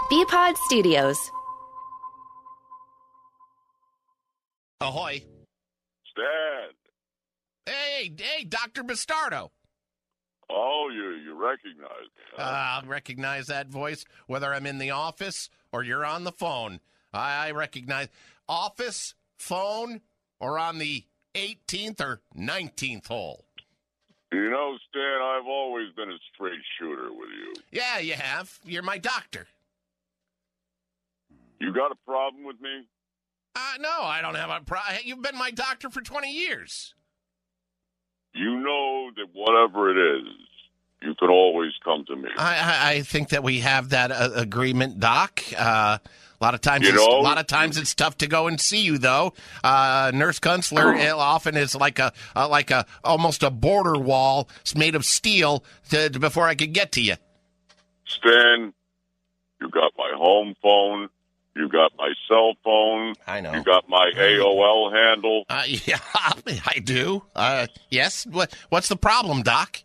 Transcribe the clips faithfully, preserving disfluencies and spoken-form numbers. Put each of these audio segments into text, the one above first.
B-Pod Studios. Ahoy. Stan. Hey, hey, Doctor Bastardo. Oh, you you recognize me. Uh, I recognize that voice, whether I'm in the office or you're on the phone. I, I recognize office, phone, or on the eighteenth or nineteenth hole. You know, Stan, I've always been a straight shooter with you. Yeah, you have. You're my doctor. You got a problem with me? Uh, no, I don't have a problem. You've been my doctor for twenty years. You know that whatever it is, you can always come to me. I, I, I think that we have that uh, agreement, Doc. Uh, a lot of times, You it's, know- a lot of times it's tough to go and see you, though. Uh, Nurse Kunstler often is like a uh, like a almost a border wall. It's made of steel to, to, before I could get to you. Stan, you got my home phone. You got my cell phone. I know. You got my A O L handle. Uh, yeah, I do. Uh, yes. What What's the problem, Doc?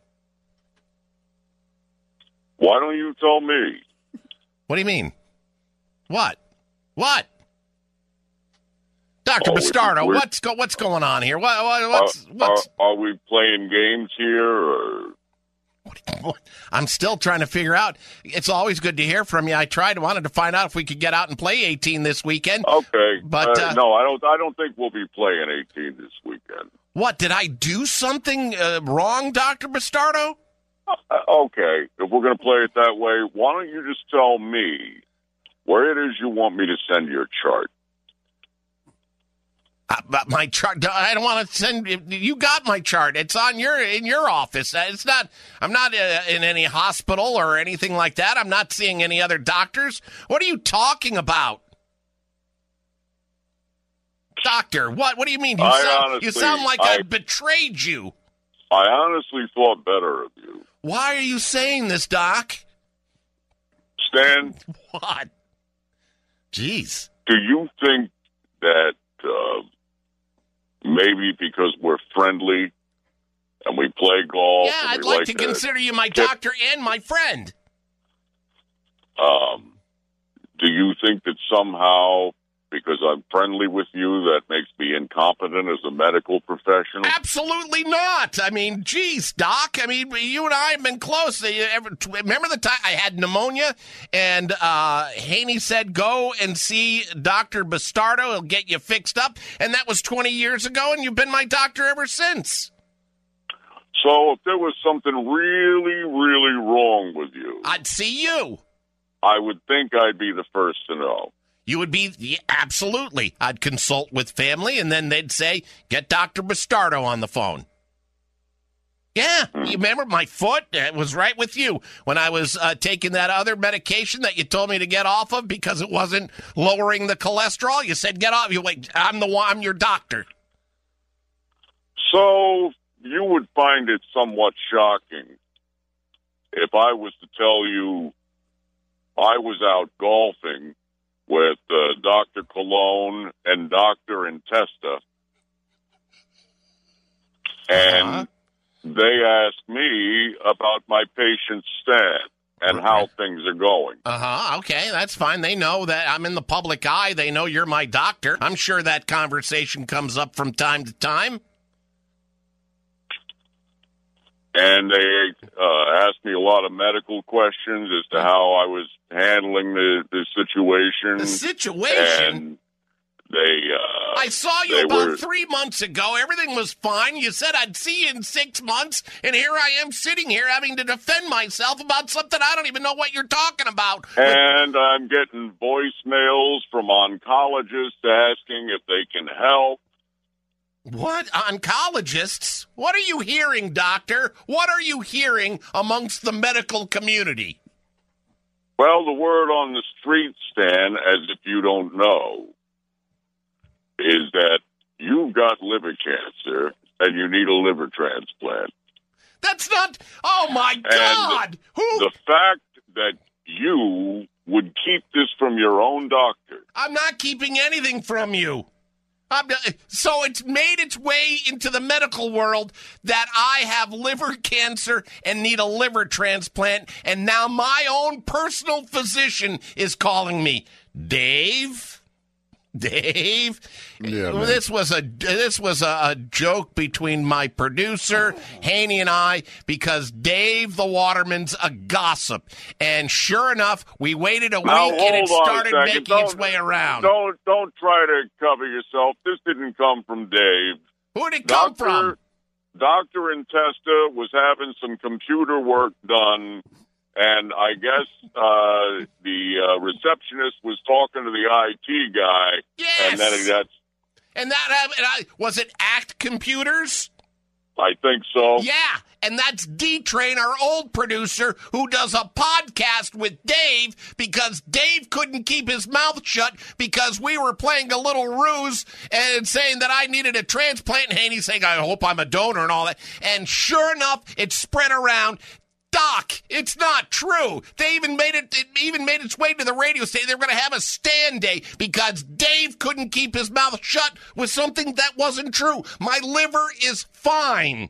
Why don't you tell me? What do you mean? What? What? Doctor Oh, we- Bastardo, we're- what's go, what's going on here? What, what, what's are, what's? are, are we playing games here? Or... What- I'm still trying to figure out. It's always good to hear from you. I tried, wanted to find out if we could get out and play eighteen this weekend. Okay, But, uh, uh, no, I don't. I don't think we'll be playing eighteen this weekend. What, did I do something uh, wrong, Doctor Bastardo? Uh, okay, if we're going to play it that way, why don't you just tell me where it is you want me to send your chart? Uh, but my chart. I don't want to send. You got my chart. It's on your in your office. Uh, It's not. I'm not uh, in any hospital or anything like that. I'm not seeing any other doctors. What are you talking about, Doctor? What? What do you mean? You I sound. honestly- you sound like I, I- betrayed you. I honestly thought better of you, Why are you saying this, Doc? Stan. What? Jeez. Do you think that uh, maybe because we're friendly and we play golf? Yeah, and I'd we like, like to consider you my doctor and my friend. Um, do you think that somehow, because I'm friendly with you, that makes me incompetent as a medical professional? Absolutely not. I mean, geez, Doc. I mean, you and I have been close. You ever- Remember the time I had pneumonia and uh, Haney said, go and see Doctor Bastardo. He'll get you fixed up. And that was twenty years ago, and you've been my doctor ever since. So if there was something really, really wrong with you, I'd see you. I would think I'd be the first to know. You would be, yeah, absolutely. I'd consult with family, and then they'd say, get Doctor Bastardo on the phone. Yeah, you remember my foot? It was right with you when I was uh, taking that other medication that you told me to get off of because it wasn't lowering the cholesterol. You said, get off. You wait. I'm the one. I'm your doctor. So you would find it somewhat shocking if I was to tell you I was out golfing with uh, Doctor Cologne and Doctor Intesta, and Uh-huh. they asked me about my patient Stan and how things are going. Uh huh. Okay, that's fine. They know that I'm in the public eye. They know you're my doctor. I'm sure that conversation comes up from time to time. And they uh, asked me a lot of medical questions as to how I was handling the, the situation. The situation? And they... Uh, I saw you they about were, three months ago. Everything was fine. You said I'd see you in six months, and here I am sitting here having to defend myself about something I don't even know what you're talking about. And I'm getting voicemails from oncologists asking if they can help. What? Oncologists? What are you hearing, doctor? What are you hearing amongst the medical community? Well, the word on the street, Stan, as if you don't know, is that you've got liver cancer and you need a liver transplant. That's not... Oh, my God! Who... The fact that you would keep this from your own doctor. I'm not keeping anything from you. I'm, so it's made its way into the medical world that I have liver cancer and need a liver transplant, and now my own personal physician is calling me. Dave? Dave, Yeah, man. this was a this was a, a joke between my producer Haney and I, because Dave the Waterman's a gossip, and sure enough, we waited a Now, week and it hold on a started second. making its Don't- way around. Don't don't try to cover yourself. This didn't come from Dave. Who did it come Doctor from? Doctor Intesta was having some computer work done, and I guess uh, the uh, receptionist was talking to the I T guy, Yes, and then that's and that and I, was it Act Computers? I think so. Yeah, and that's D-Train, our old producer, who does a podcast with Dave because Dave couldn't keep his mouth shut because we were playing a little ruse and saying that I needed a transplant, and Haney saying, I hope I'm a donor and all that. And sure enough, it spread around. Doc, it's not true. They even made it, it even made its way to the radio station. They were going to have a stand day because Dave couldn't keep his mouth shut with something that wasn't true. My liver is fine.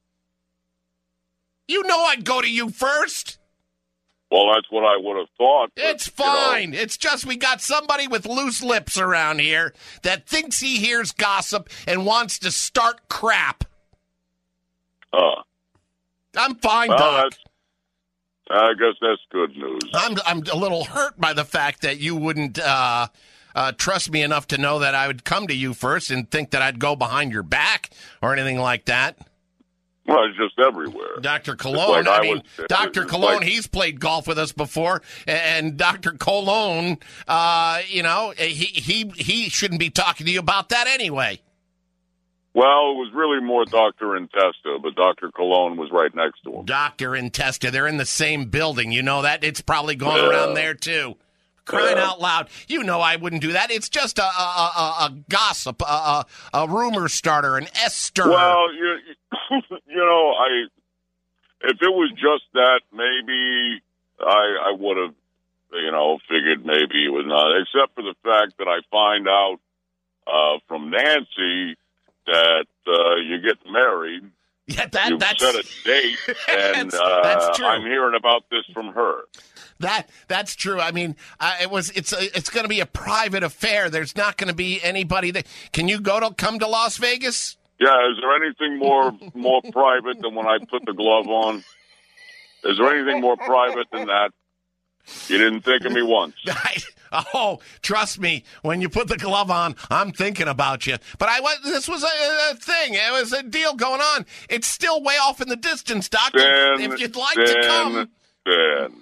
You know I'd go to you first. Well, that's what I would have thought. but, It's you know, fine. It's just we got somebody with loose lips around here that thinks he hears gossip and wants to start crap. uh, I'm fine, well, Doc. that's, I guess that's good news. I'm I'm a little hurt by the fact that you wouldn't uh, uh, trust me enough to know that I would come to you first and think that I'd go behind your back or anything like that. Well, it's just everywhere. Doctor Cologne, like I, I mean, was- Doctor it's Cologne, like- he's played golf with us before, and Doctor Cologne, uh, you know, he, he, he shouldn't be talking to you about that anyway. Well, it was really more Doctor Intesta, but Doctor Cologne was right next to him. Doctor Intesta, they're in the same building. You know that? It's probably going Yeah. around there, too. Crying Yeah. out loud. You know I wouldn't do that. It's just a, a, a, a gossip, a, a, a rumor starter, an S-stirrer. Well, you, you know, I if it was just that, maybe I, I would have, you know, figured maybe it was not. Except for the fact that I find out uh, from Nancy that uh, you get married, yeah, that, you that's... set a date, and That's- uh, that's true. I'm hearing about this from her. That that's true. I mean, uh, it was. It's a, it's going to be a private affair. There's not going to be anybody that. Can you go to come to Las Vegas? Yeah, is there anything more more private than when I put the glove on? Is there anything more private than that? You didn't think of me once. I, oh, trust me. When you put the glove on, I'm thinking about you. But I was. This was a, a thing. It was a deal going on. It's still way off in the distance, Doctor. Dan, if you'd like Dan, to come, Dan,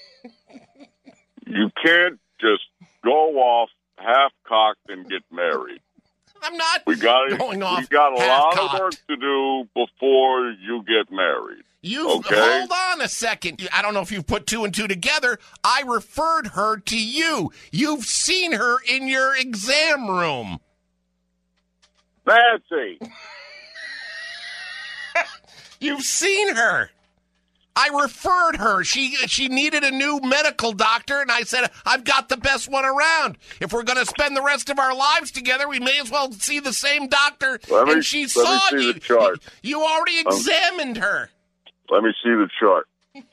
you can't just go off half-cocked and get married. I'm not We got going off We got a lot of half-cocked. work to do before you get married. You Okay. hold on a second. I don't know if you've put two and two together. I referred her to you. You've seen her in your exam room. Nancy, You've seen her. I referred her. She she needed a new medical doctor, and I said, I've got the best one around. If we're going to spend the rest of our lives together, we may as well see the same doctor. Let me- and she let me saw see you. the chart. You already examined her. let me see the chart.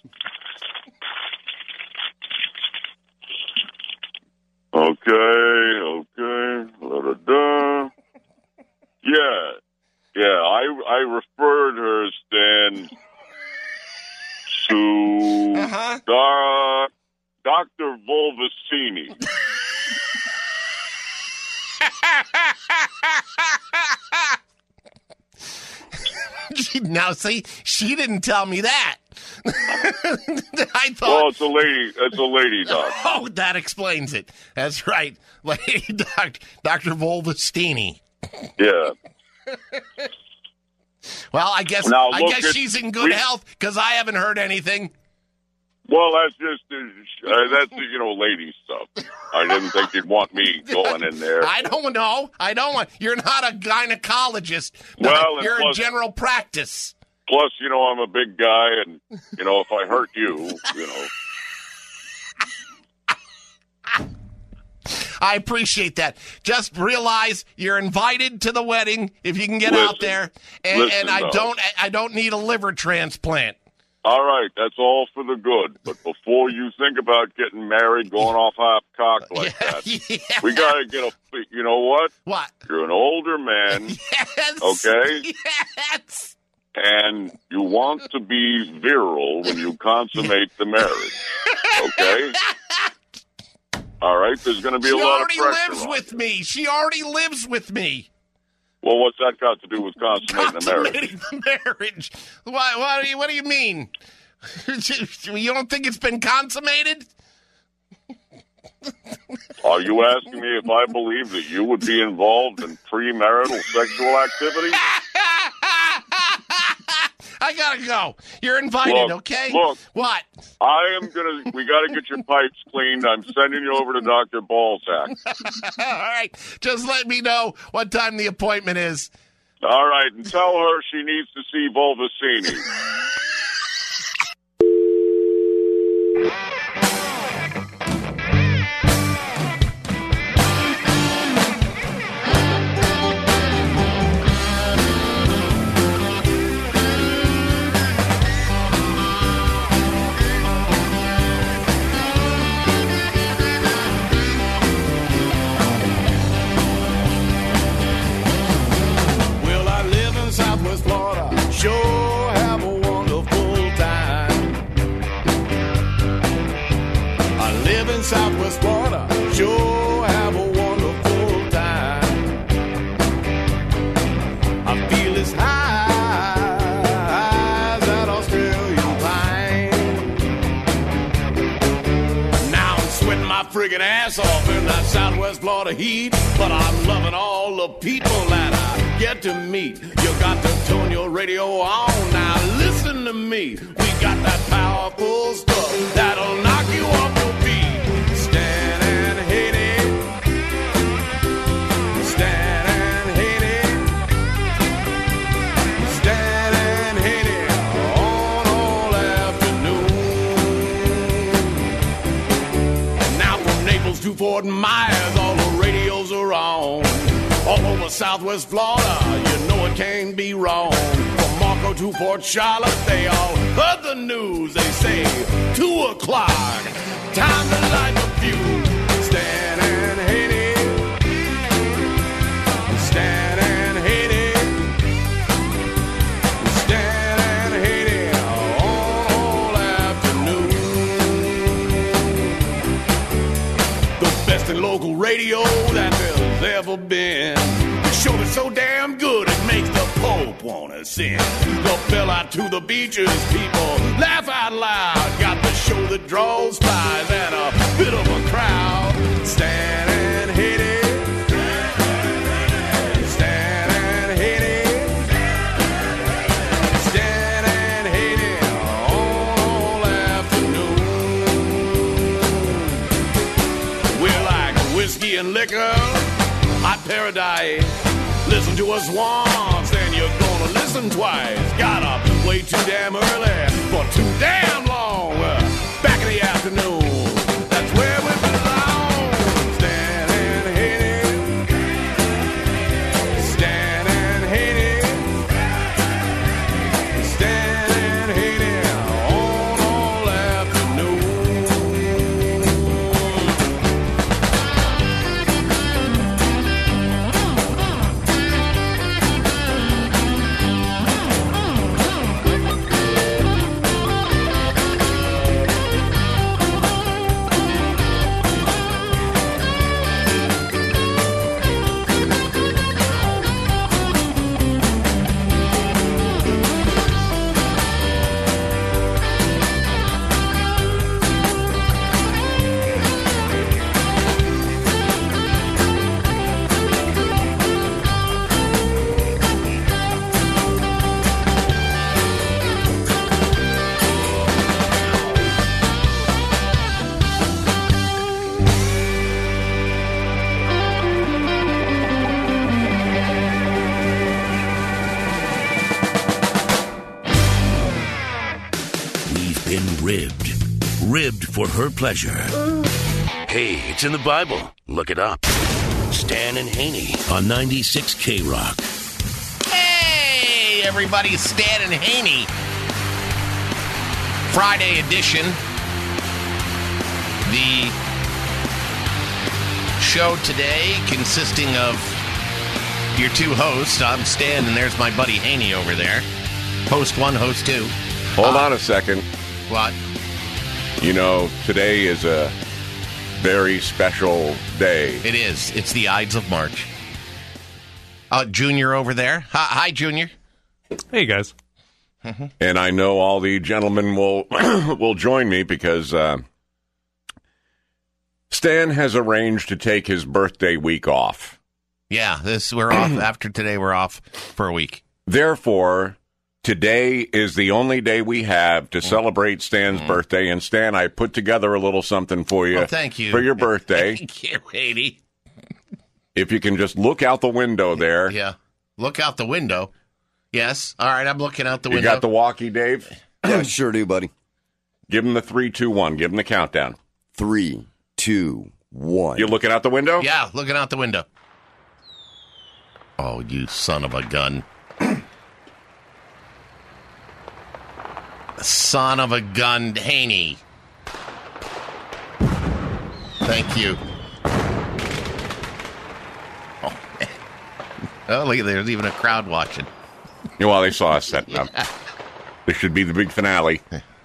Okay, okay, da-da-da. Yeah, yeah, I I referred her, Stan, to Uh-huh. Doc, Doctor Volvacini. Now, see, she didn't tell me that. I thought, Well, it's a lady. It's a lady doc. oh, that explains it. That's right. Lady doc, Doctor Volvastini. Yeah. Well, I guess Now, I look guess at- she's in good we- health because I haven't heard anything. Well, that's just uh, that's you know lady stuff. I didn't think you'd want me going in there. I don't know. I don't want. You're not a gynecologist. No, Well, and you're plus- a general practice. Plus, you know, I'm a big guy, and you know, if I hurt you, you know. I appreciate that. Just realize you're invited to the wedding if you can get Listen, out there, and, listen, and I though. don't I don't need a liver transplant. All right, that's all for the good. But before you think about getting married, going off half cocked like Yeah, that, yeah. we got to get a. You know what? What? You're an older man, Yes. okay? Yes. And you want to be virile when you consummate the marriage, okay? All right, there's going to be She a lot of already pressure lives on with you. me. She already lives with me. Well, what's that got to do with consummating the marriage? Consummating the marriage. Why, what, do you, what do you mean? You don't think it's been consummated? Are you asking me if I believe that you would be involved in premarital sexual activity? I gotta go. You're invited, Look, okay? look. What? I am going to, we got to get your pipes cleaned. I'm sending you over to Doctor Balzac. All right. Just let me know what time the appointment is. All right, and tell her she needs to see Volvacini. Well, I live in Southwest Florida. Sure have a wonderful time. I live in Southwest Florida. Sure have a wonderful time. I feel as high as that Australian pine. Now I'm sweating my friggin' ass off in that Southwest Florida heat, but I'm loving all the people that I get to meet. You got to tune your radio on. Now listen to me. We got that powerful stuff that'll knock you off your feet. Stand and hit it. Stand and hit it. Stand and hit it on all afternoon. Now from Naples to Fort Myers, all the radios are on. All over Southwest Florida, you know it can't be wrong. From Marco to Port Charlotte, they all heard the news. They say, two o'clock, time to light the fuse. Stand and hit it. Stand and hit it. Stand and hit it on all afternoon. The best in local radio that there's ever been. The show is so damn good it makes the Pope wanna sing. The bell out to the beaches, people laugh out loud. Got the show that draws spies and a bit of a crowd. Stand and hit it. Stand and hit it. Stand and hit it all afternoon. We're like whiskey and liquor, hot paradise. Listen to us once, then you're gonna listen twice. Got up way too damn early for too damn long. Uh, back in the afternoon, that's where we belong. Stand and hit it. Stand and hit it. Stand and hit it on all afternoon. We've been ribbed. Ribbed for her pleasure. Hey, it's in the Bible. Look it up. Stan and Haney on ninety-six K Rock. Hey, everybody, Stan and Haney. Friday edition. The show today consisting of your two hosts. I'm Stan, and there's my buddy Haney over there. Host one, host two. Hold uh, on a second. What? You know, today is a very special day. It is. It's the Ides of March. Uh, Junior over there. Hi, hi Junior. Hey, guys. And I know all the gentlemen will will join me because uh, Stan has arranged to take his birthday week off. Yeah, this we're off. After today, we're off for a week. Therefore, today is the only day we have to celebrate Stan's mm. birthday. And Stan, I put together a little something for you. Oh, thank you. For your birthday. Thank you, Haney. If you can just look out the window there. Yeah. Look out the window. Yes. All right, I'm looking out the you window. You got the walkie, Dave? Yeah, sure do, buddy. Give him the three, two, one. Give him the countdown. Three, two, one. You looking out the window? Yeah, looking out the window. Oh, you son of a gun. Son of a gun, Haney. Thank you. Oh, man. Oh, look, there's even a crowd watching. Well, they saw us setting yeah. up. This should be the big finale.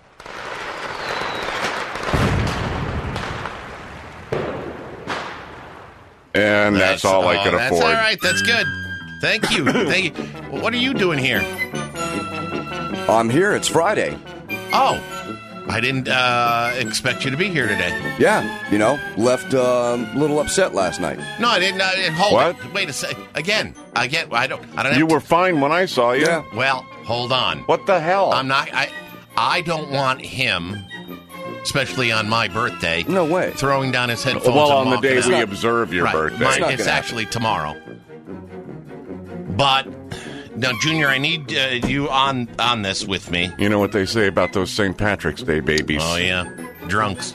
And that's, that's all I could oh, that's afford. That's all right. That's good. Thank you. Thank you. What are you doing here? I'm here. It's Friday. Oh, I didn't uh, expect you to be here today. Yeah, you know, left uh, a little upset last night. No, I didn't. Uh, hold what? it. Wait a second. Again, again. I don't. I don't. Have you to... were fine when I saw you. Yeah. Well, hold on. What the hell? I'm not. I. I don't want him, especially on my birthday. No way. Throwing down his headphones. Well, and on the day out. we not, observe your right. birthday, Mine, it's, it's actually happen. tomorrow. But now, Junior, I need uh, you on on this with me. You know what they say about those Saint Patrick's Day babies? Oh yeah, drunks.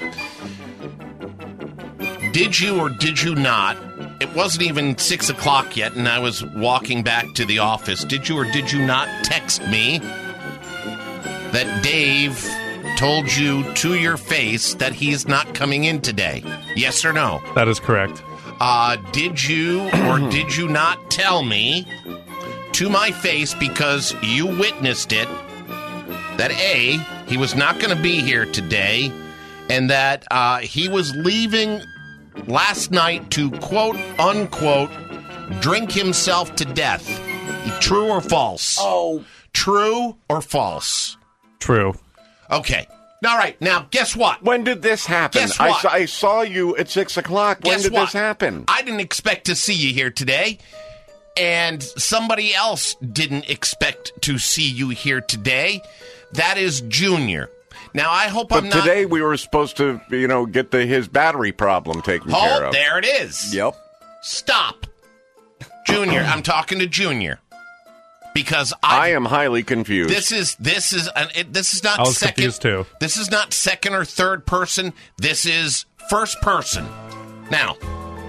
Did you or did you not? It wasn't even six o'clock yet, and I was walking back to the office. Did you or did you not text me that Dave told you to your face that he's not coming in today? Yes or no? That is correct. Uh, did you or did you not tell me to my face, because you witnessed it, that A, he was not going to be here today, and that uh, he was leaving last night to quote unquote drink himself to death? True or false? Oh. True or false? True. Okay. All right. Now, guess what? When did this happen? Guess I what? saw, I saw you at six o'clock. When Guess did what? this happen? I didn't expect to see you here today, and somebody else didn't expect to see you here today. That is Junior. Now, I hope but I'm not... today we were supposed to, you know, get the his battery problem taken Hold, care of. There it is. Yep. Stop. Junior, I'm talking to Junior. Because I, I am highly confused. This is this is an, it, this is not I was second. confused too. This is not second or third person. This is first person. Now,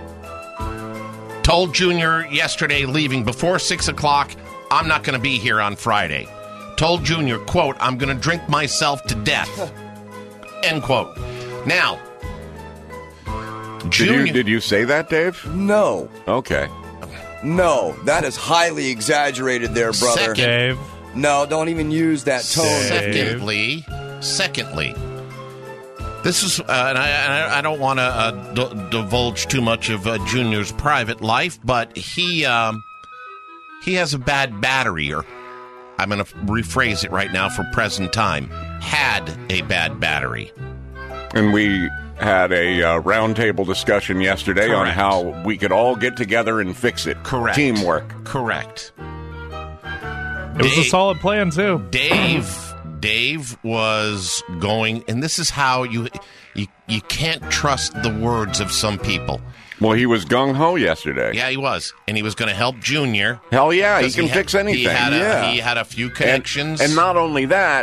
told Junior yesterday, leaving before six o'clock, I'm not going to be here on Friday. Told Junior, quote, I'm going to drink myself to death. End quote. Now, Junior, did you did you say that, Dave? No. Okay. No, that is highly exaggerated there, brother. Second. Dave. No, don't even use that tone. Secondly, secondly, this is, uh, and, I, and I, I don't want to uh, d- divulge too much of uh, Junior's private life, but he um, he has a bad battery, or I'm going to rephrase it right now for present time. Had a bad battery, And we had a uh, roundtable discussion yesterday Correct. on how we could all get together and fix it. Correct. Teamwork. Correct. It was Dave- a solid plan, too. Dave, Dave was going, and this is how you, you you can't trust the words of some people. Well, he was gung-ho yesterday. Yeah, he was, and he was going to help Junior. Hell yeah, he 'cause can had- fix anything. He had, a, yeah. he had a few and, connections. and not only that,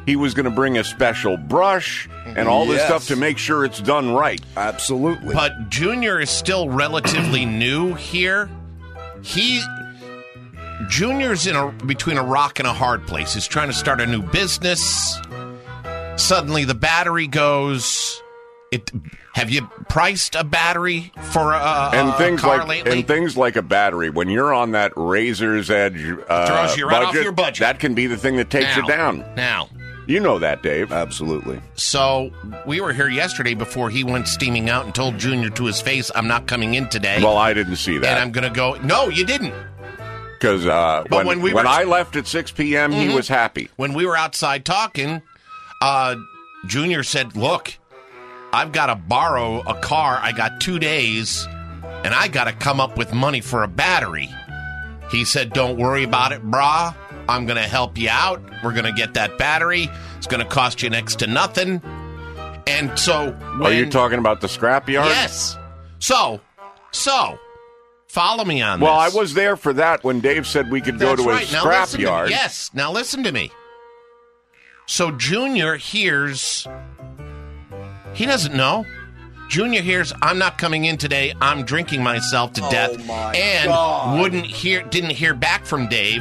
he was going to bring a special brush and all this Yes. stuff to make sure it's done right. Absolutely. But Junior is still relatively new here. He Junior's in a between a rock and a hard place. He's trying to start a new business. Suddenly the battery goes. It have you priced a battery for a, And a things car like lately? and things like a battery. When you're on that razor's edge uh, Throws you right off budget, your budget. that can be the thing that takes now, you down. Now, You know that, Dave. Absolutely. so we were here yesterday before he went steaming out and told Junior to his face, "I'm not coming in today." Well, I didn't see and that I'm going to go. No, you didn't. because uh, But when when we when were- I left at six p.m., he was happy. When we were outside talking, uh, Junior said, "Look, I've got to borrow a car. I got two days, and I got to come up with money for a battery." He said, "Don't worry about it, brah. I'm going to help you out. We're going to get that battery. It's going to cost you next to nothing." And so, when, Are you talking about the scrapyard? Yes. So, so follow me on Well, this. I was there for that when Dave said we could go That's to right. a Now listen to me. scrapyard. Yes. Now listen to me. So Junior hears. He doesn't know. Junior hears, "I'm not coming in today. I'm drinking myself to Oh, death," my and God. wouldn't hear. Didn't hear back from Dave.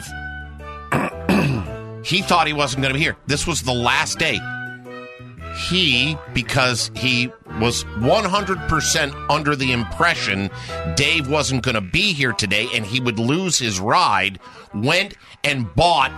He thought he wasn't going to be here. This was the last day. He, because he was one hundred percent under the impression Dave wasn't going to be here today and he would lose his ride, went and bought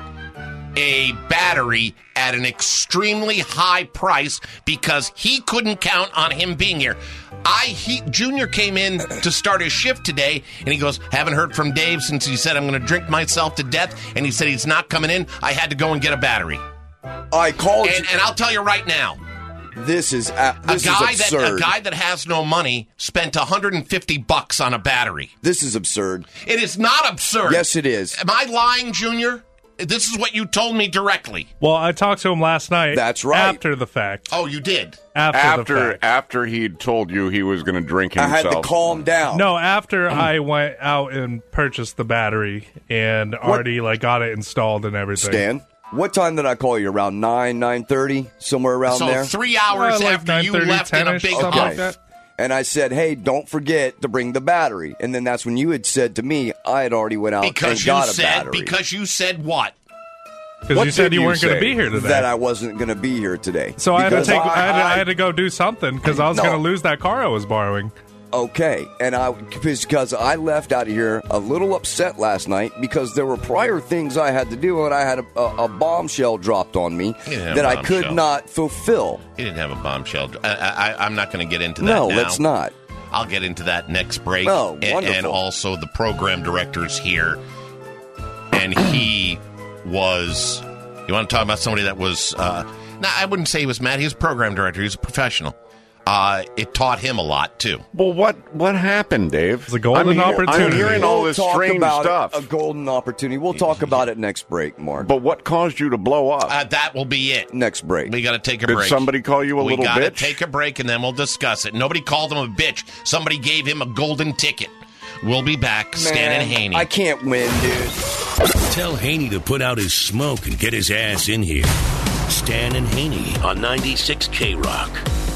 a battery at an extremely high price because he couldn't count on him being here. I he Junior came in to start his shift today, and he goes, "Haven't heard from Dave since he said I'm going to drink myself to death," and he said he's not coming in. I had to go and get a battery. I called And, you. and I'll tell you right now, This is a, a this guy is that absurd. a guy that has no money spent one hundred fifty bucks on a battery. This is absurd. It is not absurd. Yes, it is. Am I lying, Junior? This is what you told me directly. Well, I talked to him last night. That's right. After the fact. Oh, you did? After, the After fact. after he'd told you he was going to drink I himself. had to calm down. No, after I went out and purchased the battery and already like got it installed and everything. Stan, what time did I call you? Around nine, nine thirty, somewhere around So there. three hours Well, like after you nine thirty, left in a ten-ish, big something Okay. like that. And I said, "Hey, don't forget to bring the battery." And then that's when you had said to me, I had already went out because and you got a said battery. because you said what? Because What you said did you you weren't going to say? be here today. that I wasn't going to be here today. so I had to Because take. I, had, to, I had to go do something because I was No. going to lose that car I was borrowing. Okay, and I because I left out of here a little upset last night because there were prior things I had to do, and I had a, a, a bombshell dropped on me You didn't have that a I could bombshell. not fulfill. He didn't have a bombshell. I, I, I'm not going to get into that No, now. let's not. I'll get into that next break. Oh, A- wonderful. And also the program director's here. And he was... You want to talk about somebody that was... Uh, no, I wouldn't say he was mad. He was a program director. He was a professional. Uh, it taught him a lot, too. Well, what what happened, Dave? It's a golden I'm, opportunity. I'm hearing all We'll this talk strange about stuff. A golden opportunity. We'll talk about it next break, Mark. But what caused you to blow up? Uh, that will be it. next break. We got to take a Did break. somebody call you a we little gotta bitch? take a break, and then we'll discuss it. Nobody called him a bitch. Somebody gave him a golden ticket. We'll be back. Stan and Haney. I can't win, dude. Tell Haney to put out his smoke and get his ass in here. Stan and Haney on ninety-six K Rock.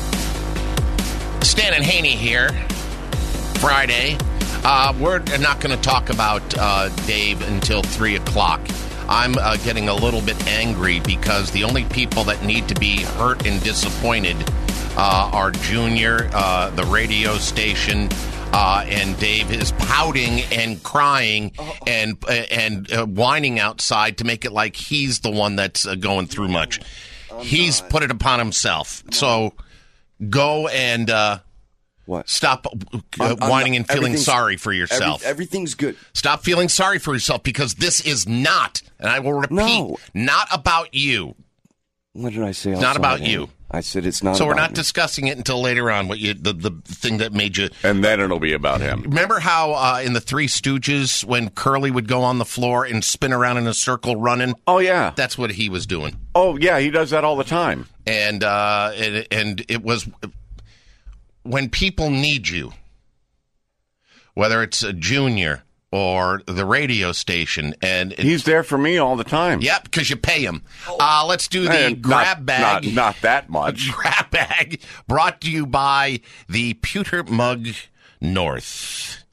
Stan and Haney here. Friday. Uh, we're not going to talk about uh, Dave until three o'clock. I'm uh, getting a little bit angry because the only people that need to be hurt and disappointed uh, are Junior, uh, the radio station, uh, and Dave is pouting and crying and uh, and uh, whining outside to make it like he's the one that's uh, going through much. He's put it upon himself. So go and uh, What? stop uh, I'm- I'm whining not- and feeling everything's- sorry for Every- yourself. everything's good. Stop feeling sorry for yourself because this is not, and I will repeat, No. not about you. What did I say? Not outside, about Andy? you. I said it's not. So we're about not me. discussing it until later on. What you the, the thing that made you and then it'll be about him. remember how uh, in the Three Stooges when Curly would go on the floor and spin around in a circle running? Oh, yeah. That's what he was doing, Oh, yeah, he does that all the time. and uh, and, and it was when people need you, whether it's a Junior, or the radio station. And he's there for me all the time. Yep, because you pay him. Uh, let's do the And grab not, bag. Not, not that much. Grab bag brought to you by the Pewter Mug North.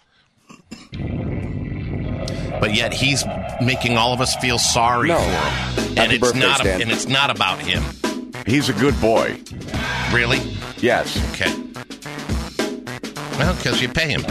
But yet he's making all of us feel sorry No. for him. Happy And it's birthday, not Stan. and it's not about him. He's a good boy. Really? Yes. Okay. Well, because you pay him.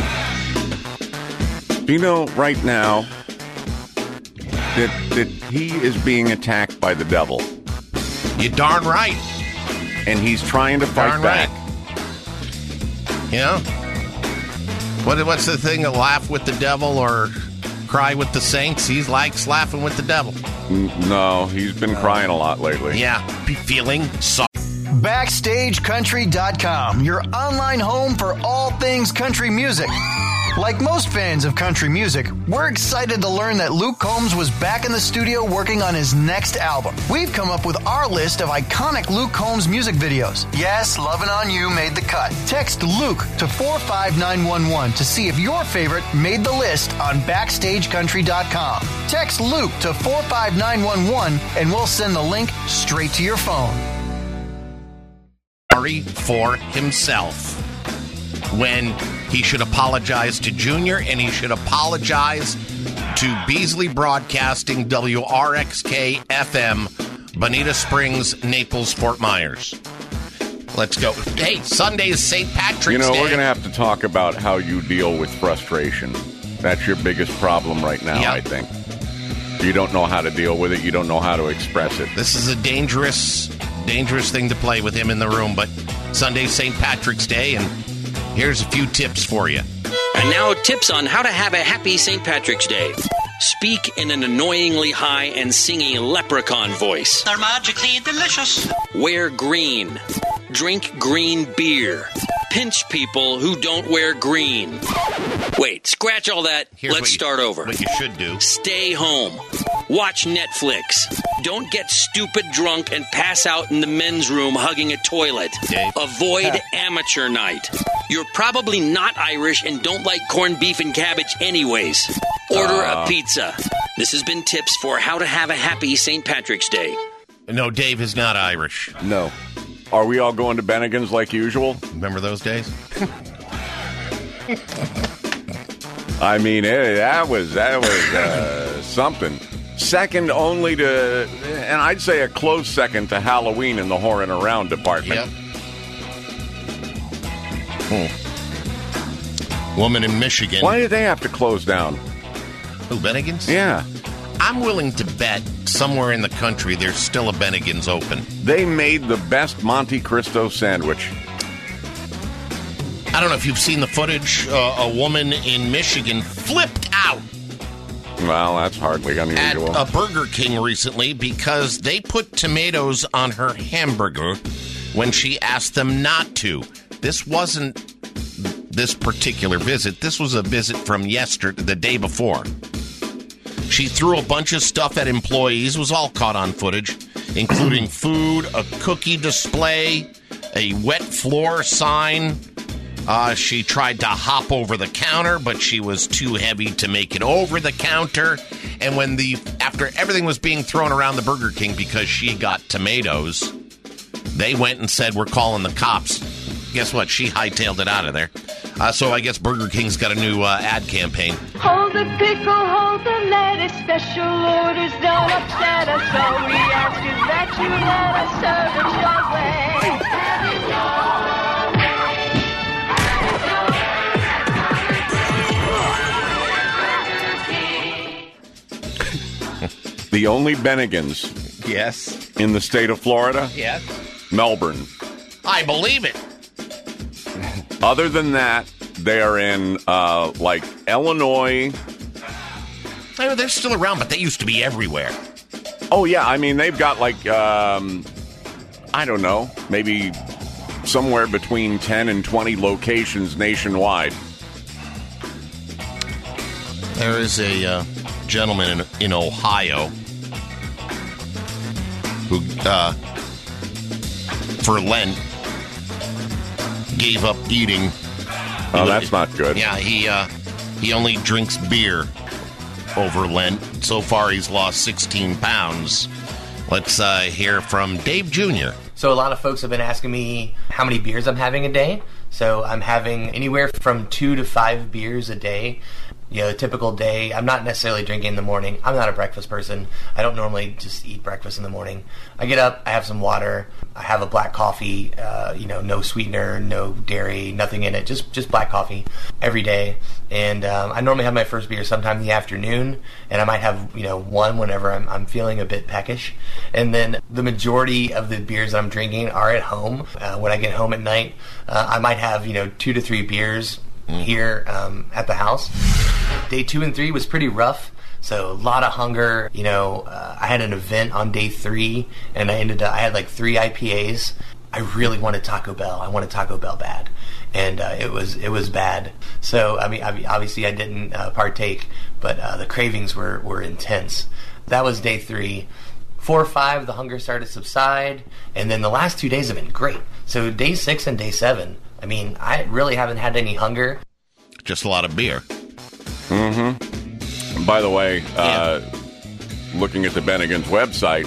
Do you know right now that, that he is being attacked by the devil? You darn right. And he's trying to fight Darn back. right. You know? What, what's the thing? Laugh with the devil or cry with the saints? He likes laughing with the devil. N- No, he's been crying a lot lately. Yeah. Be feeling sorry. Backstage Country dot com, your online home for all things country music. Like most fans of country music, we're excited to learn that Luke Combs was back in the studio working on his next album. We've come up with our list of iconic Luke Combs music videos. Yes, Lovin' On You made the cut. Text Luke to four five nine one one to see if your favorite made the list on Backstage Country dot com. Text Luke to four five nine one one and we'll send the link straight to your phone. Sorry for himself when he should apologize to Junior and he should apologize to Beasley Broadcasting, W R X K F M, Bonita Springs, Naples, Fort Myers. Let's go. Hey, Sunday is Saint Patrick's Day. You know, we're going to have to talk about how you deal with frustration. That's your biggest problem right now, Yep. I think. You don't know how to deal with it. You don't know how to express it. This is a dangerous, dangerous thing to play with him in the room, but Sunday's Saint Patrick's Day, and here's a few tips for you. And now tips on how to have a happy Saint Patrick's Day. Speak in an annoyingly high and singy leprechaun voice. They're magically delicious. Wear green. Drink green beer. Pinch people who don't wear green. Wait, scratch all that. Here's Let's what you- start over. What you should do. Stay home. Watch Netflix. Don't get stupid drunk and pass out in the men's room hugging a toilet. Dave. Avoid amateur night. You're probably not Irish and don't like corned beef and cabbage anyways. Order Uh. a pizza. This has been tips for how to have a happy Saint Patrick's Day. No, Dave is not Irish. No. Are we all going to Bennigan's like usual? Remember those days? I mean, eh, that was that was uh, something. Second only to, and I'd say a close second to Halloween in the whoring around department. Yep. Hmm. Woman in Michigan. Why did they have to close down? Who, Bennigan's? Yeah. I'm willing to bet somewhere in the country there's still a Bennigan's open. They made the best Monte Cristo sandwich. I don't know if you've seen the footage. Uh, a woman in Michigan flipped out Well, that's hardly at unusual. a Burger King recently because they put tomatoes on her hamburger when she asked them not to. This wasn't this particular visit. This was a visit from yesterday, the day before. She threw a bunch of stuff at employees, was all caught on footage, including food, a cookie display, a wet floor sign. Uh, she tried to hop over the counter, but she was too heavy to make it over the counter. And when the after everything was being thrown around the Burger King because she got tomatoes, they went and said, "We're calling the cops." Guess what? She hightailed it out of there. Uh, so I guess Burger King's got a new uh, ad campaign. Hold the pickle, hold the lettuce, special orders don't upset us, so we ask you that you let us serve it your way. Have it your The only Bennigan's Yes. in the state of Florida, Yes. Melbourne. I believe it. Other than that, they are in uh, like Illinois. Oh, they're still around, but they used to be everywhere. Oh yeah, I mean they've got like um, I don't know, maybe somewhere between ten and twenty locations nationwide. There is a uh, gentleman in, in Ohio who, uh, for Lent, gave up eating. Oh, that's not good. Yeah, he uh, He only drinks beer over Lent. So far, he's lost sixteen pounds. Let's uh, hear from Dave Junior So a lot of folks have been asking me how many beers I'm having a day. So I'm having anywhere from two to five beers a day. You know, a typical day, I'm not necessarily drinking in the morning. I'm not a breakfast person. I don't normally just eat breakfast in the morning. I get up, I have some water, I have a black coffee, uh, you know, no sweetener, no dairy, nothing in it, just just black coffee every day. And um, I normally have my first beer sometime in the afternoon, and I might have, you know, one whenever I'm, I'm feeling a bit peckish. And then the majority of the beers I'm drinking are at home. Uh, when I get home at night, uh, I might have, you know, two to three beers here um, at the house. Day two and three was pretty rough, so a lot of hunger. You know, uh, I had an event on day three, and I ended up, I had like three I P As. I really wanted Taco Bell. I wanted Taco Bell bad, and uh, it was it was bad. So I mean, I mean obviously I didn't uh, partake, but uh, the cravings were were intense. That was day three. Four or five, the hunger started to subside, and then the last two days have been great. So day six and day seven, I mean, I really haven't had any hunger. Just a lot of beer. Mm-hmm. By the way, uh, looking at the Bennigan's website,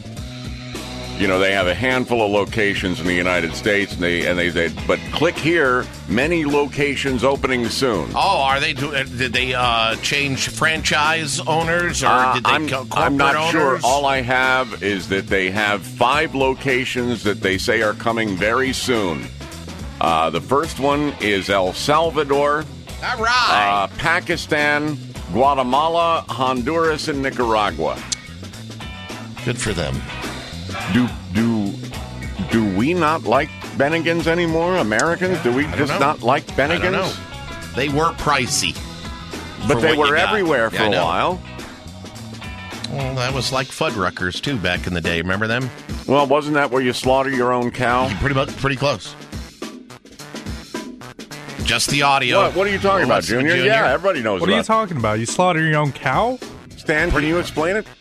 you know, they have a handful of locations in the United States, and they and they say, but click here, many locations opening soon. Oh, are they? Do, did they uh, change franchise owners, or Uh, did they I'm, co- corporate I'm not owners? sure. All I have is that they have five locations that they say are coming very soon. Uh, the first one is El Salvador. All right. Uh, Pakistan, Guatemala, Honduras, and Nicaragua. Good for them. Do do do we not like Bennigan's anymore, Americans? Do we just know. not like I don't know. Bennigan's? They were pricey. But for they what you were got. everywhere for Yeah, I a know. while. Well, that was like Fuddruckers, too, back in the day. Remember them? Well, wasn't that where you slaughter your own cow? Pretty much, pretty close. Just the audio. What, what are you talking about, What's the Junior? Yeah, everybody knows What are you about talking about? You slaughter your own cow? Stan, can you explain it?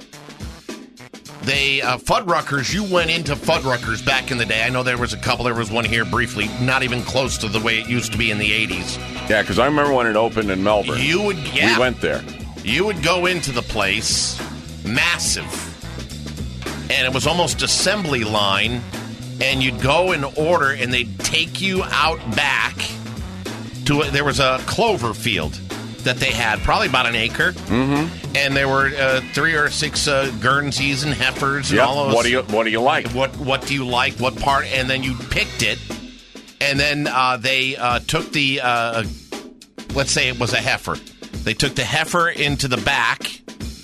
They, uh, Fuddruckers, you went into Fuddruckers back in the day. I know there was a couple. There was one here briefly, not even close to the way it used to be in the eighties. Yeah, because I remember when it opened in Melbourne. You would, yeah. We went there. You would go into the place, massive, and it was almost assembly line, and you'd go and order, and they'd take you out back to a, there was a clover field that they had, probably about an acre, Mm-hmm. and there were uh, three or six uh, Guernseys and heifers and Yep. all those. What do you What do you like? What What do you like? What part? And then you picked it, and then uh, they uh, took the. Uh, let's say it was a heifer. They took the heifer into the back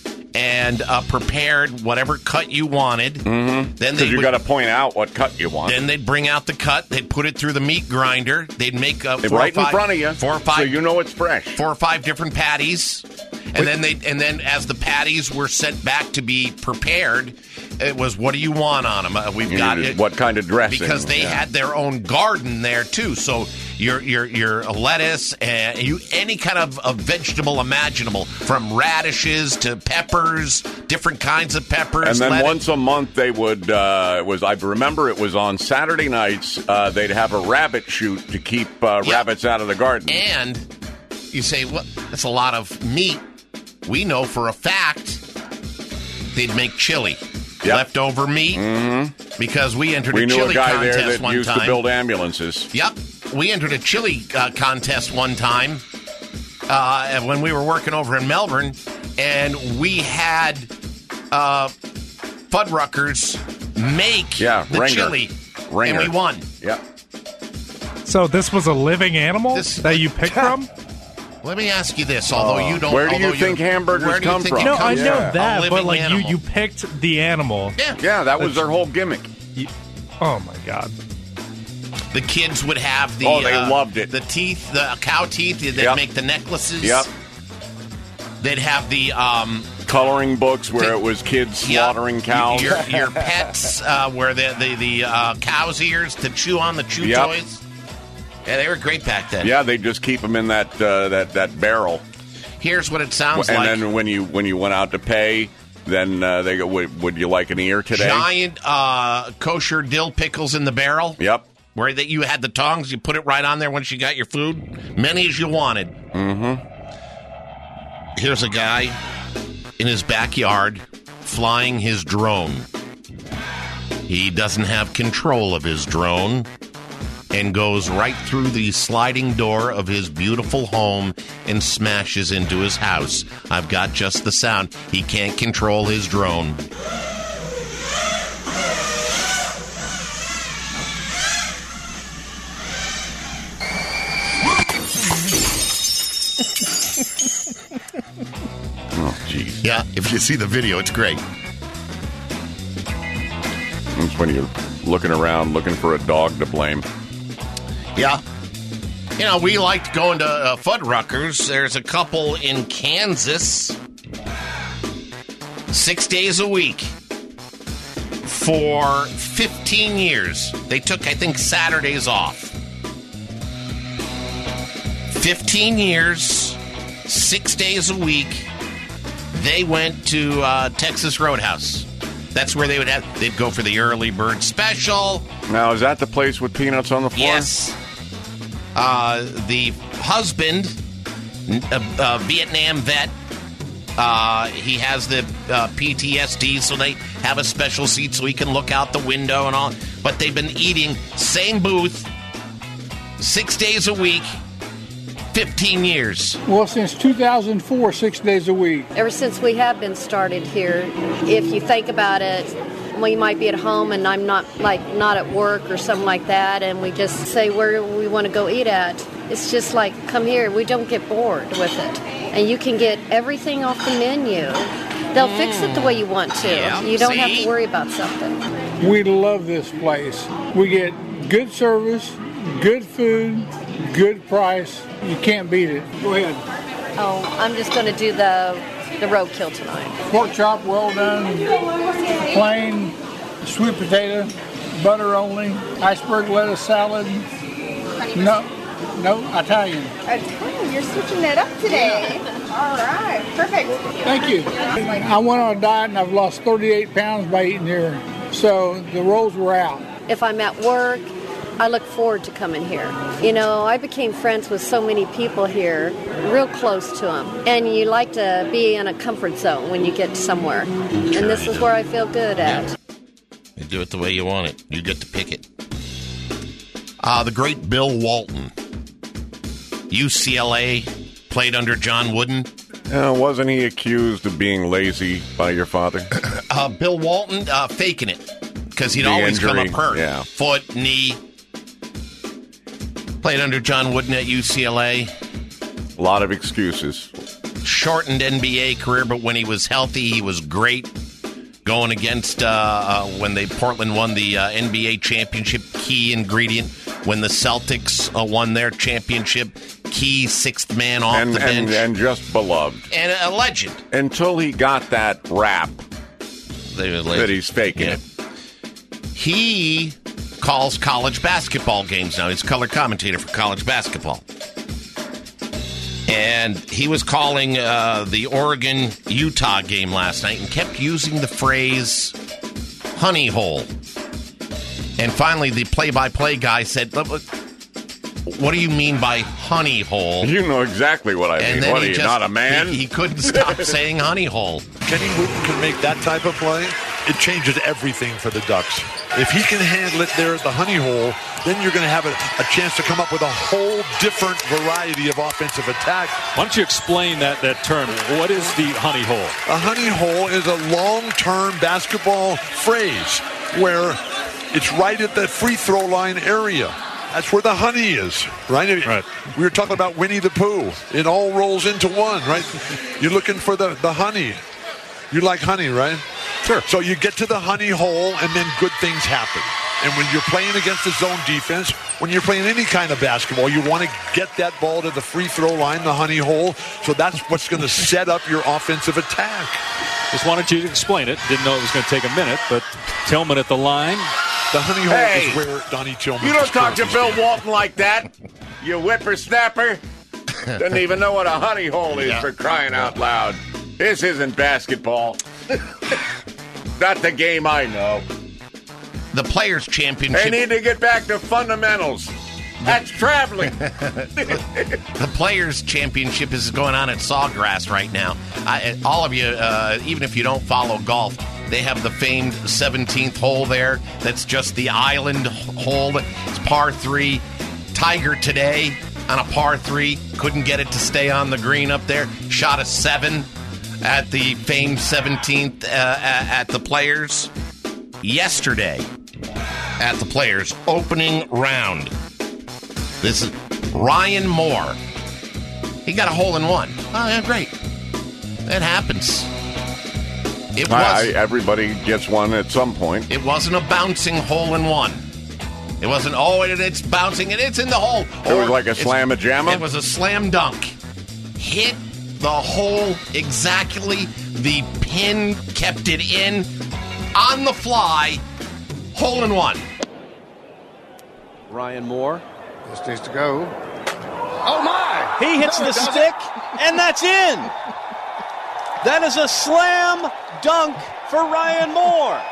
and uh, prepared whatever cut you wanted. Mm-hmm. Then they Because you would- got to point out what cut you want. Then they'd bring out the cut. They'd put it through the meat grinder. They'd make uh, four right or five, in front of you, four or five, so you know it's fresh. Four or five different patties, and then they and then as the patties were sent back to be prepared, it was what do you want on them? Uh, we've You got needed it what kind of dressing? because they Yeah. had their own garden there too. So your your your lettuce and you any kind of, of vegetable imaginable, from radishes to peppers, different kinds of peppers. And then lettuce. once a month they would. Uh, it was I remember it was on Saturday nights. Uh, they'd have a rabbit shoot to keep uh, Yeah. rabbits out of the garden. And you say, well, that's a lot of meat. We know for a fact they'd make chili. Yep. Leftover meat. Mm-hmm. Because we entered We a knew chili a guy contest there that one used time. to build ambulances. Yep. We entered a chili uh, contest one time uh, when we were working over in Melbourne, and we had uh, Fuddruckers make Yeah, the Ringer. chili, Ringer. and we won. Yep. So this was a living animal This- that you picked from? Let me ask you this, although you don't... Where do you although think hamburgers where do you come think from? it No, I comes know from? A that, but living like you, animal. you picked the animal. Yeah. Yeah, that was their whole gimmick. You- oh my god. The kids would have the... Oh, they uh, loved it. The teeth, the cow teeth. They'd Yep. make the necklaces. Yep. They'd have the... Um, Coloring books where Th- it was kids Yep. slaughtering cows. Your, your pets, uh, where the the, the uh, cow's ears to chew on the chew Yep. toys. Yeah, they were great back then. Yeah, they just keep them in that uh, that that barrel. Here's what it sounds and like: then when you when you went out to pay, then uh, they go, would, "Would you like an ear today?" giant uh, kosher dill pickles in the barrel. Yep. Where that you had the tongs, you put it right on there once you got your food, many as you wanted. Mm-hmm. Here's a guy in his backyard flying his drone. He doesn't have control of his drone and goes right through the sliding door of his beautiful home and smashes into his house. I've got just the sound. He can't control his drone. Oh, geez. Yeah, if you see the video, it's great. It's when you're looking around looking for a dog to blame. Yeah. You know, we liked going to uh, Fuddruckers. There's a couple in Kansas six days a week for fifteen years. They took, I think, Saturdays off. fifteen years, six days a week, they went to uh, Texas Roadhouse. That's where they would have, they'd go for the early bird special. Now, is that the place with peanuts on the floor? Yes. Uh, the husband, a, a Vietnam vet, uh, he has the uh, P T S D, so they have a special seat so he can look out the window and all. But they've been eating same booth, six days a week, fifteen years. Well, since two thousand four, six days a week. Ever since we have been started here, if you think about it, we might be at home and I'm not like not at work or something like that, and we just say where we want to go eat at. It's just like, come here. We don't get bored with it. And you can get everything off the menu. They'll mm. fix it the way you want to. Yeah, you don't see? have to worry about something. We love this place. We get good service, good food, good price. You can't beat it. Go ahead. Oh, I'm just going to do the the roadkill tonight. Pork chop, well done, plain, sweet potato, butter only, iceberg lettuce salad. No, no, Italian. Italian, you're switching that up today. All right, perfect. Thank you. I went on a diet and I've lost thirty-eight pounds by eating here. So the rolls were out. If I'm at work, I look forward to coming here. You know, I became friends with so many people here, real close to them. And you like to be in a comfort zone when you get somewhere. And this is where I feel good at. You do it the way you want it. You get to pick it. Uh, the great Bill Walton. U C L A, played under John Wooden. Uh, wasn't he accused of being lazy by your father? uh, Bill Walton, uh, faking it. Because he'd The always injury, come up hurt. yeah. Foot, knee. Played under John Wooden at U C L A. A lot of excuses. Shortened N B A career, but when he was healthy, he was great. Going against uh, uh, when they Portland won the uh, N B A championship, key ingredient. When the Celtics uh, won their championship, key sixth man off and, the bench. And, and just beloved. And a legend. Until he got that rap that he's faking yeah. it. He calls college basketball games now. He's color commentator for college basketball. And he was calling uh, the Oregon-Utah game last night and kept using the phrase honey hole. And finally, the play-by-play guy said, what do you mean by honey hole? You know exactly what I and mean. What are you, just, not a man? He, he couldn't stop saying honey hole. Kenny Wooten can make that type of play. It changes everything for the Ducks. If he can handle it there at the honey hole, then you're going to have a, a chance to come up with a whole different variety of offensive attack. Why don't you explain that, that term? What is the honey hole? A honey hole is a long-term basketball phrase where it's right at the free throw line area. That's where the honey is, right? Right. We were talking about Winnie the Pooh. It all rolls into one, right? You're looking for the, the honey. You like honey, right? Sure. So you get to the honey hole, and then good things happen. And when you're playing against the zone defense, when you're playing any kind of basketball, you want to get that ball to the free throw line, the honey hole. So that's what's going to set up your offensive attack. Just wanted you to explain it. Didn't know it was going to take a minute, but Tillman at the line. The honey hole Hey, is where Donnie Tillman. You don't talk to Bill Walton like that, you whippersnapper. Doesn't even know what a honey hole is, Yeah. for crying out loud. This isn't basketball. Not the game I know. The Players' Championship. They need to get back to fundamentals. That's traveling. The Players' Championship is going on at Sawgrass right now. I, all of you, uh, even if you don't follow golf, they have the famed seventeenth hole there. That's just the island hole. It's par three. Tiger today on a par three. Couldn't get it to stay on the green up there. Shot a seven at the famed seventeenth uh, at the Players. Yesterday at the Players opening round. This is Ryan Moore. He got a hole in one. Oh, yeah, great. That happens. It was. I, everybody gets one at some point. It wasn't a bouncing hole in one. It wasn't, oh, it, it's bouncing and it's in the hole. It was like a slam-a-jamma? It was a slam dunk. Hit the hole exactly. The pin kept it in on the fly. Hole in one. Ryan Moore. This needs to go. Oh, my! He hits no, the stick, and that's in. That is a slam dunk for Ryan Moore.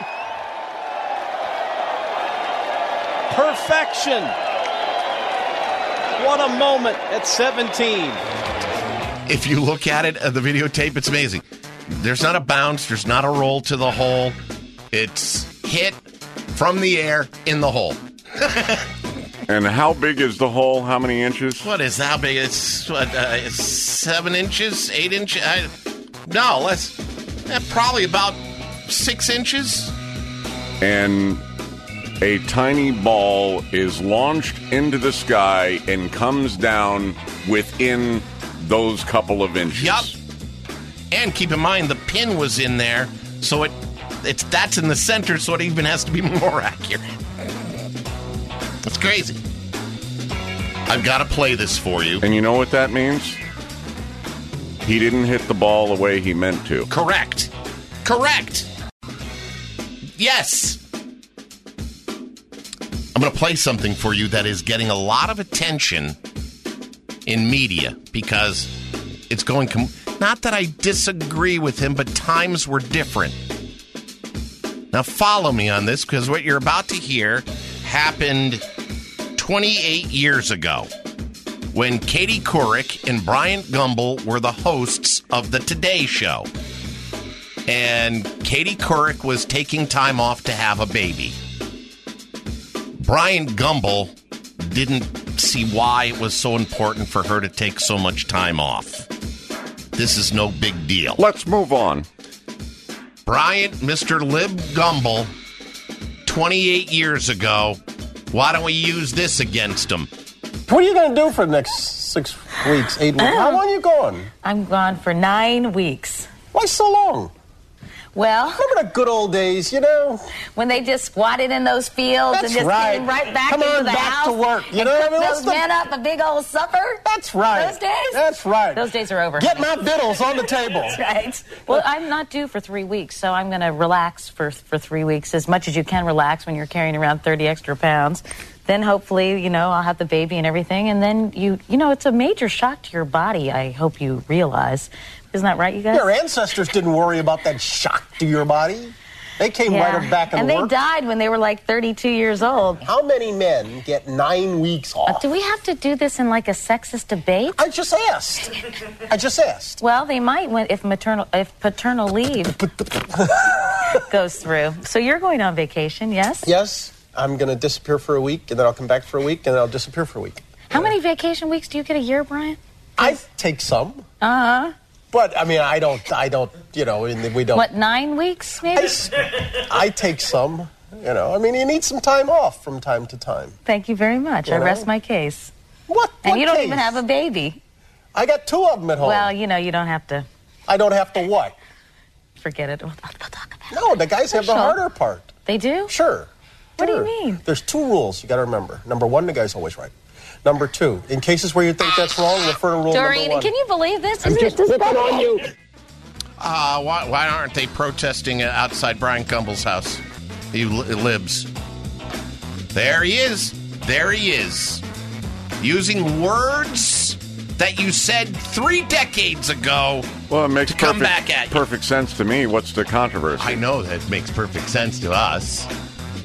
Perfection. What a moment at seventeen. If you look at it, uh, the videotape, it's amazing. There's not a bounce. There's not a roll to the hole. It's hit from the air in the hole. And how big is the hole? How many inches? What is that big? It's, what, uh, it's seven inches, eight inches? I, no, less. Eh, probably about six inches. And a tiny ball is launched into the sky and comes down within those couple of inches. Yup. And keep in mind, the pin was in there, so it it's that's in the center, so it even has to be more accurate. That's crazy. I've got to play this for you. And you know what that means? He didn't hit the ball the way he meant to. Correct. Correct. Yes. I'm going to play something for you that is getting a lot of attention in media because it's going... Com- not that I disagree with him, but times were different. Now follow me on this because what you're about to hear happened twenty-eight years ago when Katie Couric and Bryant Gumbel were the hosts of the Today Show. And Katie Couric was taking time off to have a baby. Bryant Gumbel didn't see why it was so important for her to take so much time off. This is no big deal. Let's move on. Bryant, Mister Lib Gumbel, twenty-eight years ago. Why don't we use this against him? What are you going to do for the next six weeks, eight weeks? How long are you going? I'm gone for nine weeks. Why so long? Well, remember the good old days, you know? When they just squatted in those fields That's and just right. came right back Come into on the back house to work, you and know? cooked I mean, those the... men up a big old supper. That's right. Those days? That's right. Those days are over. Get my vittles on the table. That's right. Well, I'm not due for three weeks, so I'm going to relax for for three weeks, as much as you can relax when you're carrying around thirty extra pounds. Then hopefully, you know, I'll have the baby and everything, and then you, you know, it's a major shock to your body. I hope you realize, isn't that right, you guys? Your ancestors didn't worry about that shock to your body. They came yeah. right back and, and worked. they died when they were like thirty-two years old. How many men get nine weeks off? Uh, do we have to do this in like a sexist debate? I just asked. I just asked. Well, they might when if maternal if paternal leave goes through. So you're going on vacation, yes? Yes. I'm going to disappear for a week, and then I'll come back for a week, and then I'll disappear for a week. How many vacation weeks do you get a year, Brian? I take some. Uh-huh. But, I mean, I don't, I don't, you know, we don't. What, nine weeks, maybe? I, I take some, you know. I mean, you need some time off from time to time. Thank you very much. You I know? rest my case. What? And what you don't case? even have a baby. I got two of them at home. Well, you know, you don't have to. I don't have to what? Forget it. We'll talk about it. No, the guys have the Sure. harder part. They do? Sure. What sure. do you mean? There's two rules you got to remember. Number one, the guy's always right. Number two, in cases where you think that's wrong, refer to rule Doreen, number one. can you believe this? I'm Isn't just it ripping on you. Uh, why, why aren't they protesting outside Brian Gumbel's house? You li- libs. There he is. There he is. Using words that you said three decades ago well, it makes to come perfect, back at you. perfect sense to me. What's the controversy? I know that makes perfect sense to us.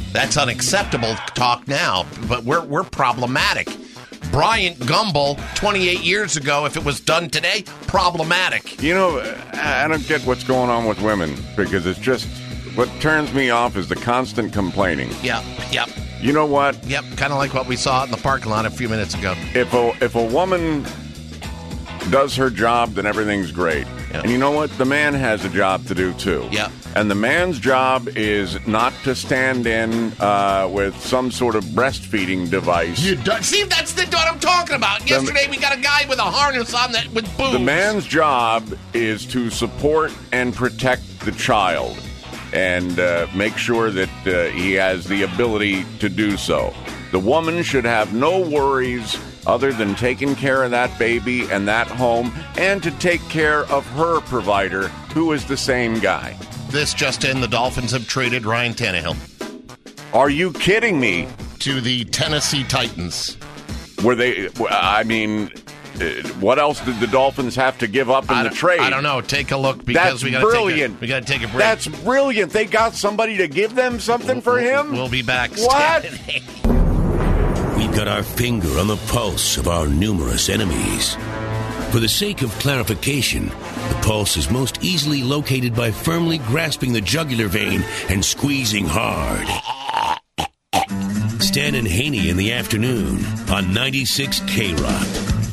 That's unacceptable talk now, but we're we're problematic. Bryant Gumbel, twenty-eight years ago, if it was done today, problematic. You know, I don't get what's going on with women because it's just, what turns me off is the constant complaining. Yep, yep. You know what? Yep, kind of like what we saw in the parking lot a few minutes ago. If a, if a woman does her job, then everything's great. Yep. And you know what? The man has a job to do, too. Yep. And the man's job is not to stand in uh, with some sort of breastfeeding device. You do- See, that's the, what I'm talking about. Yesterday, the, we got a guy with a harness on that with boobs. The man's job is to support and protect the child and uh, make sure that uh, he has the ability to do so. The woman should have no worries other than taking care of that baby and that home and to take care of her provider, who is the same guy. This just in, the Dolphins have traded Ryan Tannehill. Are you kidding me? To the Tennessee Titans. Were they, I mean, what else did the Dolphins have to give up in the trade? I don't know. Take a look because That's we got brilliant. Take a, we got to take a break. That's brilliant. They got somebody to give them something for him? We'll be back. What? We've got our finger on the pulse of our numerous enemies. For the sake of clarification, the pulse is most easily located by firmly grasping the jugular vein and squeezing hard. Stan and Haney in the afternoon on ninety-six K Rock.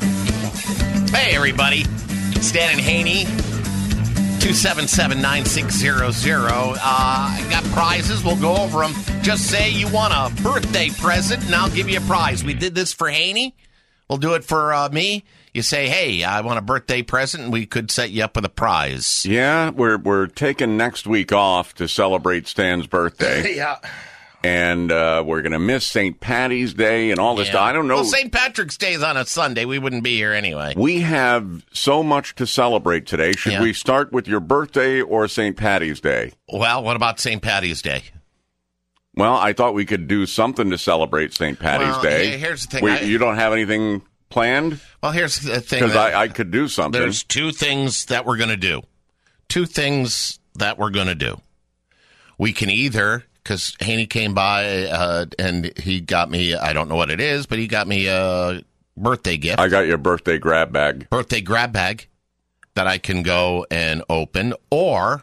Hey, everybody. Stan and Haney, two seven seven, nine six zero zero. Uh, I got prizes. We'll go over them. Just say you want a birthday present, and I'll give you a prize. We did this for Haney. We'll do it for uh, me. You say, hey, I want a birthday present, and we could set you up with a prize. Yeah, we're we're taking next week off to celebrate Stan's birthday. Yeah. And uh, we're going to miss Saint Patty's Day and all this Yeah. stuff. I don't know. Well, Saint Patrick's Day is on a Sunday. We wouldn't be here anyway. We have so much to celebrate today. Should Yeah. we start with your birthday or Saint Patty's Day? Well, what about Saint Patty's Day? Well, I thought we could do something to celebrate Saint Patty's Well, Day. yeah, here's the thing. We, I- you don't have anything planned? Well, here's the thing. Because that- I, I could do something. There's two things that we're going to do. Two things that we're going to do. We can either, because Haney came by uh, and he got me, I don't know what it is, but he got me a birthday gift. I got your birthday grab bag. Birthday grab bag that I can go and open. Or,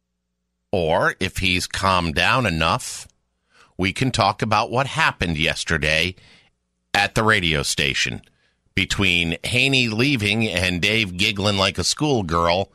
or if he's calmed down enough, we can talk about what happened yesterday at the radio station between Haney leaving and Dave giggling like a schoolgirl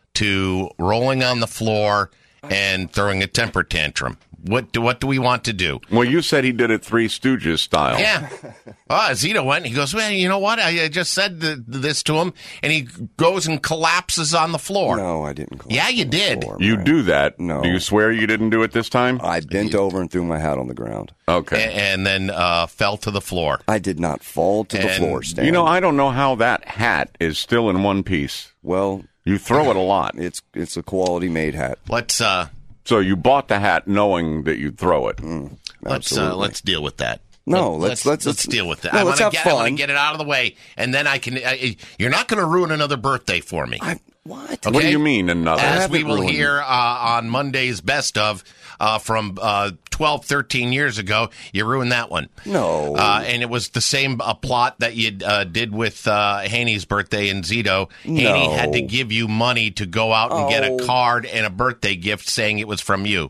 to rolling on the floor and throwing a temper tantrum. What do, what do we want to do? Well, you said he did it Three Stooges style. Yeah. Oh, Zito went. He goes, well, you know what? I, I just said th- this to him, and he goes and collapses on the floor. No, I didn't. Yeah, you did. Floor, You man. do that. No. Do you swear you didn't do it this time? I bent over and threw my hat on the ground. Okay. A- and then uh, fell to the floor. I did not fall to the And- floor, Stan. You know, I don't know how that hat is still in one piece. Well, You throw it a lot. it's it's a quality made hat. Let's uh, So you bought the hat knowing that you'd throw it. Mm, let's uh, absolutely. let's deal with that. No, Let- let's- let's- let's deal with that. no, I let's want to have get I want fun. to get it out of the way, and then I can. I, you're not going to ruin another birthday for me. I, what? What do you mean another? I As haven't we will ruined hear uh, on Monday's Best of uh, from uh, twelve, thirteen years ago, you ruined that one. No. Uh, and it was the same uh, plot that you uh, did with uh, Haney's birthday in Zito. Haney No. had to give you money to go out and get a Oh. card and a birthday gift saying it was from you.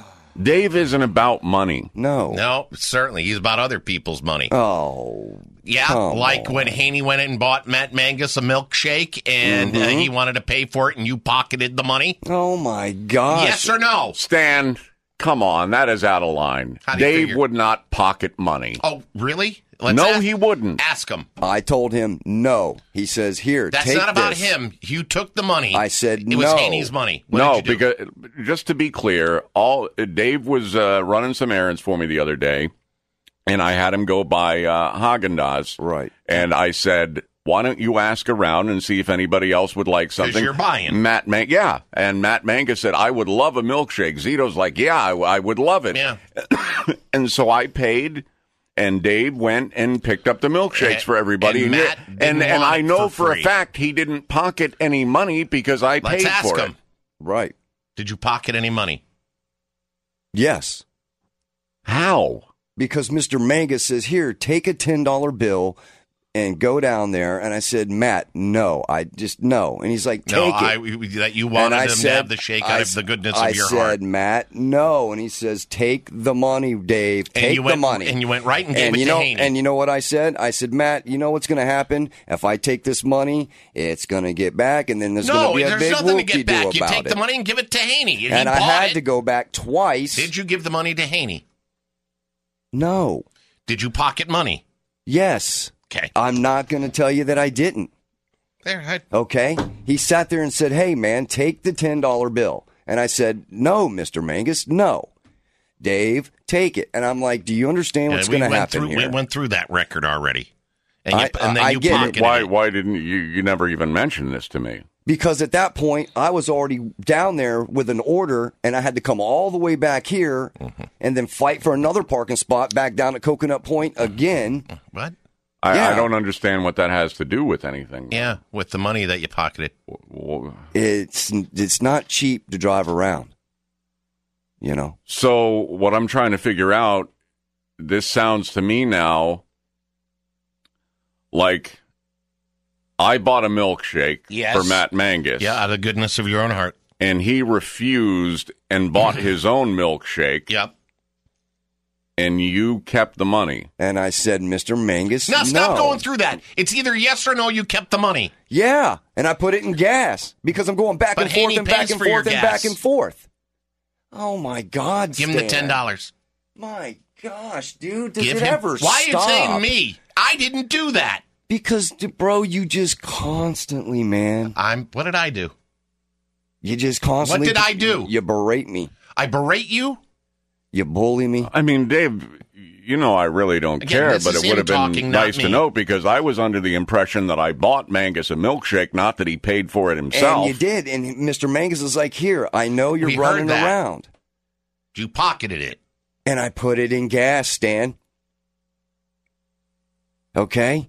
Dave isn't about money. No. No, certainly. He's about other people's money. Oh. Yeah, come like on. when Haney went in and bought Matt Mangus a milkshake and uh, Mhm. he wanted to pay for it and you pocketed the money. Oh my gosh. Yes or no? Stan, come on. That is out of line. How do you Dave figure? would not pocket money. Oh, really? Let's no, ask, he wouldn't. ask him. I told him no. He says, "Here, That's take not about this." him. You took the money. I said it was no. Haney's money. What no, did you do? because just to be clear, all Dave was uh, running some errands for me the other day, and I had him go buy uh, Haagen-Dazs. Right. And I said, why don't you ask around and see if anybody else would like something? you're buying. Matt Man- yeah. And Matt Manga said, I would love a milkshake. Zito's like, yeah, I, I would love it. Yeah. And so I paid, and Dave went and picked up the milkshakes And- for everybody. and you're- Matt didn't and, and want I it know for for, free. a fact he didn't pocket any money because I Let's paid ask for him. it. Right. Did you pocket any money? Yes. How? Because Mister Mangus says, here, take a ten dollar bill and go down there. And I said, Matt, no, I just, no. And he's like, take no, it. I, that you wanted him said, to have the shake out I, of the goodness I of your said, heart. Matt, no. And he says, take the money, Dave. And Take you the went, money. And you went right and gave and it you to know, Haney. And you know what I said? I said, Matt, you know what's going to happen? If I take this money, it's going to get back, and then there's no, going to be a there's big nothing to whoop-de-doo get back. about You take it. the money and give it to Haney. And, and he I bought had it. to go back twice. Did you give the money to Haney? No. Did you pocket money? Yes. Okay. I'm not going to tell you that I didn't. There. I... Okay. He sat there and said, hey, man, take the ten dollar bill. And I said, no, Mister Mangus, no. Dave, take it. And I'm like, do you understand what's yeah, going to happen through, here? We went through that record already. And, you, I, and then I you get pocketed it. Why? it. Why didn't you? You never even mention this to me. Because at that point, I was already down there with an order, and I had to come all the way back here mm-hmm. and then fight for another parking spot back down at Coconut Point again. What? I, yeah. I don't understand what that has to do with anything. Yeah, with the money that you pocketed. It's it's not cheap to drive around, you know. So what I'm trying to figure out, this sounds to me now like I bought a milkshake yes. for Matt Mangus. Yeah, out of the goodness of your own heart. And he refused and bought his own milkshake. Yep. And you kept the money. And I said, Mister Mangus, now, stop no. going through that. It's either yes or no, you kept the money. Yeah, and I put it in gas because I'm going back but and Haney forth and back and for forth and gas. back and forth. Oh, my God, Give Stan. him the ten dollars. My gosh, dude, does Give it him, ever why stop? are you saying me? I didn't do that. Because, bro, you just constantly, man. I'm. What did I do? You just constantly. What did I do? You berate me. I berate you? You bully me. I mean, Dave, you know I really don't Again, care, this but is it would have been talking, nice not to me. know because I was under the impression that I bought Mangus a milkshake, not that he paid for it himself. And you did. And Mister Mangus is like, here, I know you're We heard running that. around. You pocketed it. And I put it in gas, Stan. Okay?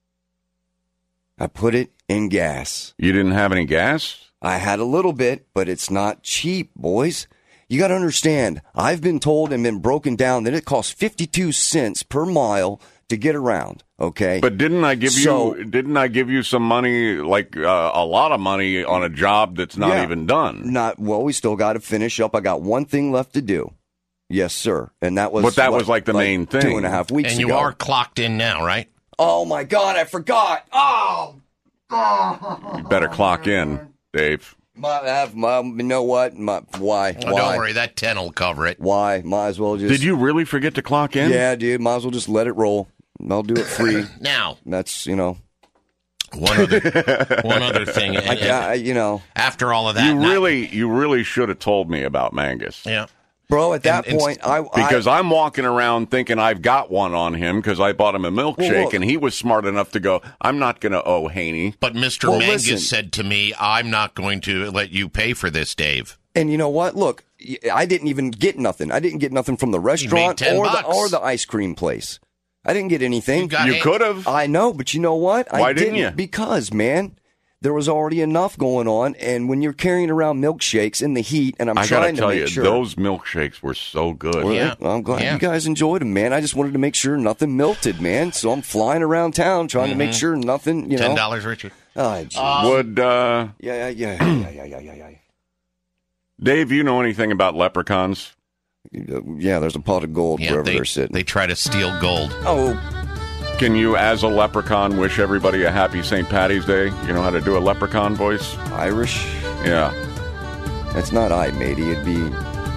I put it in gas. You didn't have any gas? I had a little bit, but it's not cheap, boys. You got to understand, I've been told and been broken down that it costs fifty-two cents per mile to get around, okay? But didn't I give So- you didn't I give you some money, like uh, a lot of money on a job that's not Yeah. even done? Not well, we still got to finish up. I got one thing left to do. Yes, sir. And that was But that what, was like the main thing. Two and a half weeks And you ago. are clocked in now, right? Oh my God, I forgot. Oh, You better clock in, Dave. my, I have my, you know what? My, why? Oh, why? don't worry, that ten will cover it. Why? Might as well just. Did you really forget to clock in? Yeah, dude. Might as well just let it roll. I'll do it free. Now, That's you know. one other, one other thing. I, I, you know, After all of that, You not- really, you really should have told me about Mangus. yeah. bro. At that And- and- point, I Because I, I'm walking around thinking I've got one on him because I bought him a milkshake, Well, look. and he was smart enough to go, I'm not going to owe Haney. But Mister Well, Mangus listen. said to me, I'm not going to let you pay for this, Dave. and you know what? Look, I didn't even get nothing. I didn't get nothing from the restaurant ten or the bucks. or the ice cream place. I didn't get anything. You got You eight- could have. I know, but you know what? I Why didn't you? Because, man, there was already enough going on, and when you're carrying around milkshakes in the heat, and I'm I got to trying to tell make you, sure. those milkshakes were so good. Well, Yeah. I'm glad Yeah. you guys enjoyed them, man. I just wanted to make sure nothing melted, man. So I'm flying around town trying to make sure nothing, you know. Ten dollars, Richard. Oh, geez. Would, uh, yeah, yeah, yeah, yeah, yeah, yeah, yeah, yeah. Dave, you know anything about leprechauns? Yeah, there's a pot of gold Yeah, wherever they, are sitting. they try to steal gold. Oh, Can you, as a leprechaun, wish everybody a happy Saint Patty's Day? You know how to do a leprechaun voice? Irish? Yeah. That's not I, matey. It'd be.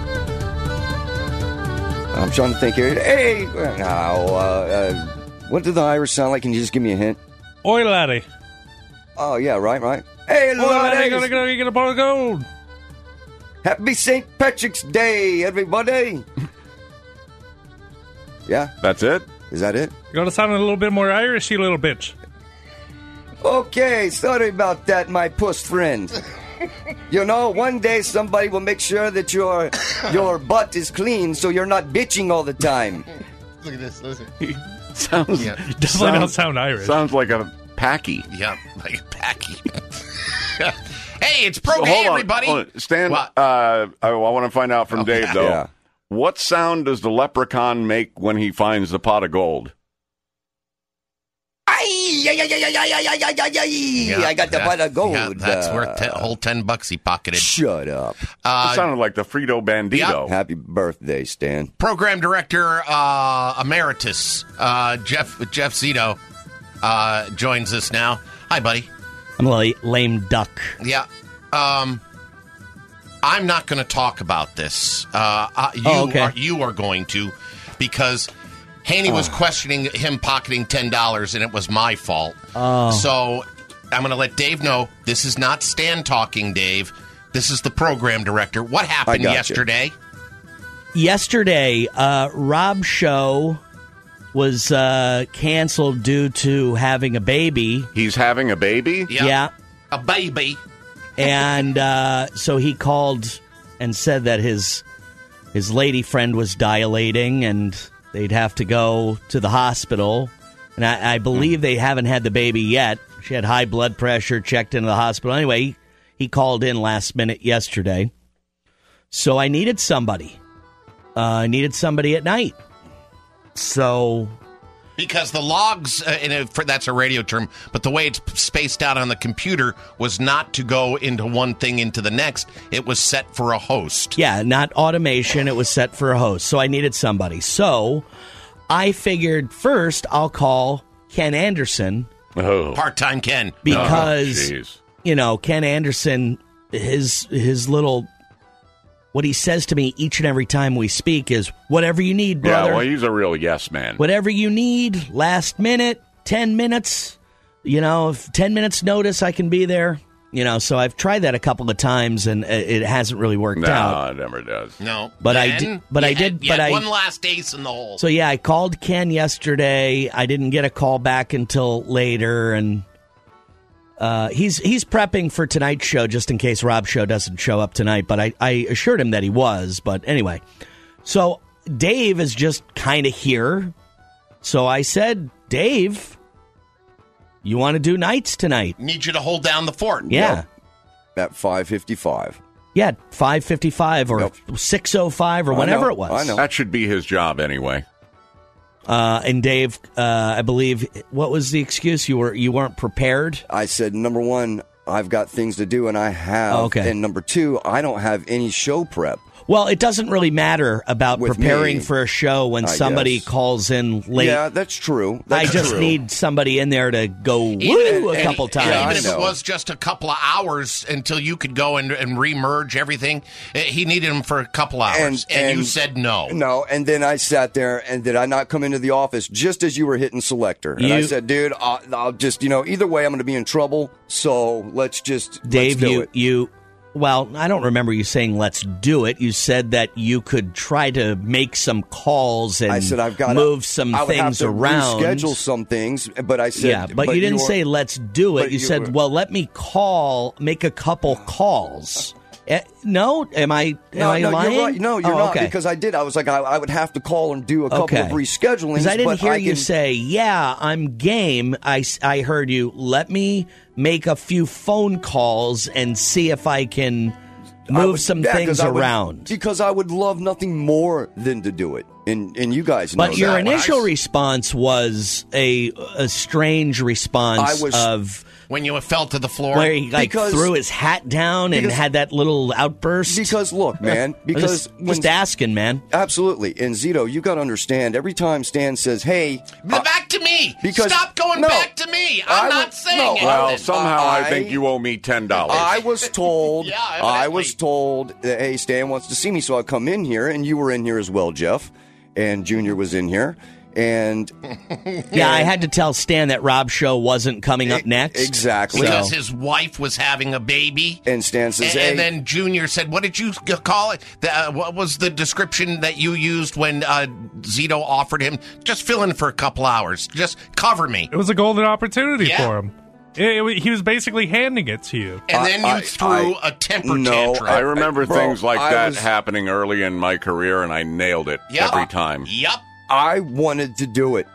I'm trying to think here. Hey, now, uh, uh, what do the Irish sound like? Can you just give me a hint? Oi, laddie. Oh, yeah, right, right. Hey, Oi, laddie, laddie. gonna go get a pot of gold. Happy Saint Patrick's Day, everybody. Yeah, That's it? is that it? You gotta sound a little bit more Irish, you little bitch. Okay, sorry about that, my puss friend. You know, one day somebody will make sure that your your butt is clean so you're not bitching all the time. Look at this. Listen. Sounds, Yeah. Definitely sounds, don't sound Irish. Sounds like a packy. Yeah, like a packy. Hey, it's pro So gay, hold on, everybody. hold on. Stan, What? uh, I, I want to find out from Okay. Dave, though. Yeah. What sound does the leprechaun make when he finds the pot of gold? Yeah, yeah, yeah, yeah, yeah, yeah, yeah, yeah, yeah. Yeah, I got the that- pot of gold. yeah, that's uh, worth a whole ten bucks he pocketed. Shut up. Uh, it sounded like the Frito Bandito. Happy birthday, Stan. Program director uh, emeritus uh, Jeff Jeff Zito uh, joins us now. Hi, buddy. I'm a la- lame duck. Yeah. Um, I'm not going to talk about this. Uh, uh, you, Oh, okay. are, you are going to, because Haney was Oh. questioning him pocketing ten dollars, and it was my fault. Oh. So I'm going to let Dave know this is not Stan talking, Dave. This is the program director. What happened got you. yesterday? Yesterday, uh, Rob's show was uh, canceled due to having a baby. He's having a baby? Yeah. A baby. And uh, so he called and said that his his lady friend was dilating and they'd have to go to the hospital. And I, I believe they haven't had the baby yet. She had high blood pressure, checked into the hospital. Anyway, he, he called in last minute yesterday. So I needed somebody. Uh, I needed somebody at night. So Because the logs, uh, and it, for, that's a radio term, but the way it's spaced out on the computer was not to go into one thing into the next. It was set for a host. Yeah, not automation. It was set for a host. So I needed somebody. So I figured first I'll call Ken Anderson. Oh. Part-time Ken. Because, Oh, jeez. you know, Ken Anderson, his his little... What he says to me each and every time we speak is, whatever you need, brother. Yeah, well, he's a real yes man. Whatever you need, last minute, ten minutes. You know, if ten minutes notice, I can be there. You know, so I've tried that a couple of times, and it hasn't really worked no, out. it never does. No. But I Then did- but you I had- did- you but had I- one last ace in the hole. So, yeah, I called Ken yesterday. I didn't get a call back until later, and uh, he's he's prepping for tonight's show just in case Rob's show doesn't show up tonight. But I, I assured him that he was. But anyway, so Dave is just kind of here. So I said, Dave, you want to do nights tonight? Need you to hold down the fort. Yeah. At five fifty-five. Yeah, five fifty-five or six oh five or whenever it was. That should be his job anyway. Uh, and Dave, uh, I believe, what was the excuse? You were you weren't prepared. I said, number one, I've got things to do, and I have. Oh, okay. And number two, I don't have any show prep. Well, it doesn't really matter about With preparing me, for a show when I somebody guess. calls in late. Yeah, that's true. That's I just true. need somebody in there to go woo Even- a and- couple and times. Even if it was just a couple of hours until you could go and, and remerge everything, eh, he needed him for a couple hours, and, you said no. No, and then I sat there, and did I not come into the office just as you were hitting selector? And I You- said, dude, I'll, I'll just, you know, either way, I'm going to be in trouble, so let's just Dave, let's do you it. you. Well, I don't remember you saying let's do it. You said that you could try to make some calls and I said I've got move some I would have things to around. reschedule some things, but I said, yeah, but, you didn't were- say let's do it. but You, you said, were- well, let me call, make a couple calls. Eh, no, am I? Am No, I no, lying? you're right. No, you're Oh, not, okay. because I did. I was like, I, I would have to call and do a couple Okay. of reschedulings. Because I didn't but hear I you can- say, yeah, I'm game. I, s- I heard you, let me make a few phone calls and see if I can I move would- some yeah, 'cause things I would- around. because I would love nothing more than to do it, and and you guys know But your that. initial response was a a strange response I was- of When you fell to the floor. where he like Because- threw his hat down and because- had that little outburst. Because look, man, because just, just asking, man. Absolutely, and Zito, you got to understand. Every time Stan says, "Hey, uh, back to me," because stop going no, back to me. I'm I not would- saying no, anything. Well, somehow I, I- think you owe me ten dollars. I was told, Yeah, I was told that, hey, Stan wants to see me, so I come in here, and you were in here as well, Jeff, and Junior was in here, and Yeah, I had to tell Stan that Rob's show wasn't coming up next. exactly. Because his wife was having a baby. And Stan says, and, hey, and then Junior said, what did you g- call it? The, uh, what was the description that you used when uh, Zito offered him? Just fill in for a couple hours. Just cover me. It was a golden opportunity Yeah. for him. It, it, he was basically handing it to you. And then you I- threw I- a temper no, tantrum. I remember Bro, things like I that was- happening early in my career, and I nailed it Yep. every time. Yep. I wanted to do it.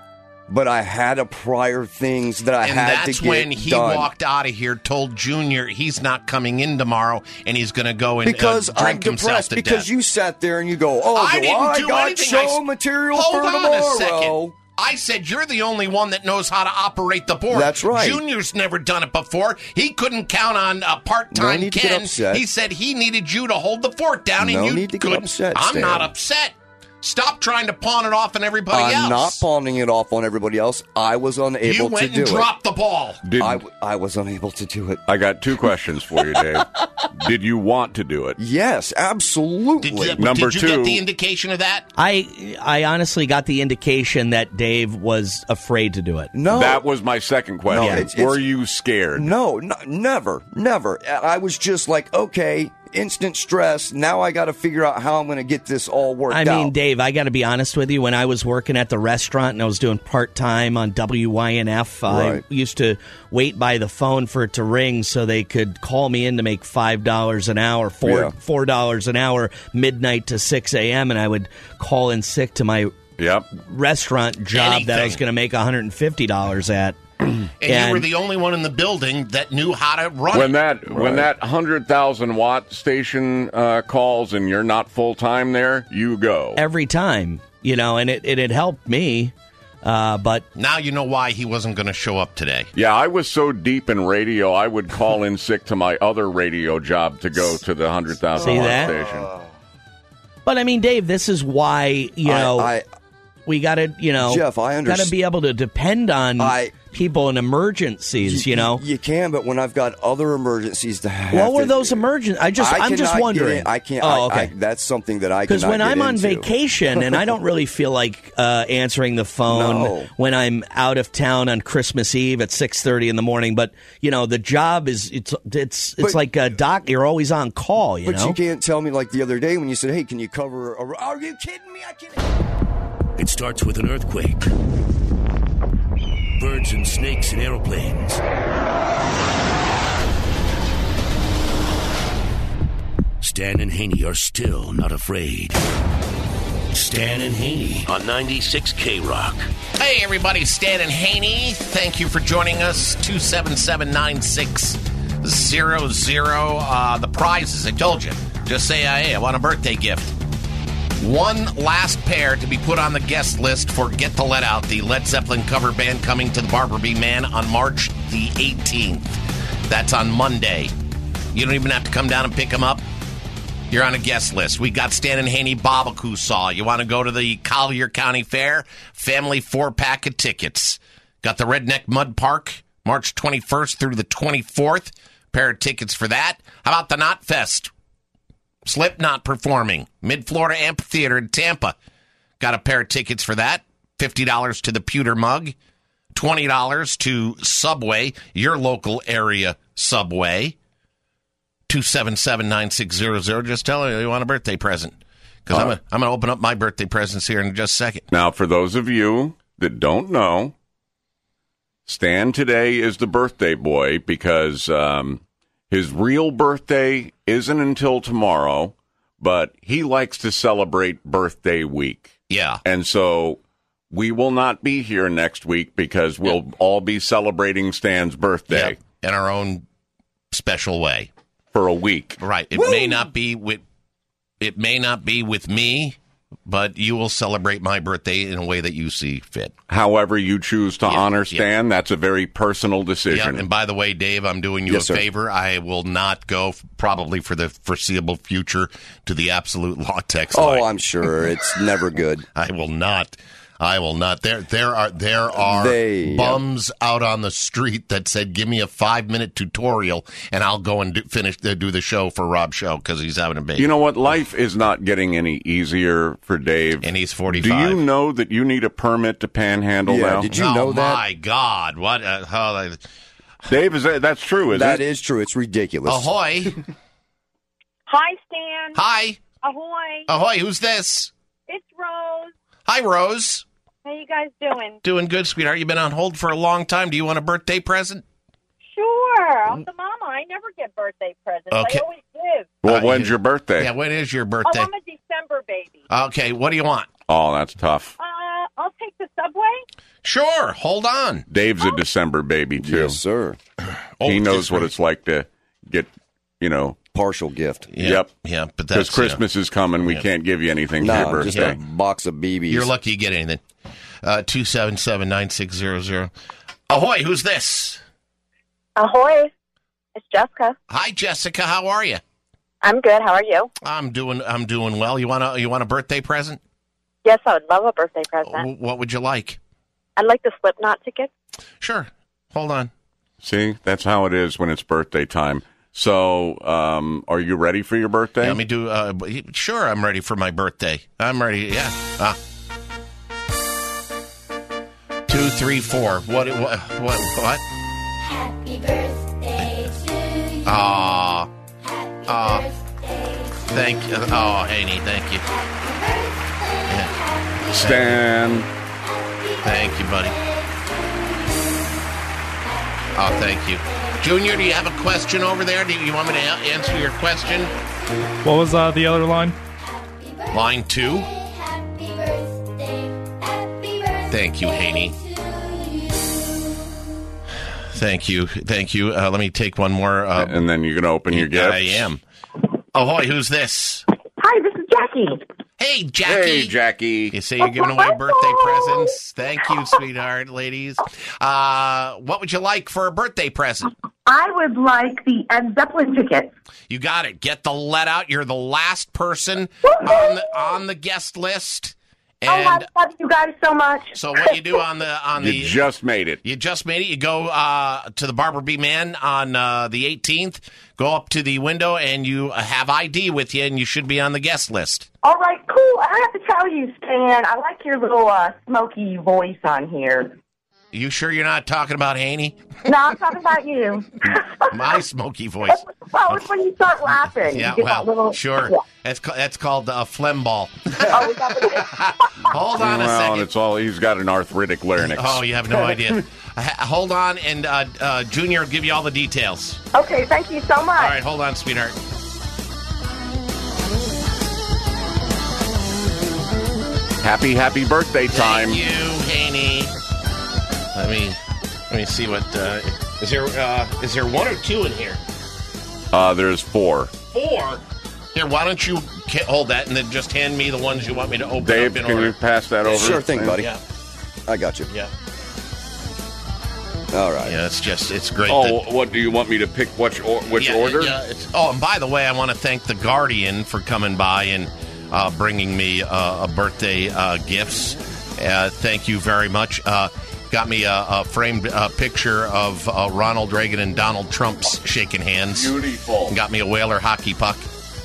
but I had a prior things that I and had to that's get when he done. walked out of here, told Junior he's not coming in tomorrow, and he's going to go and because uh, drink I'm himself depressed to because death. you sat there and you go, oh, I do didn't I do got anything. show I s- material Hold for on tomorrow. a second. I said you're the only one that knows how to operate the board. That's right. Junior's never done it before. He couldn't count on a part-time No need to get Ken. upset. He said he needed you to hold the fort down, No and you need to get couldn't. upset, I'm Stan. not upset. Stop trying to pawn it off on everybody I'm else. not pawning it off on everybody else. I was unable You went to do and it. dropped the ball. Did, I, I was unable to do it. I got two questions for you, Dave. Did you want to do it? Yes, absolutely. Did you, Number did you two- get the indication of that? I I honestly got the indication that Dave was afraid to do it. No. That was my second question. No, it's- Were it's- you scared? No, no, never, never. I was just like, okay, instant stress. Now I got to figure out how I'm going to get this all worked I out. mean, Dave, I got to be honest with you. When I was working at the restaurant and I was doing part time on W Y N F, I Right. used to wait by the phone for it to ring so they could call me in to make five dollars an hour, four Yeah. four dollars an hour, midnight to six a.m. And I would call in sick to my Yep. restaurant job that I was Anything. going to make one hundred fifty dollars at. And, And- you were the only one in the building that knew how to run When it. that when that hundred thousand watt station uh, calls and you're not full time there, you go. Every time, you know, and it, it had helped me. Uh, but Now you know why he wasn't going to show up today. Yeah, I was so deep in radio, I would call in sick to my other radio job to go to the hundred thousand See watt that? station. But I mean, Dave, this is why you I- know I- we got to you know Jeff, I got to underst- be able to depend on I- people in emergencies. You know, you can, but when I've got other emergencies to have, what were to- those emergencies? I just I I'm just cannot get wondering. in- I can't. Oh, I- okay. I, that's something that I Because cannot when get I'm on into. vacation and I don't really feel like uh, answering the phone No. when I'm out of town on Christmas Eve at six thirty in the morning, but you know the job is it's it's it's But- like a doc. You're always on call. You But know. you can't tell me like the other day when you said, "Hey, can you cover?" A, are you kidding me? I can't. It starts with an earthquake, birds and snakes and aeroplanes. Stan and Haney are still not afraid. Stan and Haney on ninety-six K Rock. Hey, everybody, Stan and Haney. Thank you for joining us. two seven seven, nine six zero zero. Uh, the prizes, I told you. Just say, uh, hey, I want a birthday gift. One last pair to be put on the guest list for Get the Let Out, the Led Zeppelin cover band coming to the Barbara B. Man on March the eighteenth. That's on Monday. You don't even have to come down and pick them up. You're on a guest list. We got Stan and Haney barbecue saw. You want to go to the Collier County Fair? Family four-pack of tickets. Got the Redneck Mud Park, March twenty-first through the twenty-fourth. Pair of tickets for that. How about the Knot Fest? Slipknot performing. Mid-Florida Amphitheater in Tampa. Got a pair of tickets for that. fifty dollars to the Pewter Mug. twenty dollars to Subway, your local area Subway. two seven seven, nine six zero zero. Just tell her you want a birthday present. Because I'm going I'm to open up my birthday presents here in just a second. Now, for those of you that don't know, Stan today is the birthday boy because um, his real birthday isn't until tomorrow, but he likes to celebrate birthday week. Yeah. And so we will not be here next week because we'll all be celebrating Stan's birthday. Yep. In our own special way. For a week. Right. It may not be with it may not be with me, but you will celebrate my birthday in a way that you see fit. However you choose to Yeah, honor yeah. Stan, that's a very personal Yeah, decision. and by the way, Dave, I'm doing you Yes, a sir. favor. I will not go, f- probably for the foreseeable future, to the Absolute Latex line. Oh, I'm sure it's never good. I will not. I will not. There, there are there are They- bums out on the street that said, "Give me a five minute tutorial, and I'll go and do, finish uh, do the show for Rob Show because he's having a baby." You know what? Life is not getting any easier for Dave. And he's forty-five. Do you know that you need a permit to panhandle Yeah, now? did you oh, know that? my God! What? Uh, how, uh, Dave, is that that's true? Is That it? is true. It's ridiculous. ahoy! Hi, Stan. Hi, Ahoy. ahoy! Who's this? It's Rose. Hi, Rose. How you guys doing? Doing good, sweetheart. You've been on hold for a long time. Do you want a birthday present? Sure. I'm the mama. I never get birthday presents. Okay. I always give. Well, Uh, when's you- your birthday? Yeah, when is your Oh, birthday? I'm a December baby. Okay, what do you want? Oh, that's tough. Uh, I'll take the Subway. Sure. Hold on. Dave's a December baby, too. Yes, sir. Oh, he knows just what right. it's like to get, you know. Partial gift. Yeah, Yep. Yeah, but Because that's... Christmas yeah. is coming. We Yeah. can't give you anything for No, your birthday. just a box of B Bs. You're lucky you get anything. Uh, two seven seven, nine six zero zero. Ahoy, who's this? Ahoy. It's Jessica. Hi, Jessica. How are you? I'm good. How are you? I'm doing I'm doing well. You want a, you want a birthday present? Yes, I would love a birthday present. W- What would you like? I'd like the Slipknot ticket. Sure. Hold on. See, that's how it is when it's birthday time. So, um, are you ready for your birthday? Yeah, let me do. Uh, sure, I'm ready for my birthday. I'm ready. Yeah. Ah. Two, three, four. What? What? What? What? Happy birthday to you. Ah. Ah. Thank you. Oh, Haney, thank you. Yeah. Stan. Thank you, buddy. Oh, thank you. Junior, do you have a question over there? Do you want me to a- answer your question? What was uh, the other line? Line two. Thank you, Haney. Thank you. Thank you. Uh, let me take one more. Uh, and then you're going to open your gifts? I am. Ahoy, who's this? Hi, this is Jackie. Hey, Jackie. Hey, Jackie. You say you're giving away birthday presents. Thank you, sweetheart, ladies. Uh, what would you like for a birthday present? I would like the Ed Zeppelin ticket. You got it. Get the let out. You're the last person on the, on the guest list. Oh, I And love you guys so much. so what you do on the on You the just made it. You just made it. You go uh, to the Barbara B. Man on uh, the eighteenth. Go up to the window, and you have I D with you, and you should be on the guest list. All right, cool. I have to tell you, Stan, I like your little uh, smoky voice on here. You sure you're not talking about Haney? No, I'm talking about you. My smoky voice. Well, it's when you start laughing. Yeah, you get well, that little, sure. Yeah. That's ca- that's called uh, phlegm ball. Oh, is that what it is? Hold on a well, second. it's all, he's got an arthritic larynx. Oh, you have no idea. Uh, hold on, and uh, uh, Junior will give you all the details. Okay, thank you so much. All right, hold on, sweetheart. Happy, happy birthday time. Thank you, Haney. Let me let me see what uh, is there. Uh, is there one or two in here? Uh, there's four. Four. Here, why don't you ca- hold that and then just hand me the ones you want me to open Dave, up in can order? you pass that over? Sure thing, buddy. Yeah. I got you. Yeah. All right. Yeah, it's just it's great. Oh, that, what do you want me to pick? Which or, which yeah, order? Yeah, it's, oh, and by the way, I want to thank the Guardian for coming by and uh, bringing me uh, a birthday uh, gifts. Uh, thank you very much. Uh, got me a, a framed uh, picture of uh, Ronald Reagan and Donald Trump shaking hands. Beautiful. Got me a Whaler hockey puck.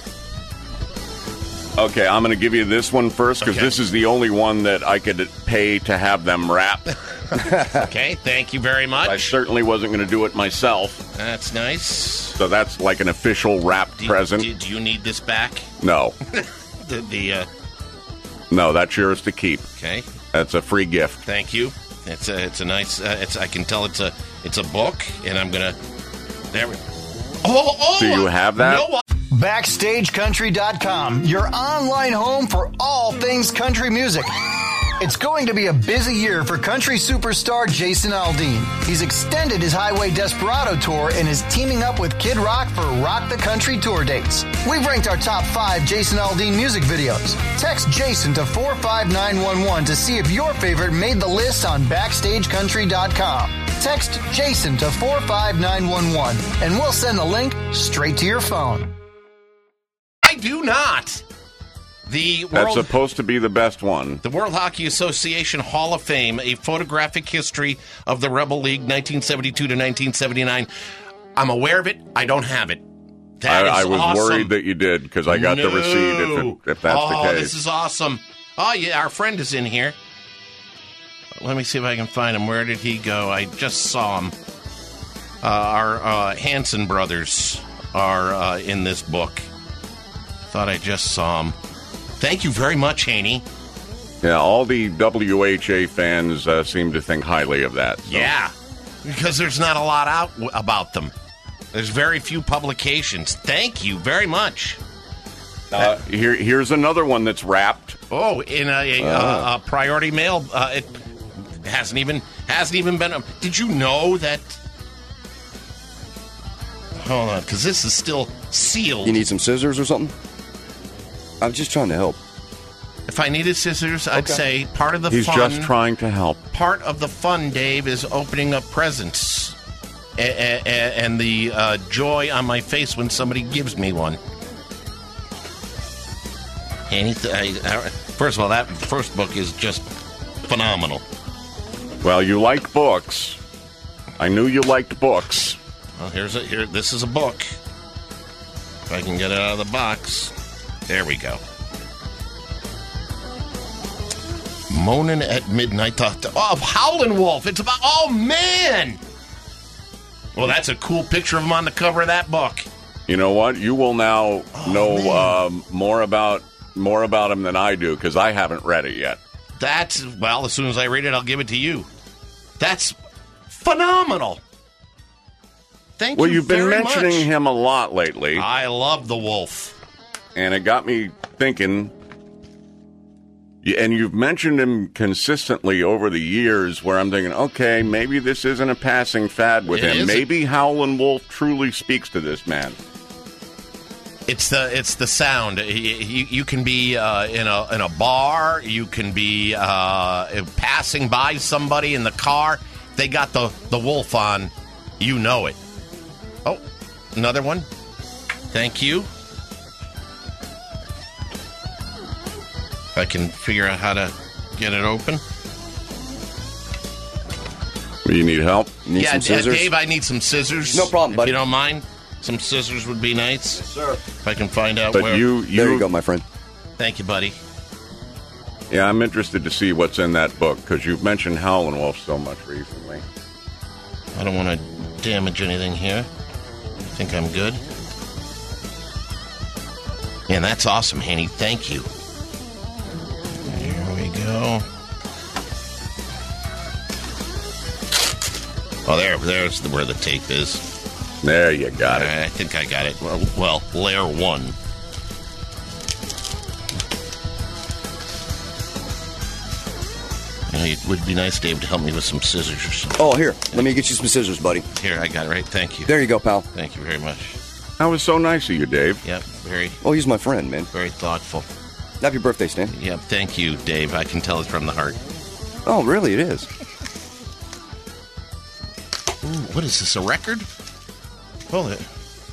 Okay, I'm going to give you this one first because Okay. this is the only one that I could pay to have them wrap. Okay, thank you very much. I certainly wasn't going to do it myself. That's nice. So that's like an official wrapped Do, present. do, do you need this back? No. the the uh, No, that's yours to keep. okay. That's a free gift. Thank you. It's a it's a nice. Uh, it's I can tell it's a it's a book, and I'm gonna. There we. Oh oh. Do you have that? No. Backstage Country dot com, your online home for all things country music. It's going to be a busy year for country superstar Jason Aldean. He's extended his Highway Desperado tour and is teaming up with Kid Rock for Rock the Country tour dates. We've ranked our top five Jason Aldean music videos. Text Jason to four five nine one one to see if your favorite made the list on Backstage Country dot com. Text Jason to four five nine one one and we'll send the link straight to your phone. I do not. The That's world. supposed to be the best one. The World Hockey Association Hall of Fame, a photographic history of the Rebel League, nineteen seventy-two to nineteen seventy-nine. I'm aware of it. I don't have it. That I, is I was awesome. worried that you did because I got No. the receipt if, it, if that's oh, the case. this is awesome. Oh, yeah, our friend is in here. Let me see if I can find him. Where did he go? I just saw him. Uh, our uh, Hanson brothers are uh, in this book. Thought I just saw him. Thank you very much, Haney. Yeah, all the W H A fans uh, seem to think highly of that. so. Yeah, because there's not a lot out w- about them. There's very few publications. Thank you very much. Uh, here, here's another one that's wrapped. Oh, in a, a, Ah. a, a priority mail. Uh, it, hasn't even hasn't even been. A, did you know that? Hold on, because this is still sealed. You need some scissors or something? I'm just trying to help. If I needed scissors, I'd Okay. say part of the He's fun. just trying to help. Part of the fun, Dave, is opening up presents, a- a- a- and the uh, joy on my face when somebody gives me one. Anything? I, I, first of all, that first book is just phenomenal. Well, you like books. I knew you liked books. Well, here's a here. This is a book. If I can get it out of the box, there we go. Moaning at midnight. Thought, oh, Howlin' Wolf. It's about. Oh man. Well, that's a cool picture of him on the cover of that book. You know what? You will now Oh, know um, more about more about him than I do because I haven't read it yet. That's well. As soon as I read it, I'll give it to you. That's phenomenal. Thank Well, you you've been very mentioning much. him a lot lately. I love the wolf. And it got me thinking, y- and you've mentioned him consistently over the years where I'm thinking, okay, maybe this isn't a passing fad with It him. isn't. Maybe Howlin' Wolf truly speaks to this man. It's the it's the sound. You, you, you can be uh, in a in a bar. You can be uh, passing by somebody in the car. They got the, the wolf on. You know it. Oh, another one. Thank you. If I can figure out how to get it open. You need help? Need yeah, some scissors? Dave, I need some scissors. No problem, buddy. If you don't mind, some scissors would be nice. Yes, sir. If I can find out But where. you, you, There you go, my friend. Thank you, buddy. yeah, I'm interested to see what's in that book because you've mentioned Howlin' Wolf so much recently. I don't want to damage anything here. I think I'm good. Man, that's awesome, Hanny. Thank you. Here we go. Oh, there, there's the, where the tape is. There you got it. I think I got it. Well, well, layer one. You know, it would be nice, Dave, to help me with some scissors or something. Oh, here. Let me get you some scissors, buddy. Here, I got it right. Thank you. There you go, pal. Thank you very much. That was so nice of you, Dave. Yep, very, Oh, he's my friend, man. very thoughtful. Happy birthday, Stan. Yep, thank you, Dave. I can tell it's from the heart. Oh, really? It is. Ooh, what is this, a record? Hold it.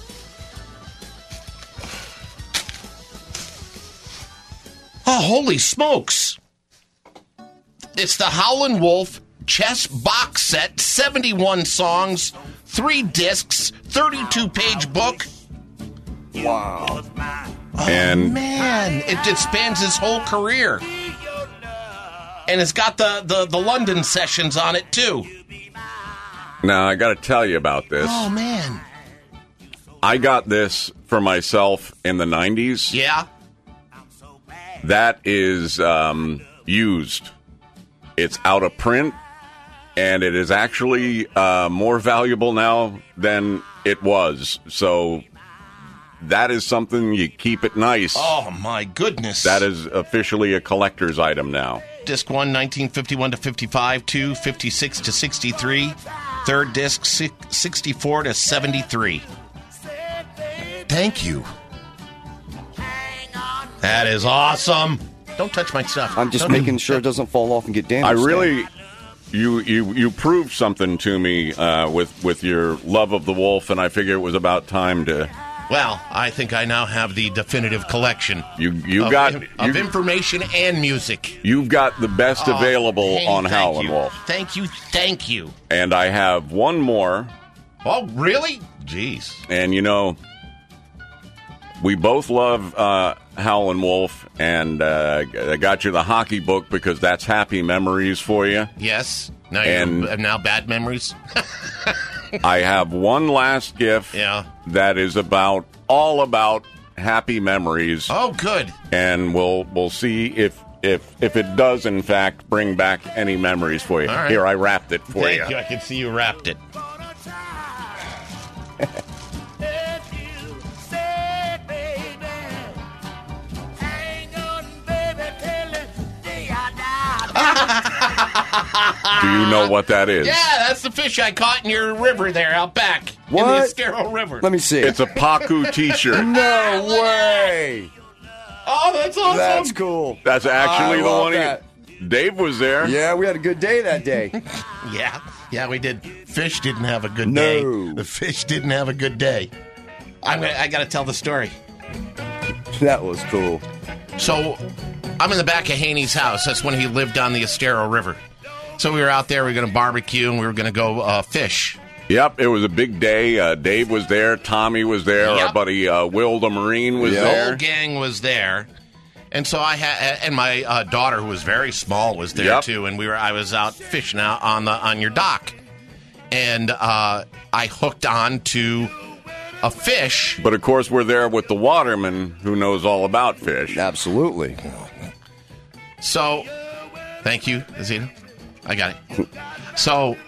Oh, holy smokes! It's the Howlin' Wolf Chess Box Set, seventy-one songs, three discs, thirty-two page book. Wow. Oh, And- man, it, it spans his whole career. And it's got the, the, the London sessions on it, too. Now, I got to tell you about this. Oh, man. I got this for myself in the nineties. Yeah? That is um, used. It's out of print, and it is actually uh, more valuable now than it was. So that is something you keep it nice. Oh, my goodness. That is officially a collector's item now. Disc one, nineteen fifty-one to fifty-five. Two, fifty-six to sixty-three. Third disc, six, sixty-four to seventy-three. Thank you. That is awesome. Don't touch my stuff. I'm just Don't- making sure it doesn't fall off and get damaged. I Stan. really, you you you proved something to me uh, with with your love of the wolf, and I figure it was about time to. Well, I think I now have the definitive collection. You you of, got of you, information and music. You've got the best Oh, available hey, on thank Howlin' you. Wolf, Thank you, thank you. and I have one more. Oh, really? Jeez. And you know, we both love uh, Howlin' Wolf, and uh, I got you the hockey book because that's happy memories for you. Yes. Now, And- you're, now bad memories. I have one last gift Yeah. that is about all about happy memories. Oh, good. And we'll we'll see if if if it does in fact bring back any memories for you. All right. Here, I wrapped it for Thank you. you. I can see you wrapped it. Do you know what that is? Yeah, that's the fish I caught in your river there out back. In the What? Estero River. Let me see. It's a Pacu T-shirt. No way. Oh, that's awesome. That's cool. That's actually I the love one. He, that. Dave was there. Yeah, we had a good day that day. Yeah, yeah, we did. Fish didn't have a good No. day. The fish didn't have a good day. I'm gonna, I got to tell the story. That was cool. So, I'm in the back of Haney's house. That's when he lived on the Estero River. So we were out there. We were going to barbecue and we were going to go uh, fish. Yep, it was a big day. Uh, Dave was there. Tommy was there. Yep. Our buddy uh, Will the Marine was The there. whole gang was there. And so I had, and my uh, daughter, who was very small, was there Yep. too. And we were, I was out fishing out on the on your dock, and uh, I hooked on to a fish. But of course, we're there with the waterman who knows all about fish. Absolutely. So, thank you, Azina. I got it. So,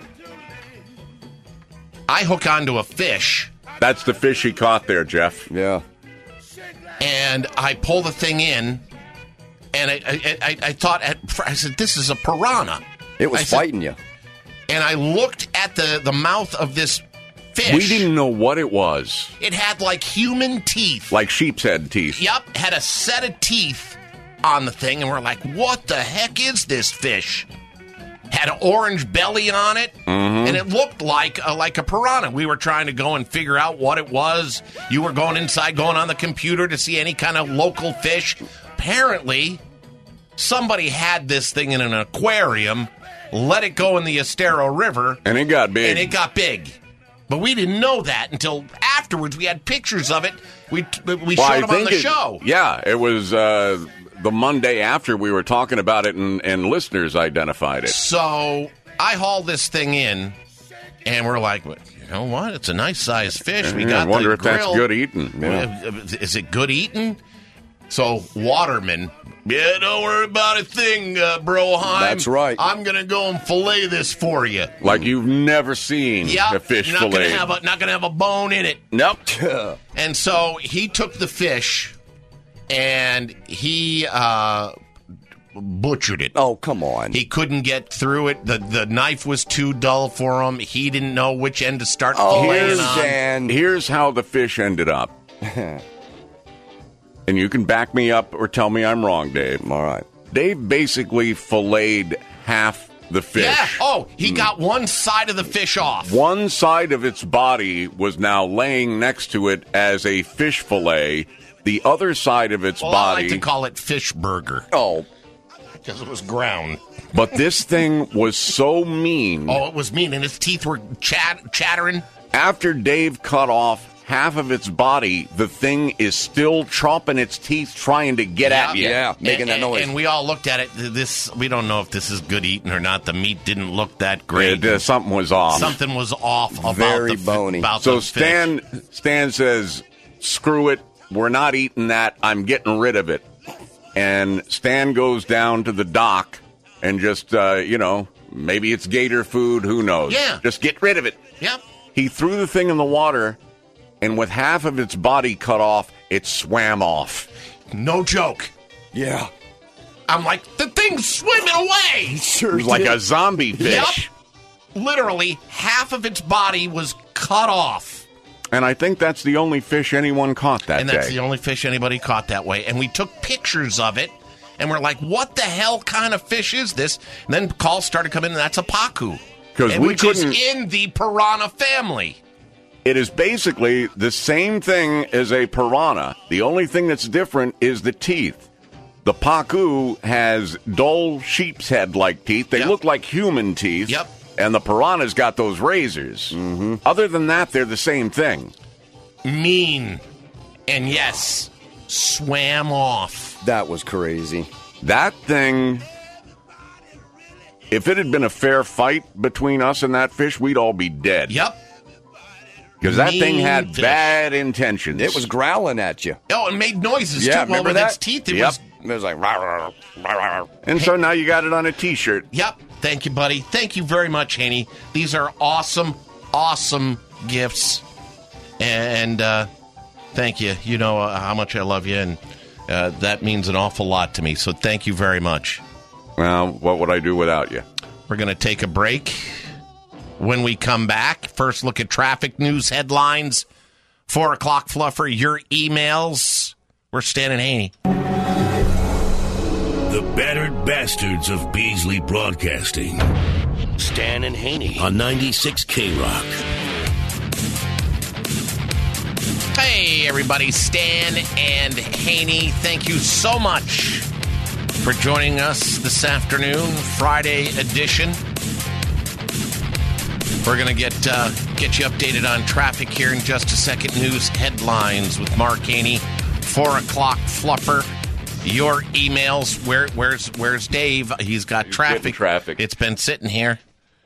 I hook onto a fish. That's the fish he caught there, Jeff. Yeah. And I pull the thing in, and I I, I, I thought, at, I said, this is a piranha. It was I said- fighting you. And I looked at the, the mouth of this fish. We didn't know what it was. It had like human teeth. Like sheep's head teeth. Yep, had a set of teeth on the thing, and we're like, what the heck is this fish? Had an orange belly on it, Mhm. and it looked like a, like a piranha. We were trying to go and figure out what it was. You were going inside, going on the computer to see any kind of local fish. Apparently, somebody had this thing in an aquarium, let it go in the Estero River, And it got big. and it got big. But we didn't know that until afterwards. We had pictures of it. We we Well, showed I them on think the it- show. Yeah, it was uh, the Monday after we were talking about it, and, and listeners identified it. So I haul this thing in, and we're like, you know what? It's a nice sized fish. We Yeah, got I wonder the if that's grill. good eating. Yeah. Is it good eating? So Waterman, yeah, don't worry about a thing, uh, Broheim. That's right. I'm gonna go and fillet this for you. Like you've never seen Yeah, a fish not fillet. gonna have a not gonna have a bone in it. Nope. And so he took the fish and he uh, butchered it. Oh, come on. He couldn't get through it. The the knife was too dull for him. He didn't know which end to start Oh, filleting here's, on. Dan. here's how the fish ended up. And you can back me up or tell me I'm wrong, Dave. All right. Dave basically filleted half the fish. Yeah. Oh, he got one side of the fish off. One side of its body was now laying next to it as a fish fillet. The other side of its Well, I body. like to call it fish burger Oh, because it was ground. But this thing was so mean. Oh, it was mean, and his teeth were chat- chattering. After Dave cut off half of its body, the thing is still chomping its teeth trying to get at you. yeah, making and, that noise. And we all looked at it. This we don't know if this is good eating or not. The meat didn't look that great. It, uh, something was off. Something was off about Very the, bony. About so the fish. Stan, Stan says, screw it. We're not eating that. I'm getting rid of it. And Stan goes down to the dock and just, uh, you know, maybe it's gator food. Who knows? Yeah. Just get rid of it. Yep. He threw the thing in the water, and with half of its body cut off, it swam off. No joke. yeah. I'm like, the thing's swimming away. Sure It was like did. a zombie fish. Yep. Literally, half of its body was cut off. And I think that's the only fish anyone caught that And that's day. the only fish anybody caught that way. And we took pictures of it, and we're like, what the hell kind of fish is this? And then calls started coming in, and that's a pacu. 'Cause And we which is couldn't- in the piranha family. It is basically the same thing as a piranha. The only thing that's different is the teeth. The pacu has dull sheep's head-like teeth. They Yep. look like human teeth. Yep. And the piranha's got those razors. Mm-hmm. Other than that, they're the same thing. Mean. And yes, swam off. That was crazy. That thing, if it had been a fair fight between us and that fish, we'd all be dead. Yep. Because that thing Mean had fish. bad intentions. It was growling at you. Oh, it made noises, Yeah, too. Well, remember with that? its teeth, it Yep. was... It was like, rah, rah, rah, rah. And so now you got it on a T-shirt. Yep. Thank you, buddy. Thank you very much, Haney. These are awesome, awesome gifts. And uh, thank you. You know uh, how much I love you, and uh, that means an awful lot to me. So thank you very much. Well, what would I do without you? We're going to take a break. When we come back, first look at traffic news headlines. Four o'clock fluffer, your emails. We're Stan and Haney. The battered bastards of Beasley Broadcasting. Stan and Haney on ninety-six K Rock. Hey, everybody. Stan and Haney, thank you so much for joining us this afternoon, Friday edition. We're going to get uh, get you updated on traffic here in just a second. News headlines with Mark Haney. Four o'clock fluffer. Your emails. Where where's where's Dave? He's got He's traffic. traffic. It's been sitting here.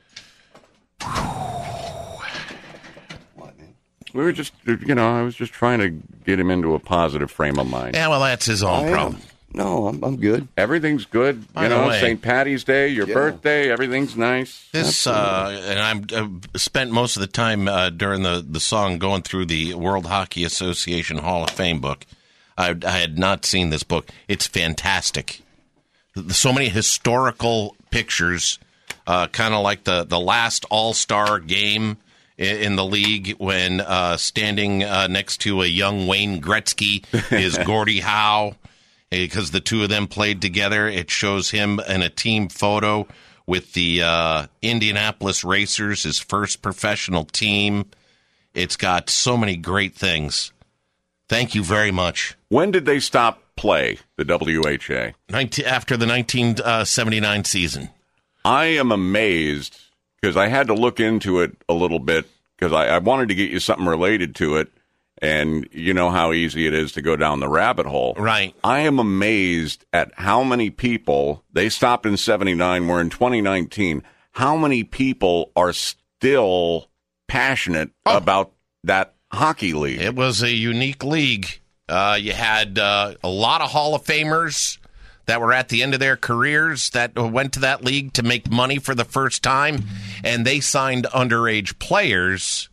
We were just, you know, I was just trying to get him into a positive frame of mind. Yeah, well, that's his own I am. problem. No, I'm I'm good. Everything's good. By You the know, way- Saint Patty's Day, your Yeah. birthday, everything's nice. This uh, and I'm uh, spent most of the time uh, during the, the song going through the World Hockey Association Hall of Fame book. I, I had not seen this book. It's fantastic. So many historical pictures, uh, kind of like the, the last All-Star game in, in the league when uh, standing uh, next to a young Wayne Gretzky is Gordie Howe, because the two of them played together. It shows him in a team photo with the uh, Indianapolis Racers, his first professional team. It's got so many great things. Thank you very much. When did they stop play, the W H A? nineteen After the nineteen seventy-nine season. I am amazed because I had to look into it a little bit because I, I wanted to get you something related to it. And you know how easy it is to go down the rabbit hole. Right. I am amazed at how many people, they stopped in seventy-nine, we're in twenty nineteen, how many people are still passionate Oh. about that hockey league. It was a unique league. Uh, you had uh, a lot of Hall of Famers that were at the end of their careers that went to that league to make money for the first time, and they signed underage players.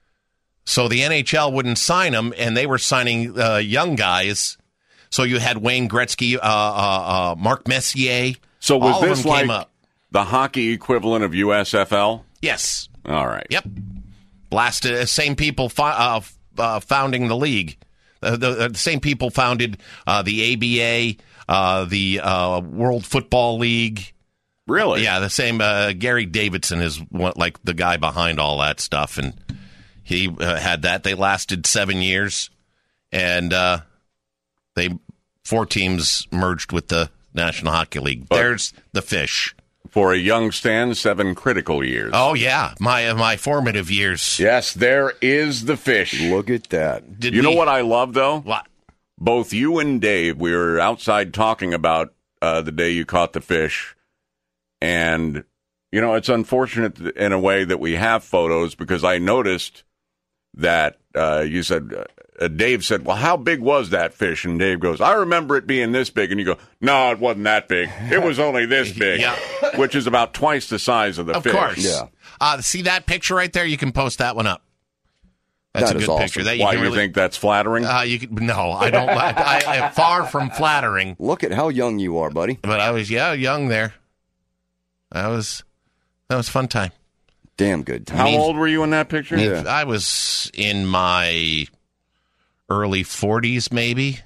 So the N H L wouldn't sign them, and they were signing uh, young guys. So you had Wayne Gretzky, uh, uh, uh, Mark Messier. So was all of this them came like up. the hockey equivalent of U S F L? Yes. All right. Yep. Blasted. uh, Same people fi- uh, f- uh, founding the league. Uh, the, the same people founded uh, the A B A, uh, the uh, World Football League. Really? Yeah, the same. Uh, Gary Davidson is one, like the guy behind all that stuff, and he uh, had that. They lasted seven years, and uh, they four teams merged with the National Hockey League. But There's the fish. For a young Stan, seven critical years. Oh yeah, my my formative years. Yes, there is the fish. Look at that. Did you know we- what I love, though? What? Both you and Dave, we were outside talking about uh, the day you caught the fish. And, you know, it's unfortunate in a way that we have photos because I noticed that uh, you said, uh, Dave said, well, how big was that fish? And Dave goes, I remember it being this big. And you go, no, it wasn't that big. It was only this big, Yeah. which is about twice the size of the Of fish. course. Yeah. Uh, see that picture right there? You can post that one up. That's That a is good awesome. picture. That you Why, can you really, think that's flattering? Uh, you can, no, I don't. I, I, I far from flattering. Look at how young you are, buddy. But I was yeah young there. That was that was a fun time. Damn good time. How mean- old were you in that picture? Yeah. I was in my early forties, maybe.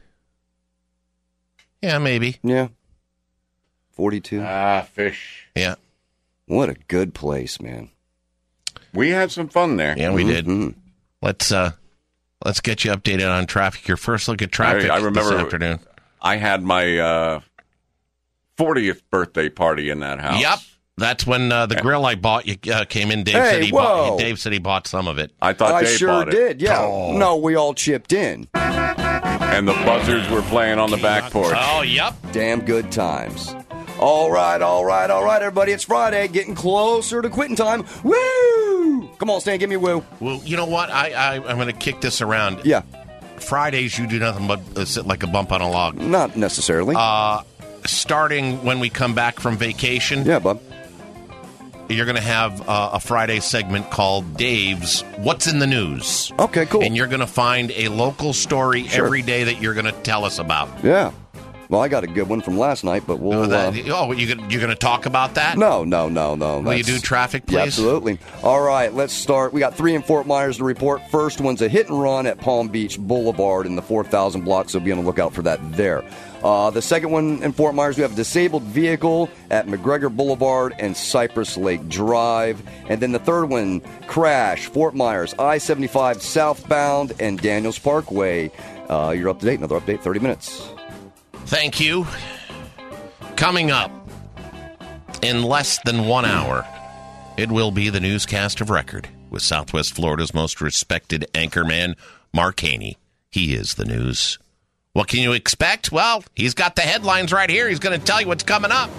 Yeah, maybe. Yeah. forty-two. Ah, fish. Yeah, What a good place, man. We had some fun there. yeah, we did. Mhm. Let's uh, let's get you updated on traffic. Your first look at traffic I, I remember this afternoon. I had my uh, fortieth birthday party in that house. Yep. That's when uh, the grill I bought you uh, came in. Dave Hey, said he whoa. bought. Dave said he bought some of it. I thought I Dave sure bought it. did, yeah. Oh. No, we all chipped in. And the buzzards were playing on the back porch. Oh, yep. Damn good times. All right, all right, all right, everybody. It's Friday, getting closer to quitting time. Woo! Come on, Stan, give me a woo. Well, you know what? I, I I'm going to kick this around. Yeah, Fridays, you do nothing but uh, sit like a bump on a log. not necessarily. Uh, starting when we come back from vacation, yeah, bub. you're going to have uh, a Friday segment called Dave's What's in the News. Okay, cool. And you're going to find a local story Sure. every day that you're going to tell us about. Yeah. Well, I got a good one from last night, but we'll... Oh, that, uh, oh you gonna, you're going to talk about that? No, no, no, no. Will you do traffic, please? Yeah, absolutely. All right, let's start. We got three in Fort Myers to report. First one's a hit and run at Palm Beach Boulevard in the four thousand block, so be on the lookout for that there. Uh, the second one in Fort Myers, we have a disabled vehicle at McGregor Boulevard and Cypress Lake Drive. And then the third one, crash, Fort Myers, I seventy-five southbound and Daniels Parkway. Uh, you're up to date. Another update, thirty minutes. Thank you. Coming up in less than one hour, it will be the newscast of record with Southwest Florida's most respected anchorman, Mark Haney. He is the news. What can you expect? Well, he's got the headlines right here. He's going to tell you what's coming up.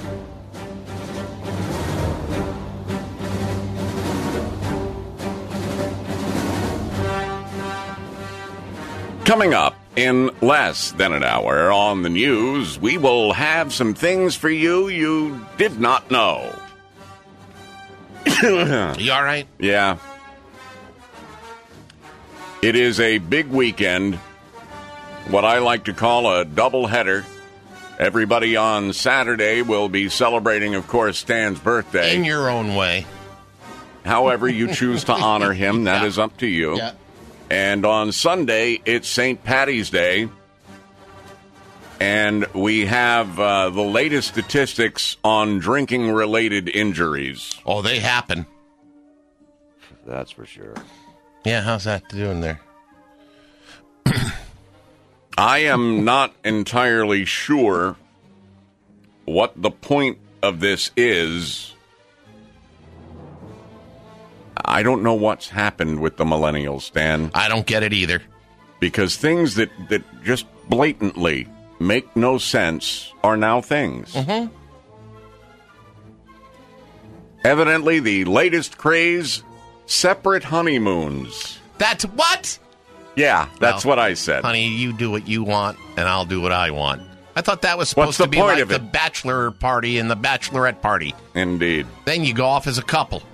Coming up in less than an hour on the news, we will have some things for you you did not know. You all right? Yeah. It is a big weekend, what I like to call a doubleheader. Everybody on Saturday will be celebrating, of course, Stan's birthday. In your own way. However you choose to honor him, that Yeah. is up to you. Yeah. And on Sunday, it's Saint Patty's Day. And we have uh, the latest statistics on drinking-related injuries. Oh, they happen. That's for sure. Yeah, how's that doing there? I am not entirely sure what the point of this is. I don't know what's happened with the millennials, Stan. I don't get it either. Because things that, that just blatantly make no sense are now things. Mm-hmm. Evidently, the latest craze, separate honeymoons. That's what? Yeah, that's Well, what I said. Honey, you do what you want, and I'll do what I want. I thought that was supposed What's the to be point like of the it? bachelor party and the bachelorette party. Indeed. Then you go off as a couple.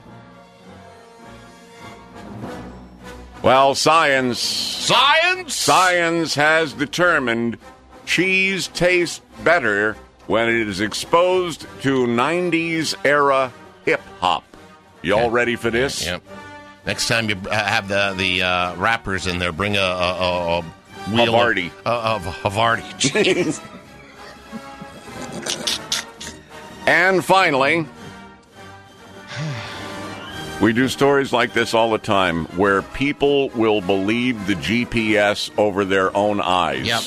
Well, science... Science? Science has determined cheese tastes better when it is exposed to nineties-era hip-hop. Y'all ready for this? Yep. Next time you uh, have the the uh, rappers in there, bring a, a, a, a wheel Havarti. of, uh, of Havarti. Jeez. And finally, we do stories like this all the time where people will believe the G P S over their own eyes. Yep.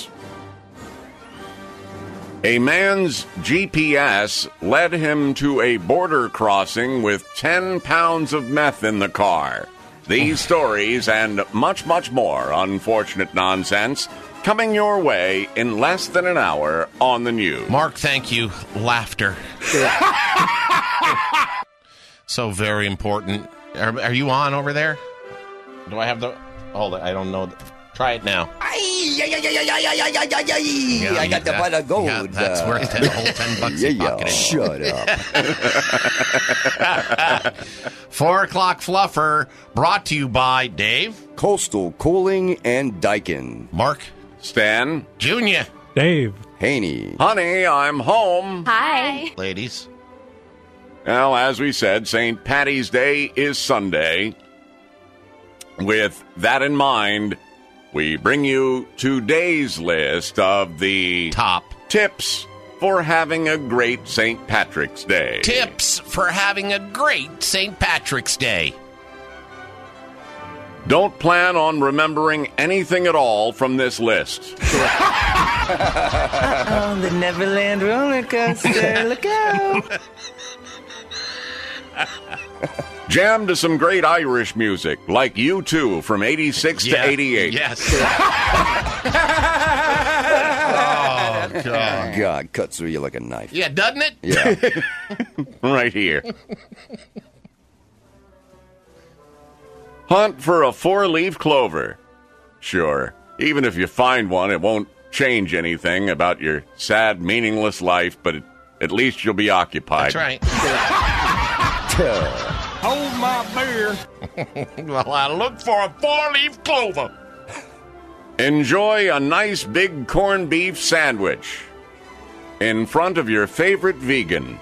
A man's G P S led him to a border crossing with ten pounds of meth in the car. These stories and much, much more unfortunate nonsense coming your way in less than an hour on the news. Mark, thank you. Laughter. So very important. Are, are you on over there? Do I have the... Hold it. I don't know. Try it now. I got the that- pot of gold. yeah, that's worth ten, a whole ten bucks yeah, a yeah. pocket. Shut up. Four o'clock fluffer brought to you by Dave, Coastal Cooling and Daikin. Mark, Stan, Junior, Dave, Haney. Honey, I'm home. Hi. ladies. Well, as we said, Saint Patty's Day is Sunday. With that in mind, we bring you today's list of the top tips for having a great Saint Patrick's Day. Tips for having a great Saint Patrick's Day. Don't plan on remembering anything at all from this list. Uh-oh, the Neverland roller coaster. Look out. Jam to some great Irish music, like U two from eighty-six Yeah, to eighty-eight. Yes. Oh, God. God, cuts through you like a knife. Yeah, doesn't it? Yeah. Right here. Hunt for a four-leaf clover. Sure, even if you find one, it won't change anything about your sad, meaningless life, but it, at least you'll be occupied. That's right. Hold my beer. Well, I look for a four-leaf clover. Enjoy a nice big corned beef sandwich. in front of your favorite vegan.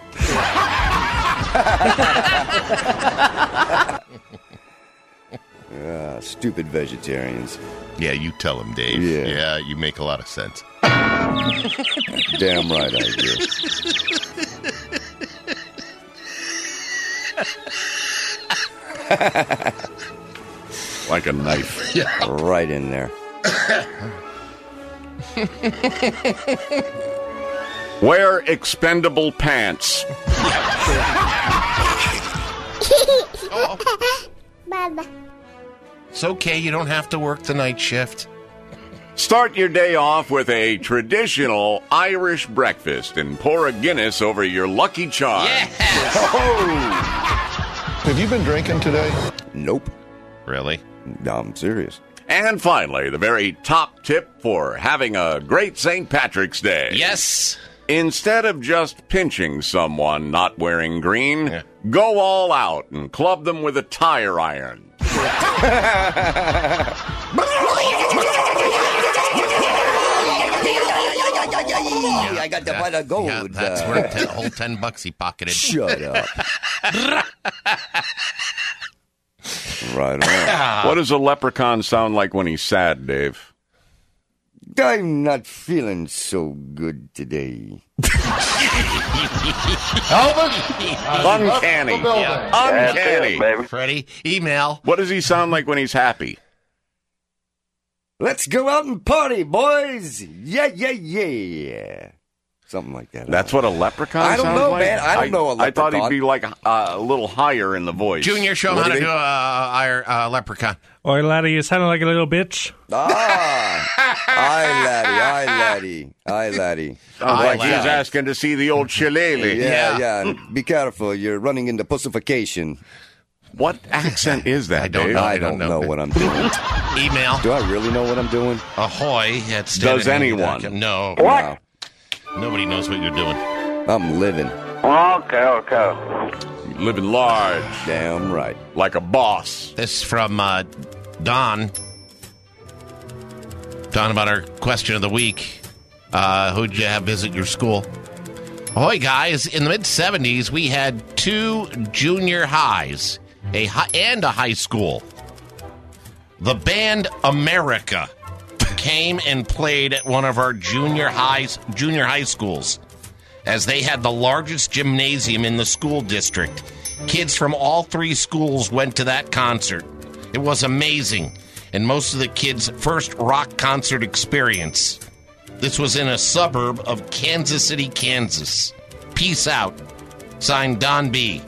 uh, stupid vegetarians. Yeah, you tell him, Dave. Yeah. Yeah, you make a lot of sense. Damn right I do. Like a knife. Yeah. Right in there. Wear expendable pants. It's okay. You don't have to work the night shift. Start your day off with a traditional Irish breakfast and pour a Guinness over your Lucky Charm. Yes. Have you been drinking today? Nope. Really? No, I'm serious. And finally, the very top tip for having a great Saint Patrick's Day. Yes. Instead of just pinching someone not wearing green, yeah. go all out and club them with a tire iron. I got the pot of gold. Yeah, that's uh, worth a whole ten bucks he pocketed. Shut up. Right on. What does a leprechaun sound like when he's sad, Dave? I'm not feeling so good today. Uncanny. Yeah. Uncanny. It, Freddie, email. What does he sound like when he's happy? Let's go out and party, boys. Yeah, yeah, yeah. Something like that. That's what a leprechaun I don't sounds know, like? man. I don't I, know a leprechaun. I thought he'd be like uh, a little higher in the voice. Junior, show him how to do a uh, uh, leprechaun. Oi, laddie, you sound like a little bitch. Ah. Aye, laddie. Aye, laddie. Aye, laddie. Sounds Aye, like laddie. he's asking to see the old shillelagh. Yeah, yeah. yeah. Be careful. You're running into pussification. What accent is that, I don't Dave? know. I, I don't, don't know. know. what I'm doing. Email. Do I really know what I'm doing? Ahoy. That's Does anyone? No. What? Nobody knows what you're doing. I'm living. Okay, okay. Living large. Damn right. Like a boss. This from uh, Don. Don, about our question of the week. Uh, who'd you have visit your school? Ahoy, guys. In the mid-seventies, we had two junior highs a high, and a high school. The band America came and played at one of our junior highs, junior high schools, as they had the largest gymnasium in the school district. Kids from all three schools went to that concert. It was amazing, and most of the kids' first rock concert experience. This was in a suburb of Kansas City, Kansas. Peace out. Signed, Don B.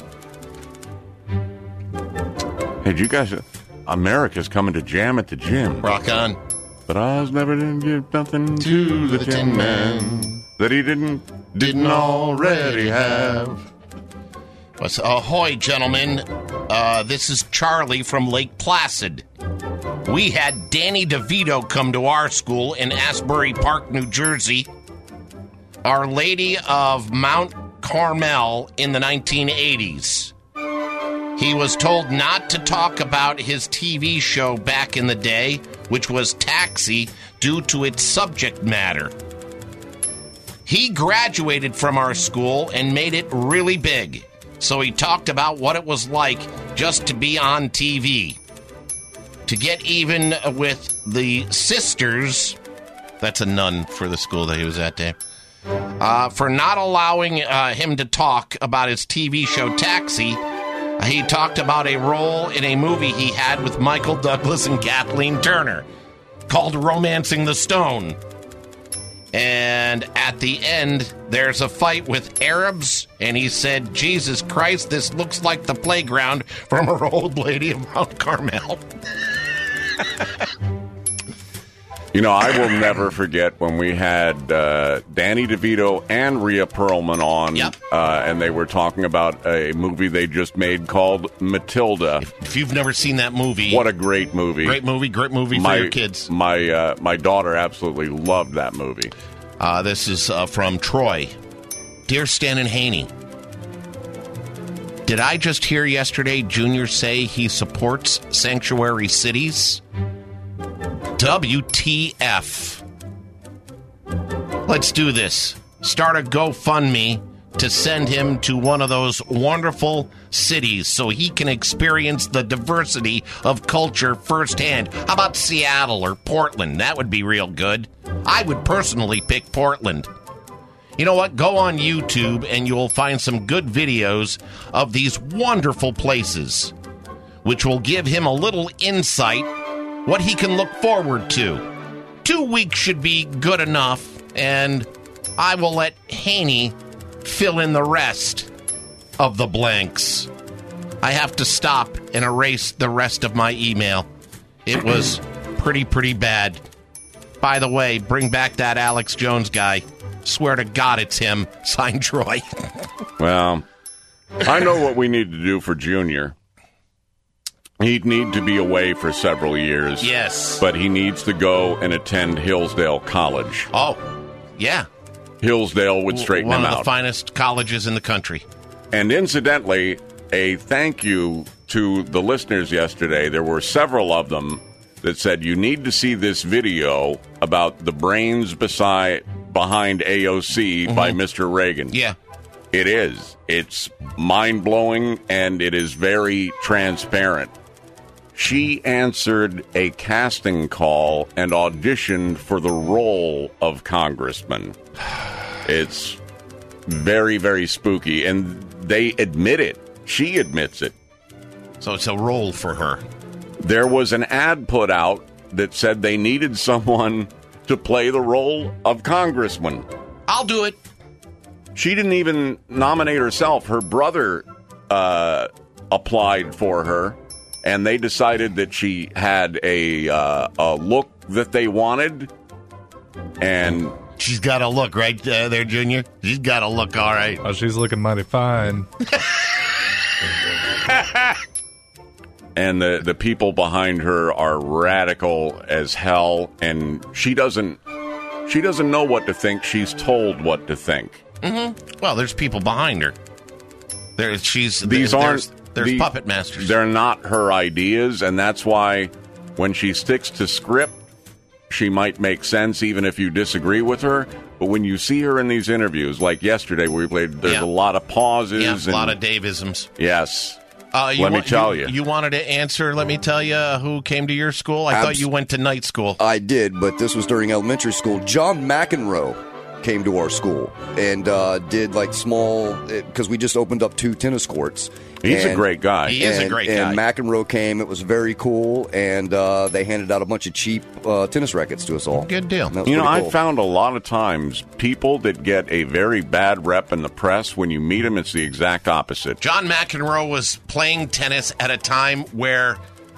Hey, did you guys... America's coming to jam at the gym. Rock on. But Oz never did give nothing to the Tin Man that he didn't didn't already have. What's, ahoy, gentlemen. Uh, this is Charlie from Lake Placid. We had Danny DeVito come to our school in Asbury Park, New Jersey. Our Lady of Mount Carmel in the nineteen eighties. He was told not to talk about his T V show back in the day, which was Taxi, due to its subject matter. He graduated from our school and made it really big, so he talked about what it was like just to be on T V. To get even with the sisters, that's a nun for the school that he was at, Dave, uh, for not allowing uh, him to talk about his T V show Taxi. He talked about a role in a movie he had with Michael Douglas and Kathleen Turner called Romancing the Stone. And at the end, there's a fight with Arabs, and he said, Jesus Christ, this looks like the playground from our old lady of Mount Carmel. You know, I will never forget when we had uh, Danny DeVito and Rhea Perlman on, yep. uh, and they were talking about a movie they just made called Matilda. If, if you've never seen that movie, what a great movie! Great movie, great movie my, for your kids. My uh, my daughter absolutely loved that movie. Uh, this is uh, from Troy. Dear Stan and Haney, did I just hear yesterday Junior say he supports sanctuary cities? W T F. Let's do this. start a GoFundMe to send him to one of those wonderful cities so he can experience the diversity of culture firsthand. How about Seattle or Portland? That would be real good. I would personally pick Portland. You know what? Go on YouTube and you'll find some good videos of these wonderful places, which will give him a little insight what he can look forward to. Two weeks should be good enough, and I will let Haney fill in the rest of the blanks. I have to stop and erase the rest of my email. It was pretty, pretty bad. By the way, bring back that Alex Jones guy. Swear to God it's him. Signed, Troy. Well, I know what we need to do for Junior. He'd need to be away for several years. Yes. But he needs to go and attend Hillsdale College. Oh, yeah. Hillsdale would straighten One him of out. the finest colleges in the country. And incidentally, a thank you to the listeners yesterday. There were several of them that said, you need to see this video about the brains beside, behind A O C mm-hmm. by Mister Reagan. Yeah. It is. It's mind-blowing, and it is very transparent. She answered a casting call and auditioned for the role of congressman. It's very, very spooky, and they admit it. She admits it. So it's a role for her. There was an ad put out that said they needed someone to play the role of congressman. I'll do it. She didn't even nominate herself. Her brother uh, applied for her, and they decided that she had a uh, a look that they wanted. And she's got a look, right uh, there, Junior? She's got a look, all right. Oh, she's looking mighty fine. And the, the people behind her are radical as hell, and she doesn't she doesn't know what to think. She's told what to think. Mm-hmm. Well, there's people behind her. There's she's these there, aren't there's, there's the, puppet masters. They're not her ideas, and that's why when she sticks to script, she might make sense even if you disagree with her. But when you see her in these interviews, like yesterday where we played, there's yeah. a lot of pauses. Yeah, and, a lot of Davisms. Yes. Uh, you let me wa- tell you, you. You wanted to answer, let me tell you, who came to your school? I Abs- thought you went to night school. I did, but this was during elementary school. John McEnroe came to our school and uh, did like small, because we just opened up two tennis courts. He's and, a great guy. He is and, a great and guy. And McEnroe came. It was very cool, and uh, they handed out a bunch of cheap uh, tennis rackets to us all. Good deal. You know, cool. I found a lot of times people that get a very bad rep in the press, when you meet them, it's the exact opposite. John McEnroe was playing tennis at a time where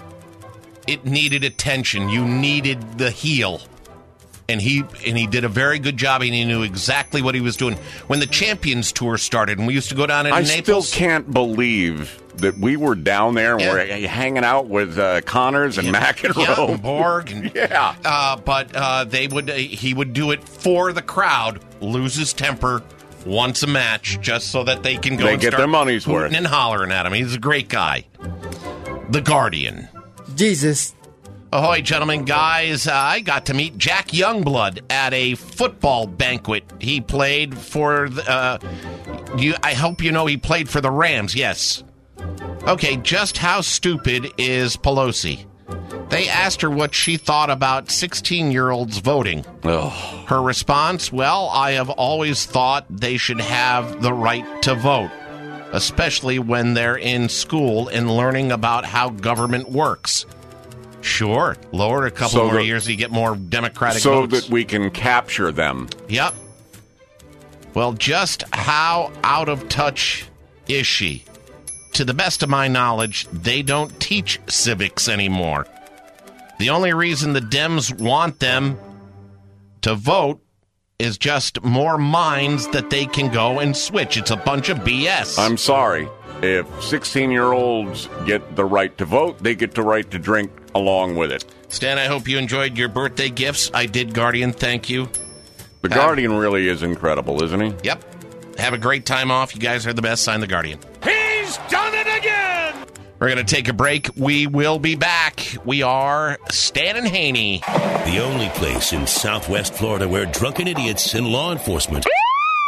it needed attention. You needed the heel. And he and he did a very good job, and he knew exactly what he was doing. When the Champions Tour started, and we used to go down in I Naples. still can't believe that we were down there and Yeah. we're hanging out with uh, Connors and Yeah, McEnroe. yeah, Borg. And, yeah. Uh, but uh, they would uh, he would do it for the crowd, lose his temper once a match, just so that they can go They and get start their money's hooting worth. and hollering at him. He's a great guy. The Guardian. Jesus. Ahoy, gentlemen, guys. Uh, I got to meet Jack Youngblood at a football banquet. He played for the, uh, you, I hope you know he played for the Rams, yes. Okay, just how stupid is Pelosi? They asked her what she thought about sixteen-year-olds voting. Ugh. Her response, well, I have always thought they should have the right to vote, especially when they're in school and learning about how government works. Sure, lower it a couple So more that- years, you get more Democratic So votes. that we can capture them. Yep. Well, just how out of touch is she? To the best of my knowledge, they don't teach civics anymore. The only reason the Dems want them to vote is just more minds that they can go and switch. It's a bunch of B S. I'm sorry. If sixteen-year-olds get the right to vote, they get the right to drink along with it. Stan, I hope you enjoyed your birthday gifts. I did, Guardian. Thank you. The Have- Guardian really is incredible, isn't he? Yep. Have a great time off. You guys are the best. Sign the Guardian. He's done it again! We're going to take a break. We will be back. We are Stan and Haney. The only place in Southwest Florida where drunken idiots and law enforcement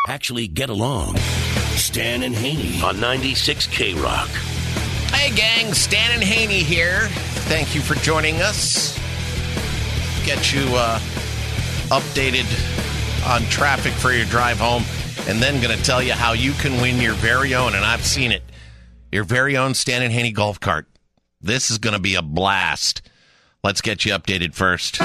actually get along. Stan and Haney on ninety-six K Rock. Hey, gang. Stan and Haney here. Thank you for joining us. Get you uh, updated on traffic for your drive home, and then going to tell you how you can win your very own, and I've seen it, your very own Stan and Haney golf cart. This is going to be a blast. Let's get you updated first.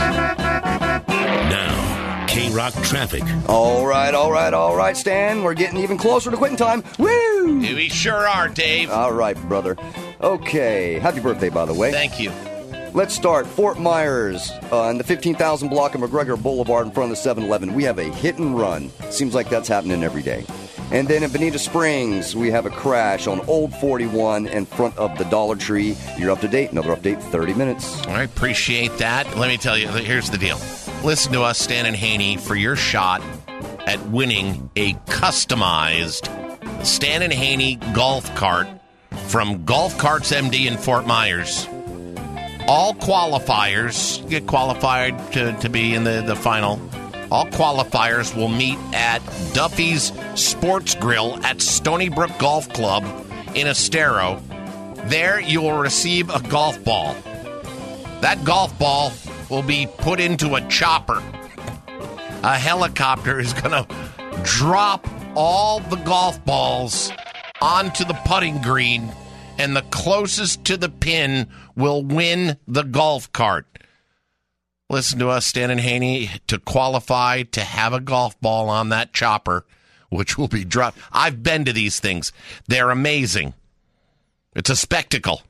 Now, K-Rock traffic. All right, all right, all right, Stan. We're getting even closer to quitting time. Woo! We sure are, Dave. All right, brother. Okay. Happy birthday, by the way. Thank you. Let's start. Fort Myers uh, on the fifteen thousand block of McGregor Boulevard in front of the seven eleven. We have a hit and run. Seems like that's happening every day. And then in Bonita Springs, we have a crash on Old forty-one in front of the Dollar Tree. You're up to date. Another update, thirty minutes. I appreciate that. Let me tell you, here's the deal. Listen to us, Stan and Haney, for your shot at winning a customized Stan and Haney golf cart from Golf Carts M D in Fort Myers. All qualifiers get qualified to, to be in the, the final. All qualifiers will meet at Duffy's Sports Grill at Stony Brook Golf Club in Estero. There you will receive a golf ball. That golf ball will be put into a chopper. A helicopter is going to drop all the golf balls onto the putting green, and the closest to the pin will win the golf cart. Listen to us, Stan and Haney, to qualify to have a golf ball on that chopper, which will be dropped. I've been to these things. They're amazing. It's a spectacle.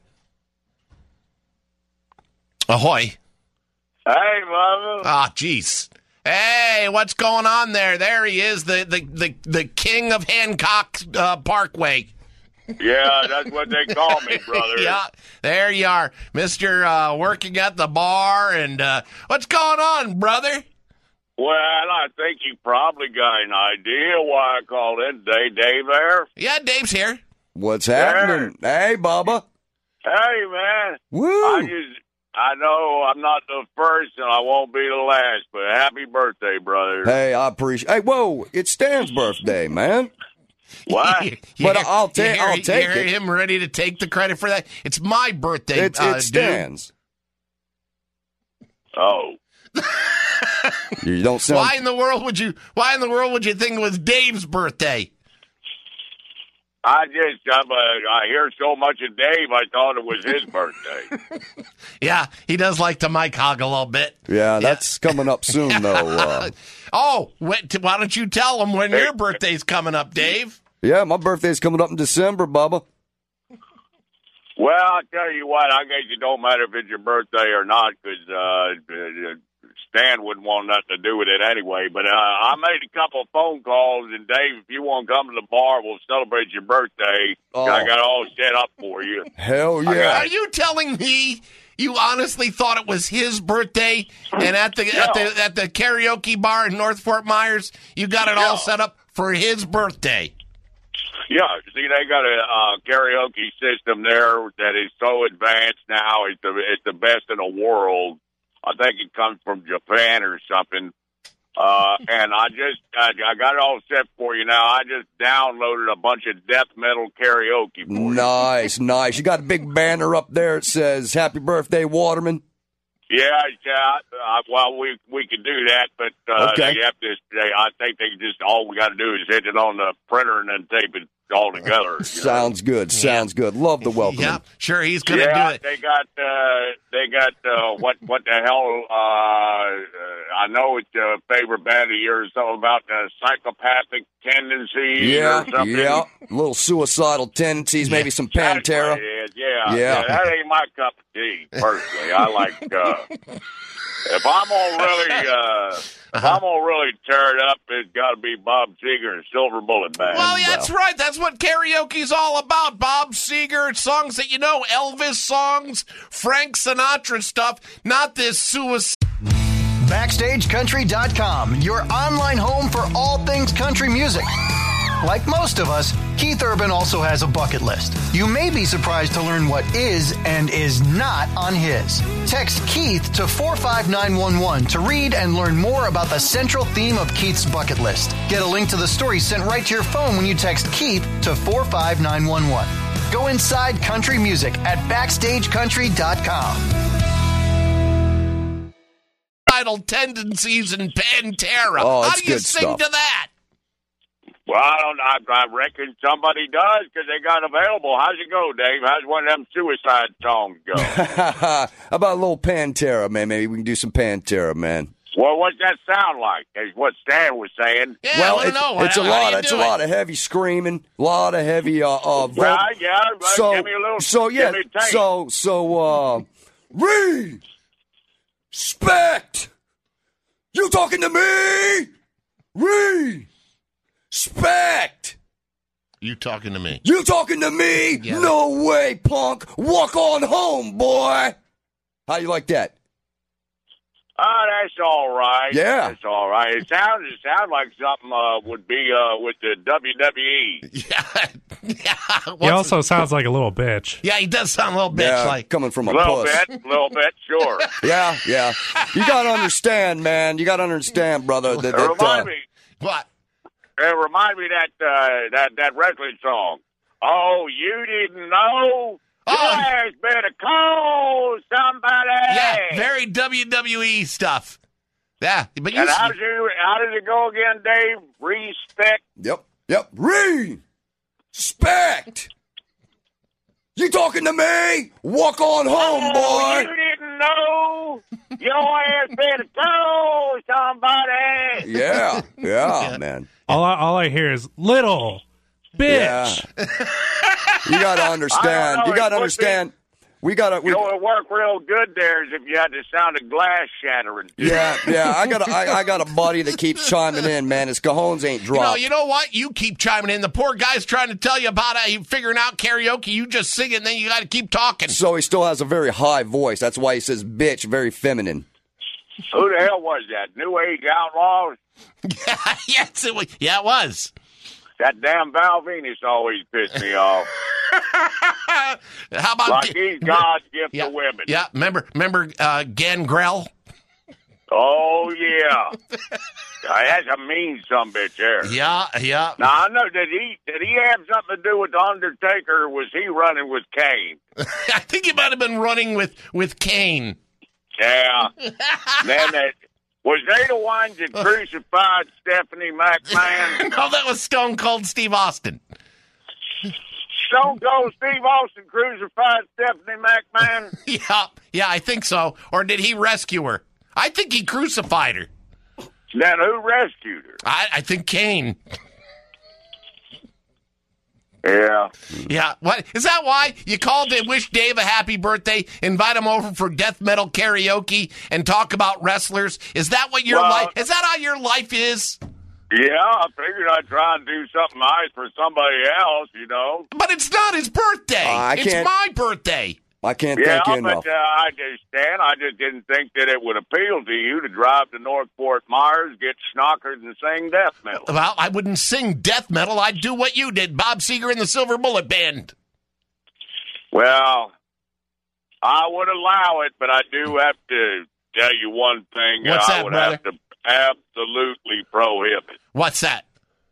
Ahoy. Hey, Mama. Ah, jeez. Hey, what's going on there? There he is, the the the, the king of Hancock uh, Parkway. Yeah, that's what they call me, brother. Yeah, there you are, Mister Uh, working at the bar. And uh, what's going on, brother? Well, I think you probably got an idea why I called in today. Dave there? Yeah, Dave's here. What's happening? Hey, Bubba. Hey, man. Woo. I just, I know I'm not the first and I won't be the last, but happy birthday, brother. Hey, I appreciate. Hey, whoa! It's Stan's birthday, man. What? You But hear- I'll ta- you hear- I'll you take hear it. him ready to take the credit for that. It's my birthday. It's uh, it's Stan's. Oh. You don't sound. Why in the world would you? Why in the world would you think it was Dave's birthday? I just, I'm, uh, I hear so much of Dave, I thought it was his birthday. Yeah, he does like to mic hog a little bit. Yeah, that's coming up soon, though. Uh, Oh, wait, why don't you tell him when your birthday's coming up, Dave? yeah, my birthday's coming up in December, Bubba. Well, I'll tell you what, I guess it don't matter if it's your birthday or not, because uh, Stan wouldn't want nothing to do with it anyway. But uh, I made a couple of phone calls, and Dave, if you want to come to the bar, we'll celebrate your birthday. Oh. I got all set up for you. Hell I yeah! got- Are you telling me you honestly thought it was his birthday, and at the at the at the karaoke bar in North Fort Myers, you got it all set up for his birthday? Yeah, see, they got a uh, karaoke system there that is so advanced now. It's the it's the best in the world. I think it comes from Japan or something. Uh, and I just I, I got it all set for you now. I just downloaded a bunch of death metal karaoke for you. Nice, nice. You got a big banner up there. It says "Happy Birthday, Waterman." Yeah, yeah. Uh, well, we we could do that, but uh, Okay. they have to. They, I think they just all we got to do is hit it on the printer and then tape it all together. you Sounds good. Sounds good. Love the welcome. Yeah, sure, he's going to yeah, do it. they got uh, they got uh, what what the hell? Uh, uh, I know it's a favorite band of yours. Something about the psychopathic tendencies. Yeah, or something. yeah. Little suicidal tendencies, maybe some That's Pantera. what it is. Yeah, Yeah. That ain't my cup of tea. Personally, I like. Uh, if I'm gonna really, uh, if I'm gonna really tear it up, it's got to be Bob Seger and Silver Bullet Band. Well, yeah, that's right. That's what karaoke's all about. Bob Seger, songs that you know, Elvis songs, Frank Sinatra stuff, not this suicide. Backstage Country dot com, your online home for all things country music. Like most of us, Keith Urban also has a bucket list. You may be surprised to learn what is and is not on his. Text Keith to four five nine one one to read and learn more about the central theme of Keith's bucket list. Get a link to the story sent right to your phone when you text Keith to four five nine one one. Go inside country music at backstage country dot com. Idle tendencies and Pantera. Oh, How it's do you good sing stuff. to that? Well, I don't. I, I reckon somebody does because they got available. How's it go, Dave? How's one of them suicide songs go? How about a little Pantera, man? Maybe we can do some Pantera, man. Well, what's that sound like? Is what Stan was saying. Yeah, well, I want to it's, know. it's How- a how lot. do you It's do a it? lot of heavy screaming, a lot of heavy. Uh, uh, voc- Right, yeah. Right. So, Give me a little. so yeah. Give me a taste. So, so, uh, respect. You talking to me? Respect. You talking to me? You talking to me? Yeah. No way, punk. Walk on home, boy. How you like that? Oh, that's all right. Yeah. That's all right. It sounds it sounds like something uh, would be uh, with the W W E. He also sounds like a little bitch. Yeah, he does sound a little bitch Yeah, like. coming from a little puss. bit, little bit, sure. Yeah, yeah. You got to understand, man. You got to understand, brother. That, It that, remind uh, me. What? It remind me that uh, that that wrestling song. Oh, you didn't know? Oh. There's better call somebody. Yeah, very W W E stuff. Yeah, but you. And how does it how does it go again, Dave? Respect. Yep, yep. Respect. You talking to me? Walk on home, Oh, boy. you didn't know? Your ass better call somebody. Yeah, yeah, man. All I, all I hear is little bitch. Yeah. You got to I understand. don't know, You got to it would understand. We got to. You know, it worked real good there is if you had the sound of glass shattering. Yeah, yeah. I got a, I, I got a buddy that keeps chiming in, man. His cajones ain't You know, dropped. you know what? You keep chiming in. The poor guy's trying to tell you about uh, figuring out karaoke. You just sing it, and then you got to keep talking. So he still has a very high voice. That's why he says bitch, very feminine. Who the hell was that? New Age Outlaws? Yeah, yes, it was. Yeah, it was. That damn Val Venus always pissed me off. How about Like he's God's gift yeah, to women. Yeah, remember, remember uh, Gangrel? Oh, yeah. That's a mean sumbitch there. Yeah, yeah. Now, I know, did he did he have something to do with The Undertaker, or was he running with Kane? I think he might have been running with, with Kane. Yeah. Then that, was they the ones that crucified Stephanie McMahon? No, that was Stone Cold Steve Austin. Stone Cold Steve Austin crucified Stephanie McMahon? Yeah, yeah, I think so. Or did he rescue her? I think he crucified her. Then who rescued her? I, I think Kane. Yeah. Yeah. What is that? Why you called to wish Dave a happy birthday, invite him over for death metal karaoke, and talk about wrestlers? Is that what your Well- life? Is that how your life is? Yeah, I figured I'd try and do something nice for somebody else, you know. But it's not his birthday. Uh, I it's can't- my birthday. I can't Yeah, thank you but enough. uh, I just, Stan, I just didn't think that it would appeal to you to drive to North Fort Myers, get schnockered, and sing death metal. Well, I wouldn't sing death metal. I'd do what you did, Bob Seger and the Silver Bullet Band. Well, I would allow it, but I do have to tell you one thing. What's I that, would brother? have to absolutely prohibit. What's that?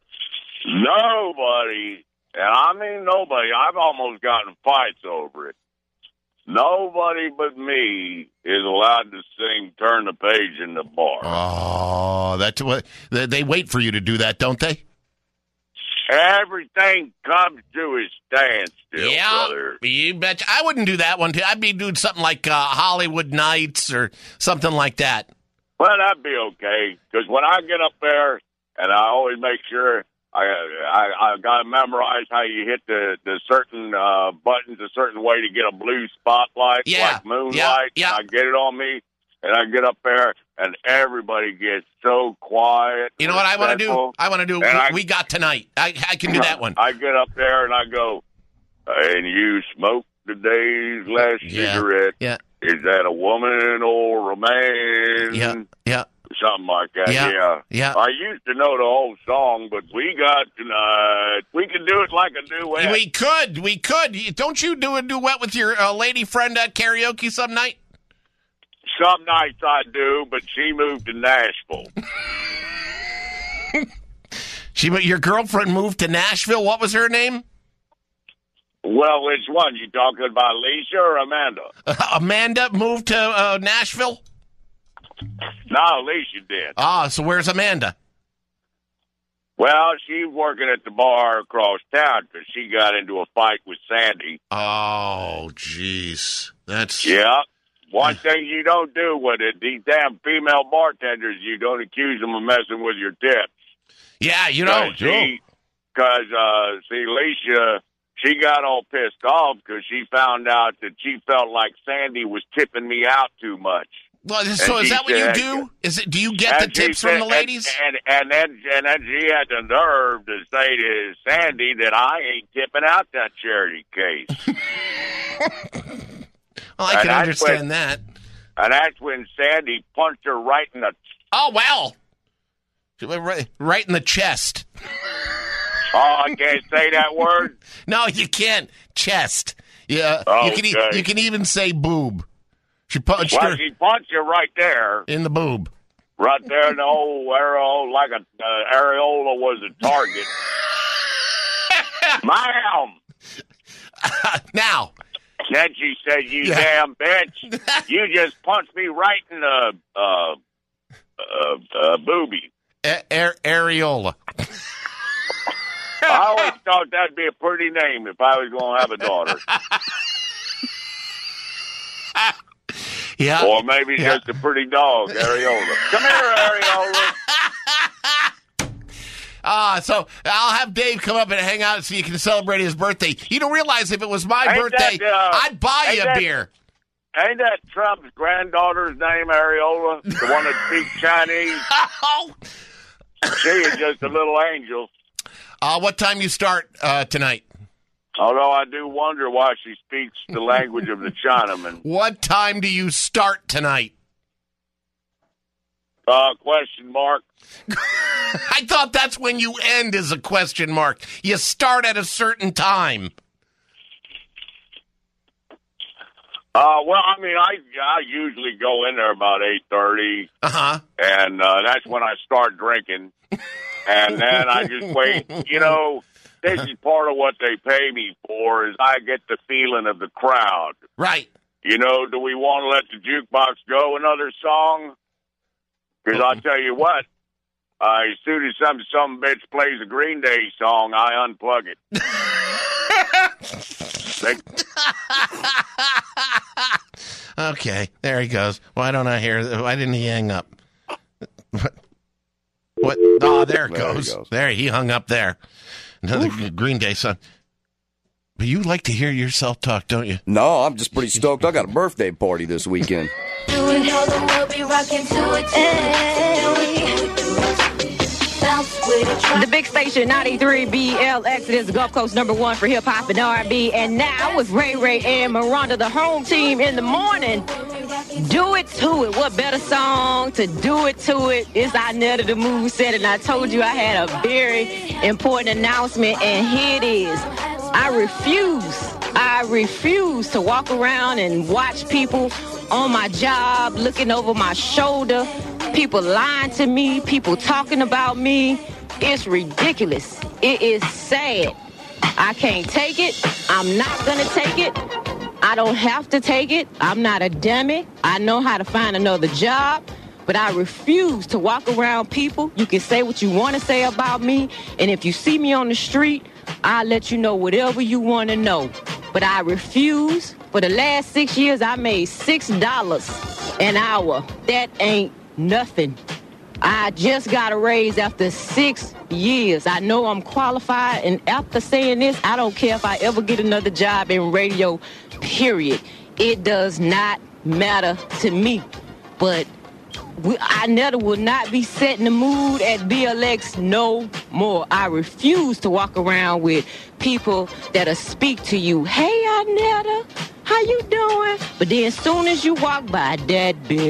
Nobody, and I mean nobody, I've almost gotten fights over it. Nobody but me is allowed to sing Turn the Page in the bar. Oh, that's what they, they wait for you to do that, don't they? Everything comes to a standstill, Yeah, brother. you betcha. I wouldn't do that one too. I'd be doing something like uh, Hollywood Nights or something like that. Well, that'd be okay, because when I get up there, and I always make sure I I, I got to memorize how you hit the, the certain uh, buttons a certain way to get a blue spotlight, Yeah, like moonlight. yeah, yeah. I get it on me, and I get up there, and everybody gets so quiet. You know what I want to do? respectful. I want to do And I- We Got Tonight. I, I can do that one. I get up there, and I go, and you smoke today's last Yeah, cigarette. yeah. Is that a woman or a man? Yeah, yeah. something like that. Yeah. Yeah. Yeah. I used to know the whole song, but we got uh, we could do it like a duet. We could. We could. Don't you do a duet with your uh, lady friend at karaoke some night? Some nights I do, but she moved to Nashville. She, your girlfriend moved to Nashville. What was her name? Well, which one? You talking about Lisa or Amanda? Uh, Amanda moved to uh, Nashville? No, Lisa did. Ah, so where's Amanda? Well, she's working at the bar across town because she got into a fight with Sandy. Oh, jeez. That's... Yeah. One thing you don't do with it, these damn female bartenders, you don't accuse them of messing with your tips. Yeah, you know. Because, uh, see, Lisa... She got all pissed off because she found out that she felt like Sandy was tipping me out too much. Well, so and is that what said, you do? Is it? Do you get the tips said, from the ladies? And, and, and, then, and then she had the nerve to say to Sandy that I ain't tipping out that charity case. Well, I can understand when, that. And that's when Sandy punched her right in the... Oh, well. Right, right in the chest. Oh, I can't say that word? No, you can't. Chest. Yeah, okay. you can e- you can even say boob. She punched well, her. she punched you right there. In the boob. Right there in the old areola, like a uh, areola was a target. Ma'am. Uh, now. Then she said, you yeah. damn bitch. You just punched me right in the uh, uh, uh, boobie. A- a- areola. I always thought that'd be a pretty name if I was going to have a daughter. Yeah. Or maybe yeah. just a pretty dog, Areola. Come here, Areola. Ah, uh, so I'll have Dave come up and hang out so you can celebrate his birthday. You don't realize if it was my ain't birthday, that, uh, I'd buy you a that, beer. Ain't that Trump's granddaughter's name, Areola? The one that speaks Chinese? Oh. She is just a little angel. Uh, what time you start uh, tonight? Although I do wonder why she speaks the language of the Chinaman. What time do you start tonight? Uh, question mark. I thought that's when you end as a question mark. You start at a certain time. Uh, well, I mean, I I usually go in there about eight thirty. Uh-huh. And uh, that's when I start drinking. And then I just wait. You know, this is part of what they pay me for is I get the feeling of the crowd. Right. You know, do we want to let the jukebox go another song? Because I'll tell you what, uh, as soon as some some bitch plays a Green Day song, I unplug it. Okay, there he goes. Why don't I hear? Why didn't he hang up? What? What? Oh, there it there goes. He goes. There, he hung up there. Another Oof. Green Day song. But you like to hear yourself talk, don't you? No, I'm just pretty stoked. I got a birthday party this weekend. You know the world be rocking to it, The big station, ninety-three B L X, it is the Gulf Coast number one for hip-hop and R and B. And now with Ray Ray and Miranda, the home team in the morning. Do it to it. What better song to do it to it? It's Inetta the Move said, and I told you I had a very important announcement, and here it is. I refuse, I refuse to walk around and watch people on my job looking over my shoulder, people lying to me, people talking about me. It's ridiculous. It is sad. I can't take it. I'm not going to take it. I don't have to take it. I'm not a dummy. I know how to find another job. But I refuse to walk around people. You can say what you want to say about me. And if you see me on the street, I'll let you know whatever you want to know. But I refuse. For the last six years, I made six dollars an hour. That ain't nothing. I just got a raise after six years. I know I'm qualified, and after saying this, I don't care if I ever get another job in radio, period. It does not matter to me. But we, I never will not be setting the mood at B L X no more. I refuse to walk around with people that'll speak to you. Hey, Inetta, how you doing? But then as soon as you walk by, that bitch,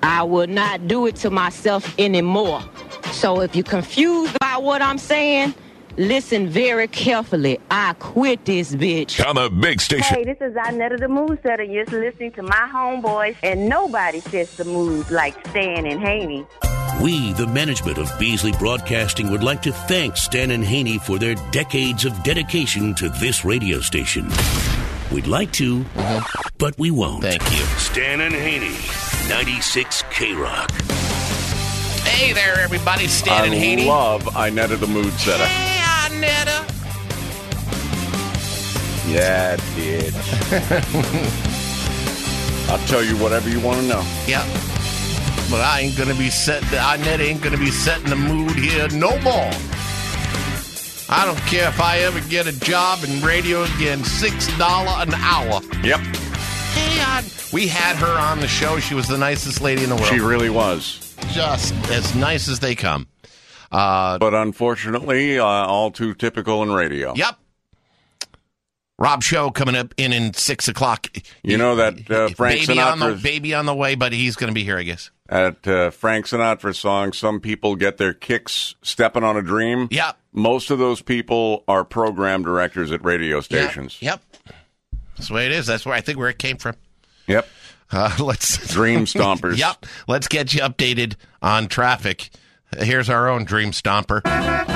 I will not do it to myself anymore. So if you're confused about what I'm saying, listen very carefully. I quit this bitch. On the big station. Hey, this is Inetta the Mood Setter. You're listening to my homeboys, and nobody sets the mood like Stan and Haney. We, the management of Beasley Broadcasting, would like to thank Stan and Haney for their decades of dedication to this radio station. We'd like to, mm-hmm. but we won't. Thank you. Stan and Haney, ninety-six K-Rock. Hey there, everybody. Stan and Haney. I love Inetta the Mood Setter. Hey, Inetta. Yeah, bitch. I'll tell you whatever you want to know. Yep. But I ain't gonna be set. Inetta ain't gonna be setting the mood here no more. I don't care if I ever get a job in radio again. Six dollar an hour. Yep. Hey, I, we had her on the show. She was the nicest lady in the world. She really was. Just as nice as they come. Uh, but unfortunately, uh, all too typical in radio. Yep. Rob Show coming up in in six o'clock. You know that uh, Frank baby on the Sinatra's... baby on the way, but he's going to be here, I guess. At uh, Frank Sinatra's song, some people get their kicks stepping on a dream. Yep. Most of those people are program directors at radio stations. Yep. yep. That's the way it is. That's where I think where it came from. Yep. Uh, let's Dream Stompers. Yep. Let's get you updated on traffic. Here's our own Dream Stomper.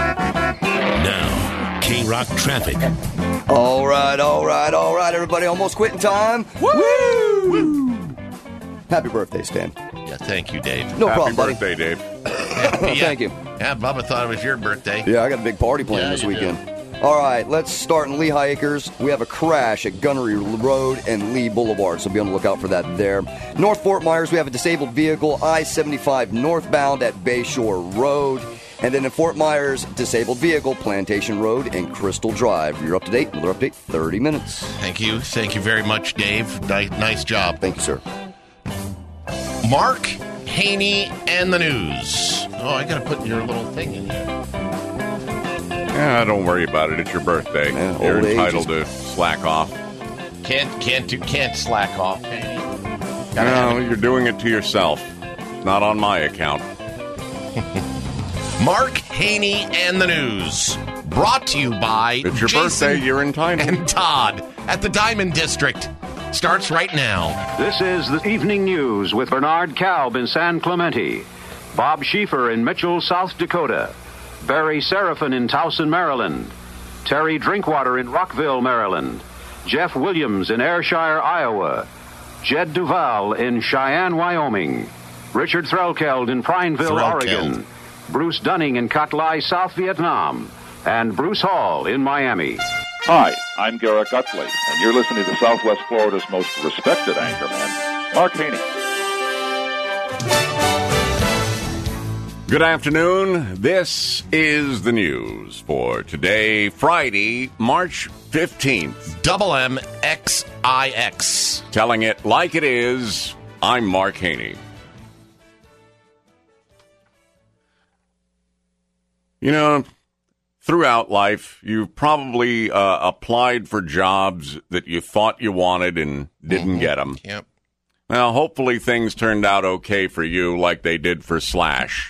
Now, K-Rock traffic. All right, all right, all right, everybody. Almost quitting time. Woo! Woo! Happy birthday, Stan. Yeah, thank you, Dave. No Happy problem, buddy. birthday, Dave. yeah, yeah. Thank you. Yeah, Bubba thought it was your birthday. Yeah, I got a big party planned yeah, this you weekend. do. All right, let's start in Lehigh Acres. We have a crash at Gunnery Road and Lee Boulevard, so be on the lookout for that there. North Fort Myers, we have a disabled vehicle, I seventy-five northbound at Bayshore Road. And then in Fort Myers, disabled vehicle, Plantation Road and Crystal Drive. You're up to date. Another update, thirty minutes. Thank you. Thank you very much, Dave. Nice, nice job. Thank you, sir. Mark Haney and the news. Oh, I got to put your little thing in here. Yeah, don't worry about it. It's your birthday. Yeah, You're old entitled age to slack off. Can't can't do can't slack off. No, you're doing it to yourself. It's not on my account. Mark Haney and the news. Brought to you by It's your Jason birthday. You're entitled. and Todd at the Diamond District. Starts right now. This is the Evening News with Bernard Kalb in San Clemente, Bob Schieffer in Mitchell, South Dakota, Barry Seraphin in Towson, Maryland, Terry Drinkwater in Rockville, Maryland, Jeff Williams in Ayrshire, Iowa, Jed Duval in Cheyenne, Wyoming, Richard Threlkeld in Prineville, Threlkeld. Oregon, Bruce Dunning in Cat Lai, South Vietnam, and Bruce Hall in Miami. Hi, I'm Garrett Gutley, and you're listening to Southwest Florida's most respected anchorman, Mark Haney. Good afternoon. This is the news for today, Friday, March fifteenth. Double M X I X. Telling it like it is, I'm Mark Haney. You know, throughout life, you've probably uh, applied for jobs that you thought you wanted and didn't Mm-hmm. get them. Yep. Well, hopefully things turned out okay for you like they did for Slash.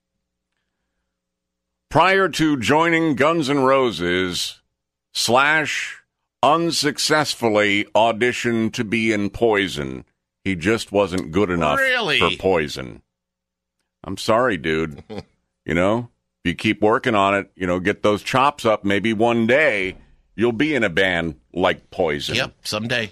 Prior to joining Guns N' Roses, Slash unsuccessfully auditioned to be in Poison. He just wasn't good enough Really? for Poison. I'm sorry, dude. You know, if you keep working on it, you know, get those chops up, maybe one day you'll be in a band like Poison. Yep, someday.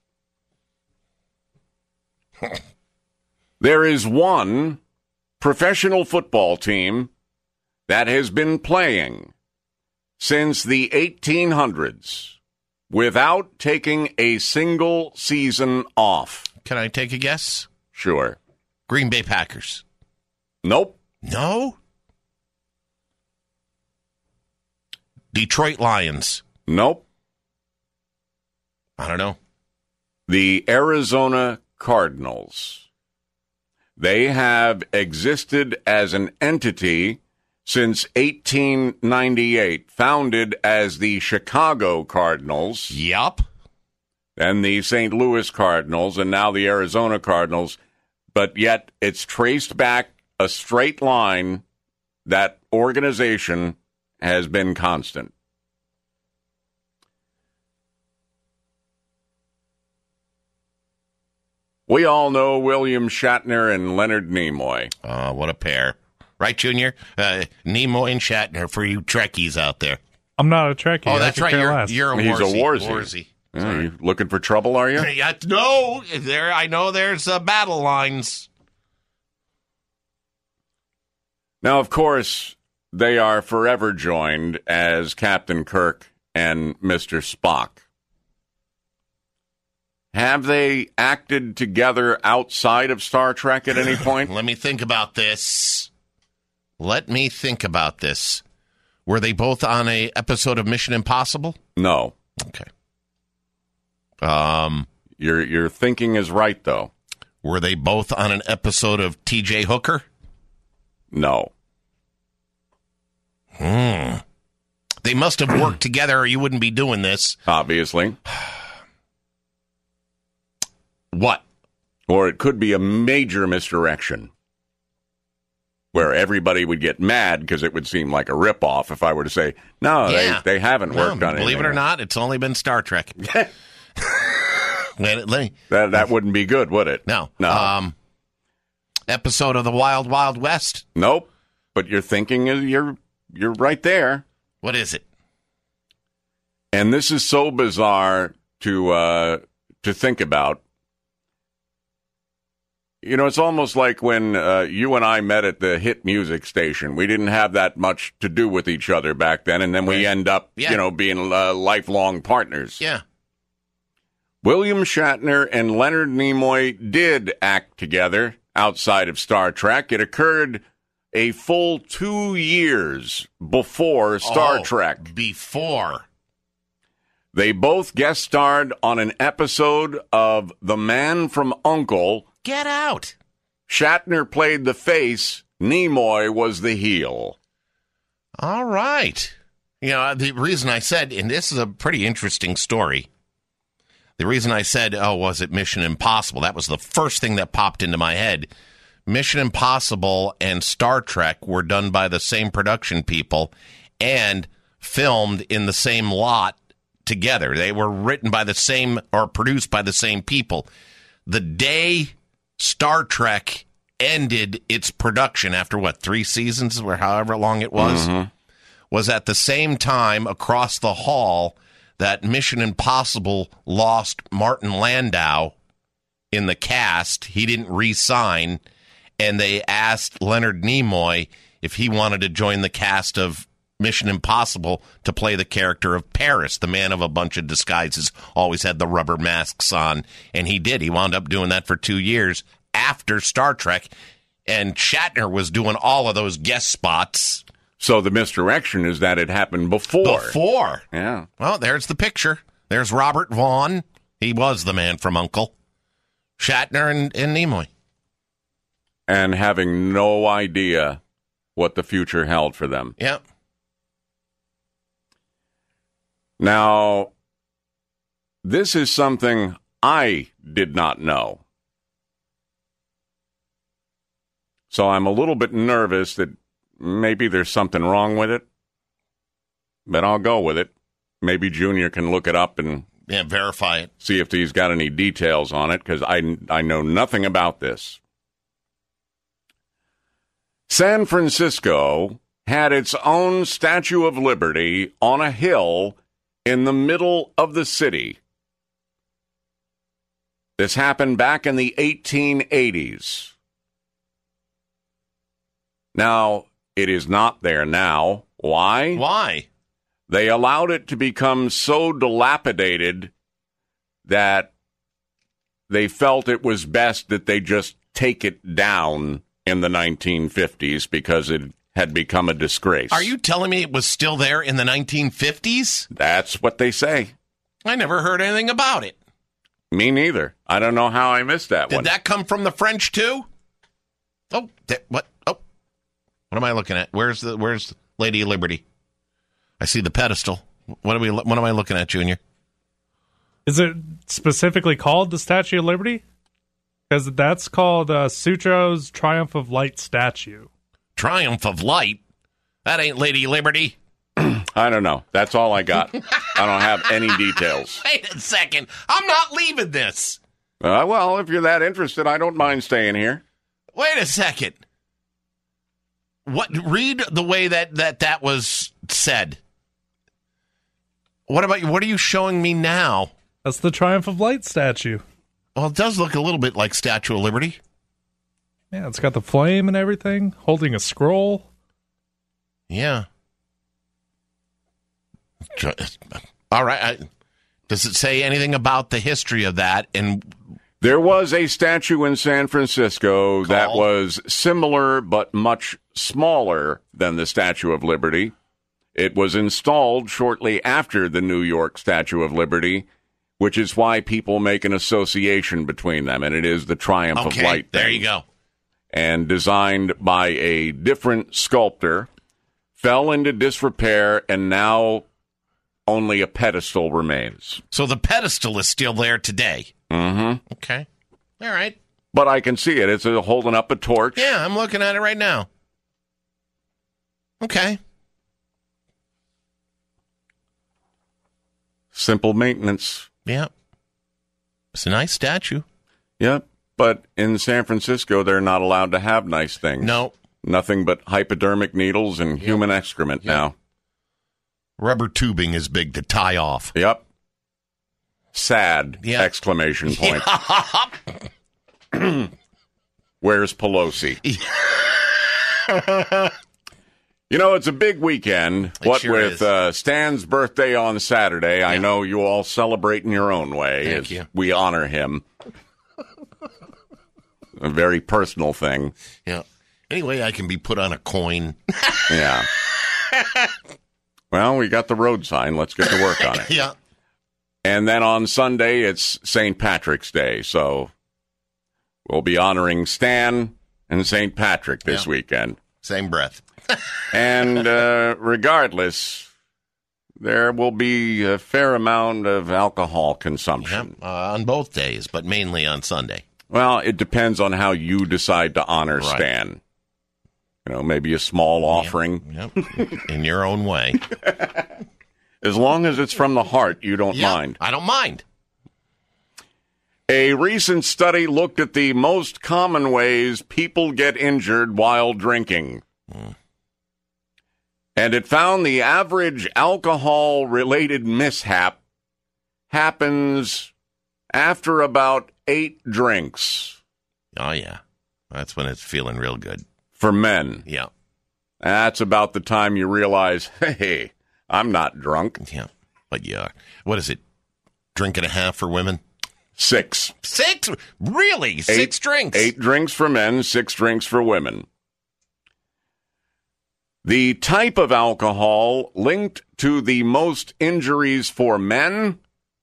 There is one professional football team that has been playing since the eighteen hundreds without taking a single season off. Can I take a guess? Sure. Green Bay Packers. Nope. No? Detroit Lions. Nope. I don't know. The Arizona Cardinals. They have existed as an entity since eighteen ninety-eight, founded as the Chicago Cardinals. Yup. And the Saint Louis Cardinals, and now the Arizona Cardinals. but yet it's traced back a straight line. That organization has been constant. We all know William Shatner and Leonard Nimoy. Oh, what a pair. Right, Junior? Uh, Nimoy and Shatner for you Trekkies out there. I'm not a Trekkie. Oh, that's right. You're, you're a He's warzy. a warzy. warzy. Yeah, you looking for trouble, are you? Yeah, no, there. I know there's uh, battle lines. Now, of course, they are forever joined as Captain Kirk and Mister Spock. Have they acted together outside of Star Trek at any point? Let me think about this. Let me think about this. Were they both on a episode of Mission Impossible? No. Okay. Um, your your thinking is right, though. Were they both on an episode of T J Hooker? No. Hmm. They must have worked together, or you wouldn't be doing this. Obviously. What? Or it could be a major misdirection where everybody would get mad because it would seem like a ripoff if I were to say, no, yeah. they, they haven't no, worked on it. Believe it or not, it's only been Star Trek. let, let me, that that wouldn't be good, would it? No. No. Um, episode of the Wild Wild West? Nope. But you're thinking, you're you're right there. What is it? And this is so bizarre to uh, to think about. You know, it's almost like when uh, you and I met at the hit music station. We didn't have that much to do with each other back then, and then we end up, yeah. you know, being uh, lifelong partners. Yeah. William Shatner and Leonard Nimoy did act together outside of Star Trek. It occurred a full two years before Star oh, Trek. Before. They both guest starred on an episode of The Man from U N C L E. Get out. Shatner played the face. Nimoy was the heel. All right. You know, the reason I said, and this is a pretty interesting story, the reason I said, oh, was it Mission Impossible? That was the first thing that popped into my head. Mission Impossible and Star Trek were done by the same production people and filmed in the same lot together. They were written by the same, or produced by the same people. The day Star Trek ended its production after, what, three seasons, or however long it was, mm-hmm. was at the same time across the hall that Mission Impossible lost Martin Landau in the cast. He didn't re-sign, and they asked Leonard Nimoy if he wanted to join the cast of Mission Impossible to play the character of Paris, the man of a bunch of disguises, always had the rubber masks on, and he did. He wound up doing that for two years after Star Trek, and Shatner was doing all of those guest spots. So the misdirection is that it happened before. Before. Yeah. Well, there's the picture. There's Robert Vaughn. He was the man from U N C L E. Shatner and, and Nimoy. And having no idea what the future held for them. Yep. Now, this is something I did not know. So I'm a little bit nervous that maybe there's something wrong with it. But I'll go with it. Maybe Junior can look it up and yeah, verify it. See if he's got any details on it, because I, I know nothing about this. San Francisco had its own Statue of Liberty on a hill in the middle of the city. This happened back in the eighteen eighties. Now, it is not there now. Why? Why? They allowed it to become so dilapidated that they felt it was best that they just take it down in the nineteen fifties because it had become a disgrace. Are you telling me it was still there in the nineteen fifties? That's what they say. I never heard anything about it. Me neither. I don't know how I missed that Did one. Did that come from the French too? Oh, that, what? Oh, what am I looking at? Where's the Where's Lady of Liberty? I see the pedestal. What are we? What am I looking at, Junior? Is it specifically called the Statue of Liberty? Because that's called uh, Sutro's Triumph of Light statue. Triumph of Light? That ain't Lady Liberty. I don't know. That's all I got. I don't have any details. Wait a second. I'm not leaving this. Uh, well, if you're that interested, I don't mind staying here. Wait a second. What? Read the way that that, that was said. What about you? What are you showing me now? That's the Triumph of Light statue. Well, it does look a little bit like Statue of Liberty. Yeah, it's got the flame and everything, holding a scroll. Yeah. All right. I, does it say anything about the history of that? And there was a statue in San Francisco called? that was similar but much smaller than the Statue of Liberty. It was installed shortly after the New York Statue of Liberty, which is why people make an association between them, and it is the Triumph okay, of Light. There thing. you go. And designed by a different sculptor, fell into disrepair, and now only a pedestal remains. So the pedestal is still there today. Mm-hmm. Okay. All right. But I can see it. It's a, holding up a torch. Yeah, I'm looking at it right now. Okay. Simple maintenance. Yeah. It's a nice statue. Yep. But in San Francisco, they're not allowed to have nice things. No. Nothing but hypodermic needles and yep. human excrement yep. now. Rubber tubing is big to tie off. Yep. Sad! Yep. Exclamation point. Where's Pelosi? You know, it's a big weekend. It what sure with uh, Stan's birthday on Saturday, yeah. I know you all celebrate in your own way. Thank as you. We honor him. A very personal thing. Yeah. Anyway, I can be put on a coin. Yeah. Well, we got the road sign. Let's get to work on it. Yeah. And then on Sunday, it's Saint Patrick's Day. So we'll be honoring Stan and Saint Patrick this yeah. weekend. Same breath. And uh, regardless, there will be a fair amount of alcohol consumption. Yep, uh, on both days, but mainly on Sunday. Well, it depends on how you decide to honor right. Stan. You know, maybe a small offering. Yep, yep. In your own way. As long as it's from the heart, you don't yep, mind. I don't mind. A recent study looked at the most common ways people get injured while drinking. Mm. And it found the average alcohol-related mishap happens after about eight drinks. Oh, yeah. That's when it's feeling real good. For men. Yeah. That's about the time you realize, hey, I'm not drunk. Yeah. But yeah. What is it? Drink and a half for women? Six. Six? Really? Eight, six drinks? Eight drinks for men, six drinks for women. The type of alcohol linked to the most injuries for men?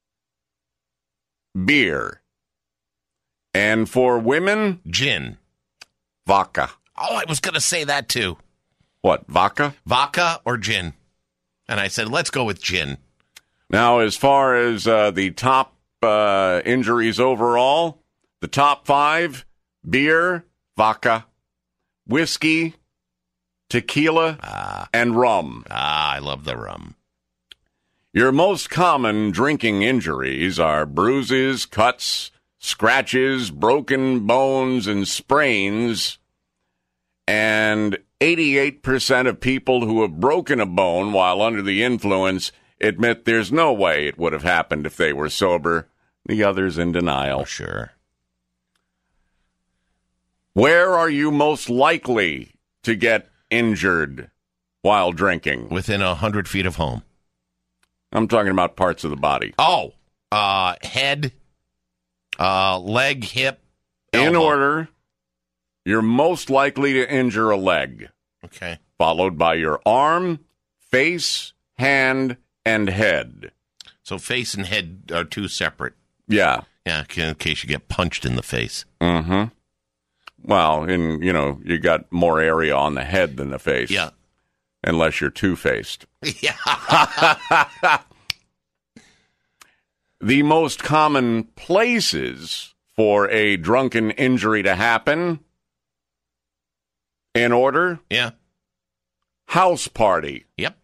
Beer. And for women? Gin. Vodka. Oh, I was going to say that too. What, vodka? Vodka or gin. And I said, let's go with gin. Now, as far as uh, the top uh, injuries overall, the top five, beer, vodka, whiskey, tequila, ah. and rum. Ah, I love the rum. Your most common drinking injuries are bruises, cuts, scratches, broken bones, and sprains. And eighty-eight percent of people who have broken a bone while under the influence admit there's no way it would have happened if they were sober. The others in denial. Oh, sure. Where are you most likely to get injured while drinking? Within a hundred feet of home. I'm talking about parts of the body. Oh, uh, head, uh, leg, hip, elbow. In order, you're most likely to injure a leg. Okay. Followed by your arm, face, hand, and head. So face and head are two separate. Yeah. Yeah, in case you get punched in the face. Mm-hmm. Well, in, you know, you got more area on the head than the face. Yeah. Unless you're two-faced. Yeah. The most common places for a drunken injury to happen. In order? Yeah. House party. Yep.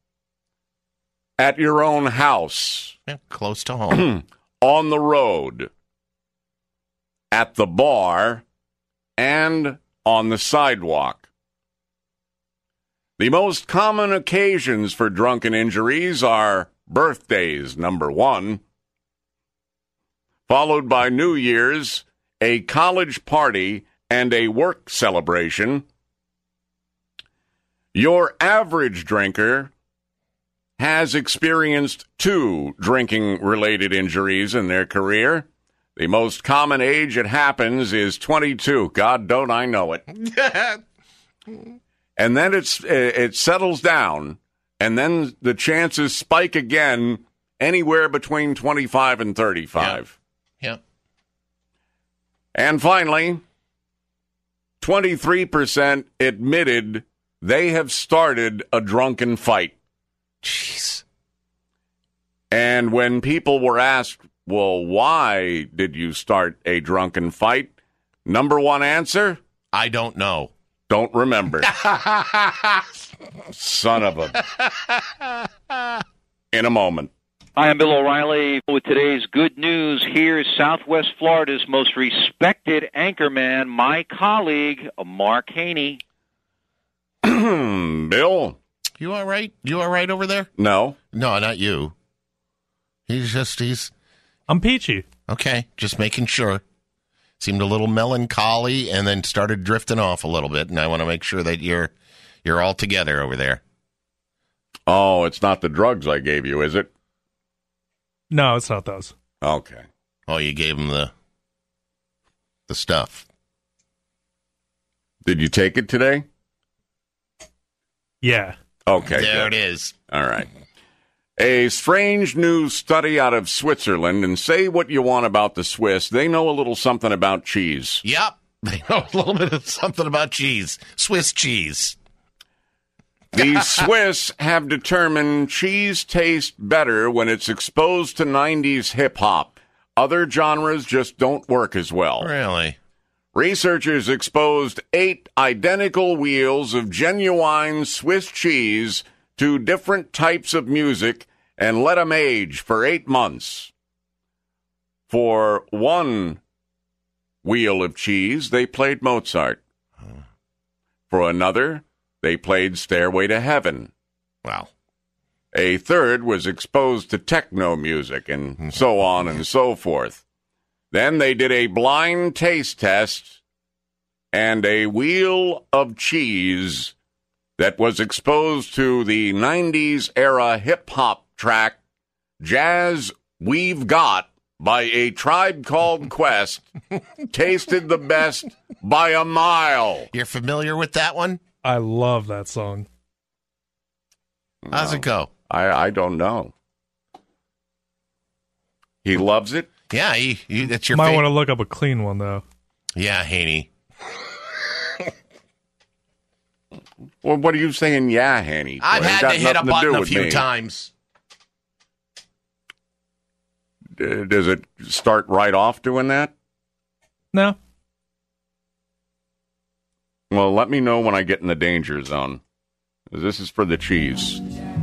At your own house. Yeah, close to home. On the road. At the bar. And on the sidewalk. The most common occasions for drunken injuries are birthdays, number one, followed by New Year's, a college party, and a work celebration. Your average drinker has experienced two drinking-related injuries in their career. The most common age it happens is twenty-two. God, don't I know it. And then it's it settles down, and then the chances spike again anywhere between twenty-five and thirty-five. Yep. Yep. And finally, twenty-three percent admitted they have started a drunken fight. Jeez. And when people were asked, well, why did you start a drunken fight? Number one answer? I don't know. Don't remember. Son of a... In a moment. Hi, I'm Bill O'Reilly with today's good news. Here's Southwest Florida's most respected anchorman, my colleague, Mark Haney. Bill? You all right? You all right over there? No. No, not you. He's just, he's... I'm peachy. Okay, just making sure. Seemed a little melancholy and then started drifting off a little bit, and I want to make sure that you're you're all together over there. Oh, it's not the drugs I gave you, is it? No, it's not those. Okay. Oh, you gave him the the stuff. Did you take it today? Yeah. Okay. There good. it is. All right. A strange new study out of Switzerland, and say what you want about the Swiss, they know a little something about cheese. Yep. They know a little bit of something about cheese. Swiss cheese. The Swiss have determined cheese tastes better when it's exposed to nineties hip-hop. Other genres just don't work as well. Really? Researchers exposed eight identical wheels of genuine Swiss cheese to different types of music and let them age for eight months. For one wheel of cheese, they played Mozart. For another, they played Stairway to Heaven. Wow. A third was exposed to techno music and so on and so forth. Then they did a blind taste test, and a wheel of cheese that was exposed to the nineties era hip-hop track Jazz We've Got by A Tribe Called Quest tasted the best by a mile. You're familiar with that one? I love that song. How's No, it go? I, I don't know. He loves it? Yeah, he, he, that's your Might favorite. want to look up a clean one, though. Yeah, Haney. Well, what are you saying, yeah, Hanny? I've Well, it had got to hit a nothing do button a with few me. times. D- Does it start right off doing that? No. Well, let me know when I get in the danger zone. This is for the cheese.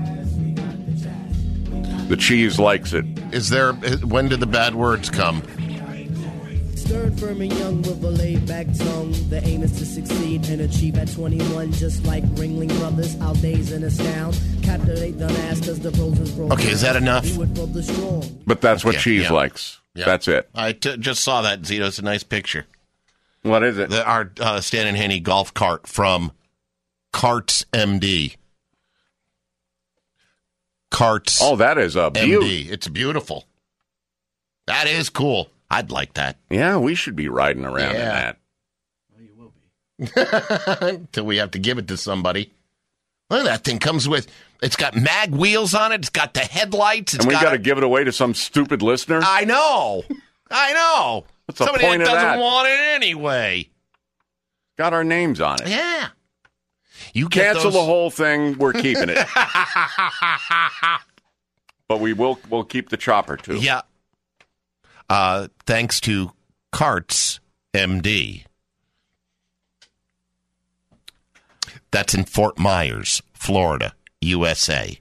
The cheese likes it. Is there? When did the bad words come? Stern, firm, and young with a laid-back tongue. The aim is to succeed and achieve at twenty-one. Just like Ringling Brothers, I'll daze and astound. Captivate the ass cause the pros is broken. Okay, is that enough? Do it for the strong. But that's what Yeah, cheese yeah. likes. Yeah. That's it. I t- just saw that, Zito. It's a nice picture. What is it? The, our uh, Stan and Haney golf cart from Carts M D. Carts. Oh, that is a M beauty. D. It's beautiful. That is cool. I'd like that. Yeah, we should be riding around Yeah. in that. Until we have to give it to somebody. Look at that thing. Comes with, it's got mag wheels on it. It's got the headlights. It's And we got got to a- give it away to some stupid listener? I know. I know. What's the Somebody point that of doesn't that? want it anyway. Got our names on it. Yeah. You get Cancel those- the whole thing. We're keeping it. But we will we'll keep the chopper, too. Yeah. Uh, thanks to Carts M D. That's in Fort Myers, Florida, U S A.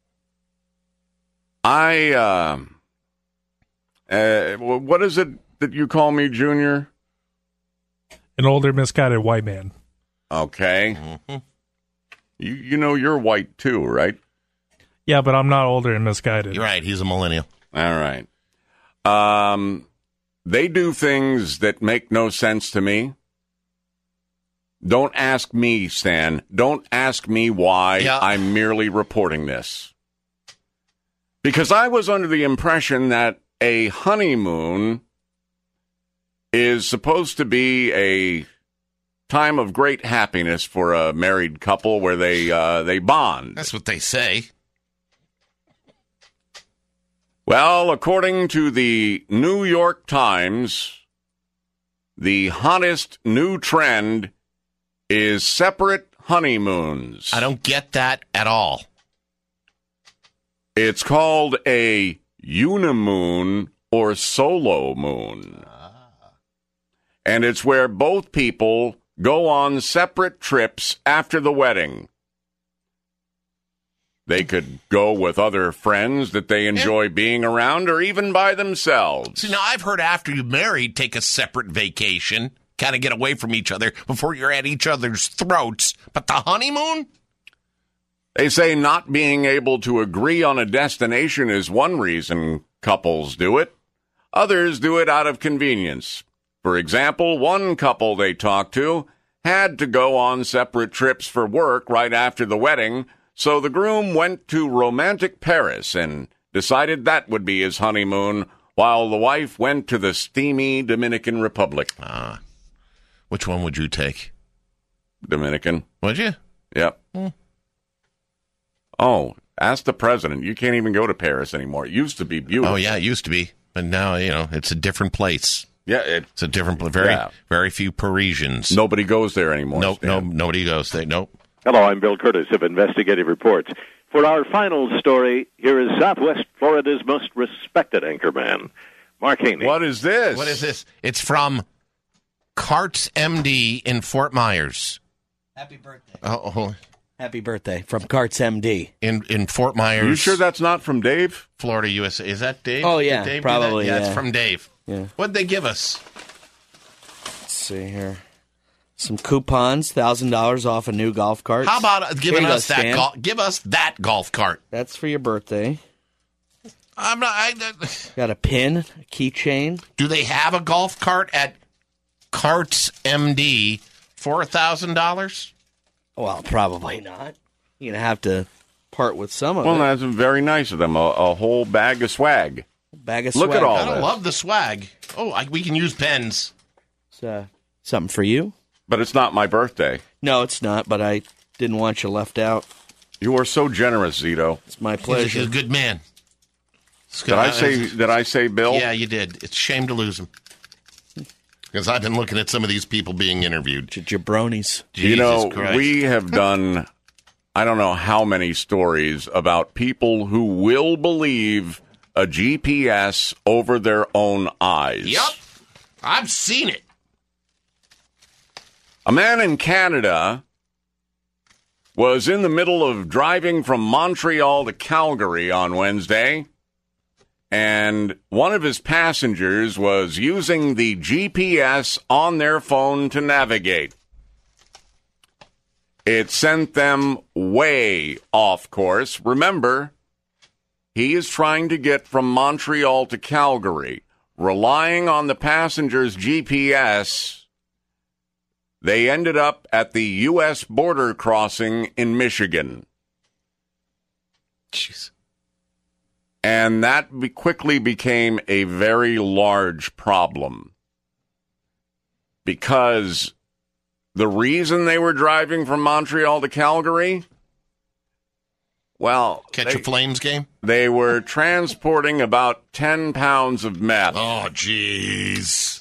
I, uh, uh, what is it that you call me, Junior? An older, misguided white man. Okay. Mm-hmm. You you know you're white too, right? Yeah, but I'm not older and misguided. You're right. He's a millennial. All right. Um, they do things that make no sense to me. Don't ask me, Stan. Don't ask me why. Yeah. I'm merely reporting this. Because I was under the impression that a honeymoon is supposed to be a time of great happiness for a married couple where they uh, they bond. That's what they say. Well, according to the New York Times, the hottest new trend is separate honeymoons. I don't get that at all. It's called a unimoon or solo moon. And it's where both people go on separate trips after the wedding. They could go with other friends that they enjoy being around or even by themselves. See, now I've heard after you're married, take a separate vacation, kind of get away from each other before you're at each other's throats. But the honeymoon? They say not being able to agree on a destination is one reason couples do it. Others do it out of convenience. For example, one couple they talked to had to go on separate trips for work right after the wedding, so the groom went to romantic Paris and decided that would be his honeymoon, while the wife went to the steamy Dominican Republic. Ah. Which one would you take? Dominican. Would you? Yep. Hmm. Oh, ask the president. You can't even go to Paris anymore. It used to be beautiful. Oh, yeah, it used to be. But now, you know, it's a different place. Yeah. It, it's a different place. Very, yeah. very few Parisians. Nobody goes there anymore. No, no, nobody goes there. Nope. Hello, I'm Bill Curtis of Investigative Reports. For our final story, here is Southwest Florida's most respected anchorman, Mark Haney. What is this? What is this? It's from Carts M D in Fort Myers. Happy birthday. Oh, oh. Happy birthday from Carts M D. In in Fort Myers. You sure that's not from Dave? Florida, U S A. Is that Dave? Oh, yeah, Did Dave probably, do that? Yeah, yeah. it's from Dave. Yeah. What'd they give us? Let's see here. Some coupons, one thousand dollars off a new golf cart. How about giving us go, that Stan. gol- give us that golf cart? That's for your birthday. I'm not I, uh, Got a pin, a keychain. Do they have a golf cart at Carts M D for one thousand dollars? Well, probably not. You're going to have to part with some of Well, it. that's very nice of them. A, a whole bag of swag. Bag of Look swag. at all I don't this. love the swag. Oh, I, we can use pens. It's uh, something for you. But it's not my birthday. No, it's not, but I didn't want you left out. You are so generous, Zito. It's my He's a, pleasure. he's a good man. It's Did good. I say? Did I say Bill? Yeah, you did. It's a shame to lose him. Because I've been looking at some of these people being interviewed. Jabronis. Jesus you know, Christ. we have done, I don't know how many stories about people who will believe a G P S over their own eyes. Yep. I've seen it. A man in Canada was in the middle of driving from Montreal to Calgary on Wednesday, and one of his passengers was using the G P S on their phone to navigate. It sent them way off course. Remember, he is trying to get from Montreal to Calgary, relying on the passenger's G P S. They ended up at the U S border crossing in Michigan. Jeez. And that be- quickly became a very large problem. Because the reason they were driving from Montreal to Calgary, well... Catch they, a Flames game? They were transporting about ten pounds of meth. Oh, jeez.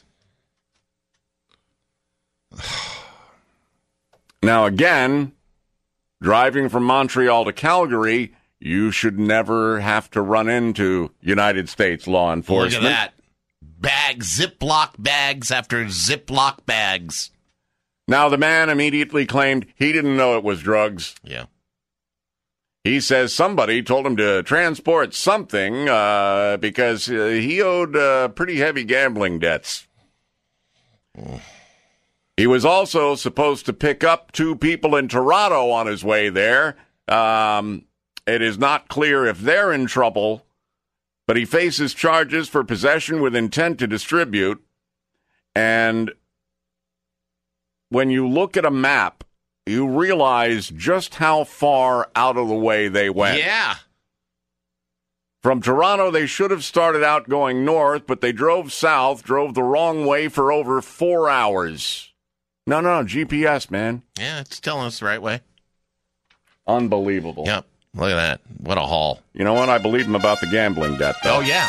Now, again, driving from Montreal to Calgary, you should never have to run into United States law enforcement. Look at that. bags, Ziploc bags after Ziploc bags. Now, the man immediately claimed he didn't know it was drugs. Yeah. He says somebody told him to transport something uh, because uh, he owed uh, pretty heavy gambling debts. Mm. He was also supposed to pick up two people in Toronto on his way there. Um, it is not clear if they're in trouble, but he faces charges for possession with intent to distribute. And when you look at a map, you realize just how far out of the way they went. Yeah. From Toronto, they should have started out going north, but they drove south, drove the wrong way for over four hours. No, no, G P S, man. Yeah, it's telling us the right way. Unbelievable. Yep. Look at that. What a haul. You know what? I believe him about the gambling debt, though. Oh, yeah.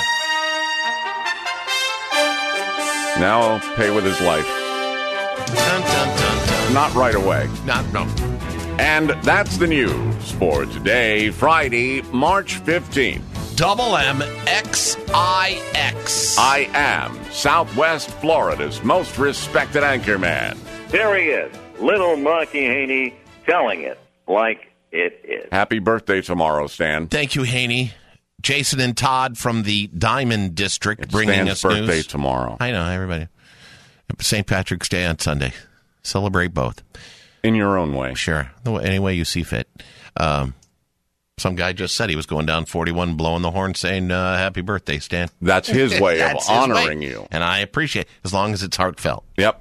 Now I'll pay with his life. Dun, dun, dun, dun. Not right away. Not, no. And that's the news for today, Friday, March fifteenth. Double M X I X. I am Southwest Florida's most respected anchorman. There he is, little Marky Haney, telling it like it is. Happy birthday tomorrow, Stan. Thank you, Haney. Jason and Todd from the Diamond District it's bringing Stan's us birthday news. tomorrow. I know, everybody. Saint Patrick's Day on Sunday. Celebrate both. In your own way. Sure. Any way you see fit. Um, some guy just said he was going down forty-one, blowing the horn, saying, uh, happy birthday, Stan. That's his way of That's honoring way. you. And I appreciate it, as long as it's heartfelt. Yep.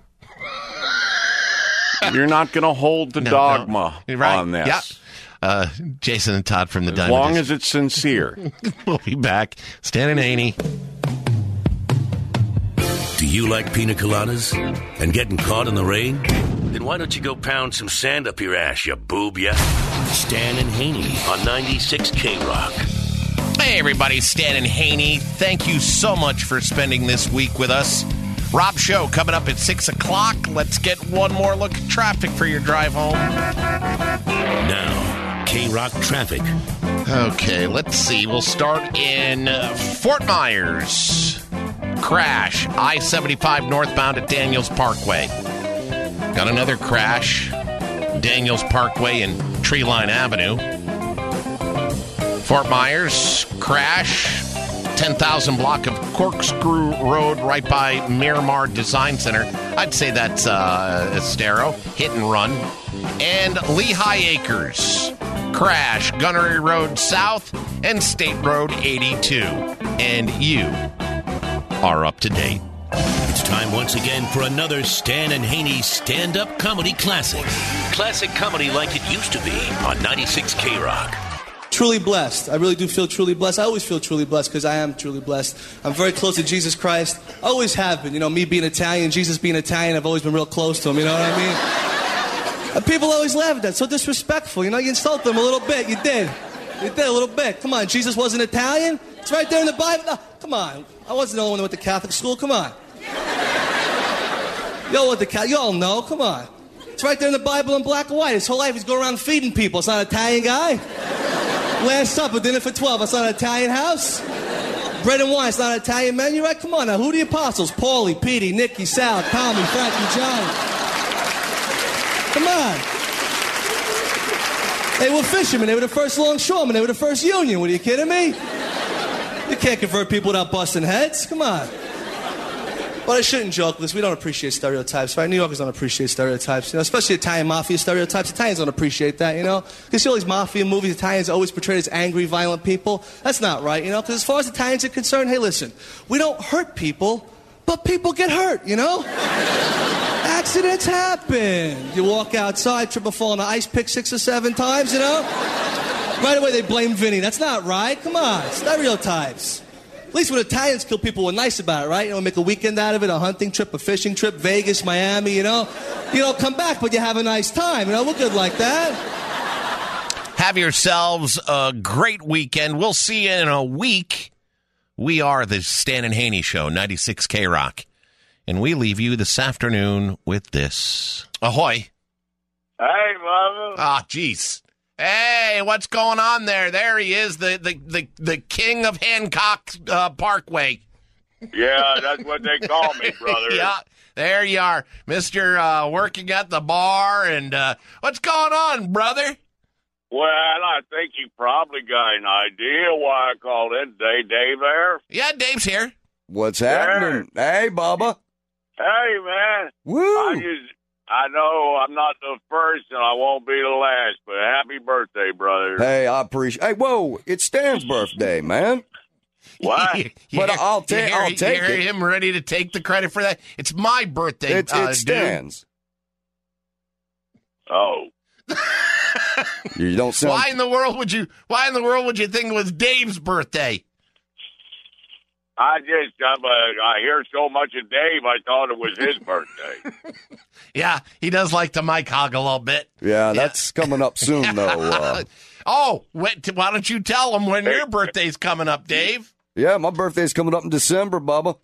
You're not going to hold the No, dogma no. Right. on this. Yep. Uh, Jason and Todd from the As Diamond long District. as it's sincere. We'll be back. Stan and Haney. Do you like pina coladas and getting caught in the rain? Then why don't you go pound some sand up your ass, you boob, ya? Stan and Haney on ninety-six K Rock. Hey, everybody. Stan and Haney. Thank you so much for spending this week with us. Rob Show coming up at six o'clock. Let's get one more look at traffic for your drive home. Now, K Rock traffic. Okay, let's see. We'll start in uh, Fort Myers. Crash, I seventy-five northbound at Daniels Parkway. Got another crash, Daniels Parkway and Treeline Avenue. Fort Myers, crash, ten thousand block of Corkscrew Road right by Miramar Design Center. I'd say that's uh, Estero, hit and run. And Lehigh Acres, crash, Gunnery Road South and State Road eighty-two. And you are up to date. It's time once again for another Stan and Haney stand-up comedy classic. Classic comedy like it used to be on ninety-six K Rock. Truly blessed. I really do feel truly blessed. I always feel truly blessed because I am truly blessed. I'm very close to Jesus Christ. Always have been. You know, me being Italian, Jesus being Italian, I've always been real close to him. You know what I mean? And people always laugh at that. So disrespectful. You know, you insult them a little bit. You did. You did a little bit. Come on, Jesus wasn't Italian? It's right there in the Bible. No, come on. I wasn't the only one who went to Catholic school. Come on. Y'all went to Catholic. You all know. Come on. It's right there in the Bible in black and white. His whole life he's going around feeding people. It's not an Italian guy. Last supper, dinner for twelve. It's not an Italian house. Bread and wine. It's not an Italian menu, right? Come on now. Who are the apostles? Paulie, Petey, Nicky, Sal, Tommy, Frankie, John. Come on. They were fishermen. They were the first longshoremen. They were the first union. What, are you kidding me? You can't convert people without busting heads. Come on. But I shouldn't joke with this. We don't appreciate stereotypes, right? New Yorkers don't appreciate stereotypes, you know, especially Italian mafia stereotypes. Italians don't appreciate that, you know? You see all these mafia movies, Italians are always portrayed as angry, violent people. That's not right, you know? Because as far as Italians are concerned, hey, listen, we don't hurt people, but people get hurt, you know? Accidents happen. You walk outside, trip and fall on an ice pick six or seven times, you know? Right away they blame Vinny. That's not right. Come on, stereotypes. At least when Italians kill people, we're nice about it, right? You know, make a weekend out of it, a hunting trip, a fishing trip, Vegas, Miami, you know? You don't come back, but you have a nice time, you know? We're good like that. Have yourselves a great weekend. We'll see you in a week. We are the Stan and Haney Show, ninety-six K Rock. And we leave you this afternoon with this. Ahoy. Hey, mother. Ah, jeez. Hey, what's going on there? There he is, the the the, the king of Hancock uh, Parkway. Yeah, that's what they call me, brother. Yeah, there you are, Mister Uh, working at the bar. And uh, what's going on, brother? Well, I think you probably got an idea why I called in today. Dave there? Yeah, Dave's here. What's happening? Hey, Bubba. Hey, man. Woo. I just, I know I'm not the first and I won't be the last, but happy birthday, brother. Hey, I appreciate. Hey, whoa! It's Stan's birthday, man. What? But You- I'll you take. hear- I'll you take hear it. him ready to take the credit for that. It's my birthday. It's, uh, it's dude. Stan's. Oh. You don't sound. Why in the world would you? Why in the world would you think it was Dave's birthday? I just, I'm, uh, I hear so much of Dave, I thought it was his birthday. Yeah, he does like to mic hog a little bit. Yeah, that's coming up soon, though. Uh, Oh, wait, why don't you tell him when your birthday's coming up, Dave? yeah, my birthday's coming up in December, Bubba.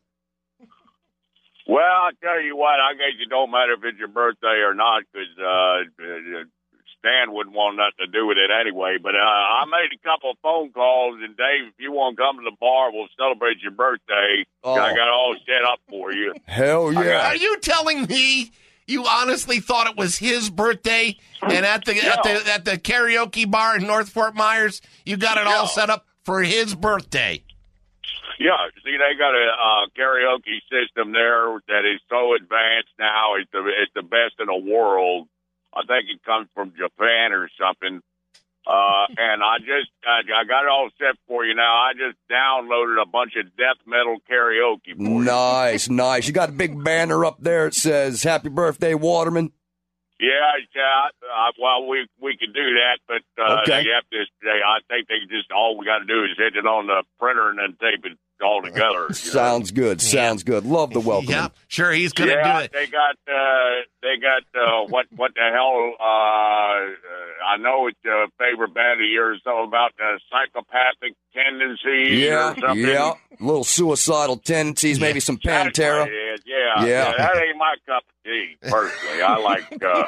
Well, I'll tell you what, I guess it don't matter if it's your birthday or not, because uh, Stan wouldn't want nothing to do with it anyway. But uh, I made a couple of phone calls, and Dave, if you want to come to the bar, we'll celebrate your birthday. Oh. I got it all set up for you. Hell yeah! Are you telling me you honestly thought it was his birthday, and at the at the at the karaoke bar in North Fort Myers, you got it all set up for his birthday? Yeah, see, they got a uh, karaoke system there that is so advanced now. It's the it's the best in the world. I think it comes from Japan or something. Uh, and I just I, I got it all set for you now. I just downloaded a bunch of death metal karaoke for you. Nice, nice. You got a big banner up there. It says "Happy Birthday, Waterman." Yeah, yeah. Uh, well, we we could do that, but uh, Okay. they have to. They, I think they just all we got to do is hit it on the printer and then tape it all together. you know? Sounds good. Sounds good. Love the welcome. Yeah, sure, he's gonna yeah, do it. they got uh, they got uh, what what the hell? Uh, uh, I know it's a favorite band of yours, so about the psychopathic tendencies Yeah, or something. yeah. Little suicidal tendencies, maybe some That's Pantera. what it is. Yeah, Yeah. yeah, that ain't my cup of tea. Personally, I like uh,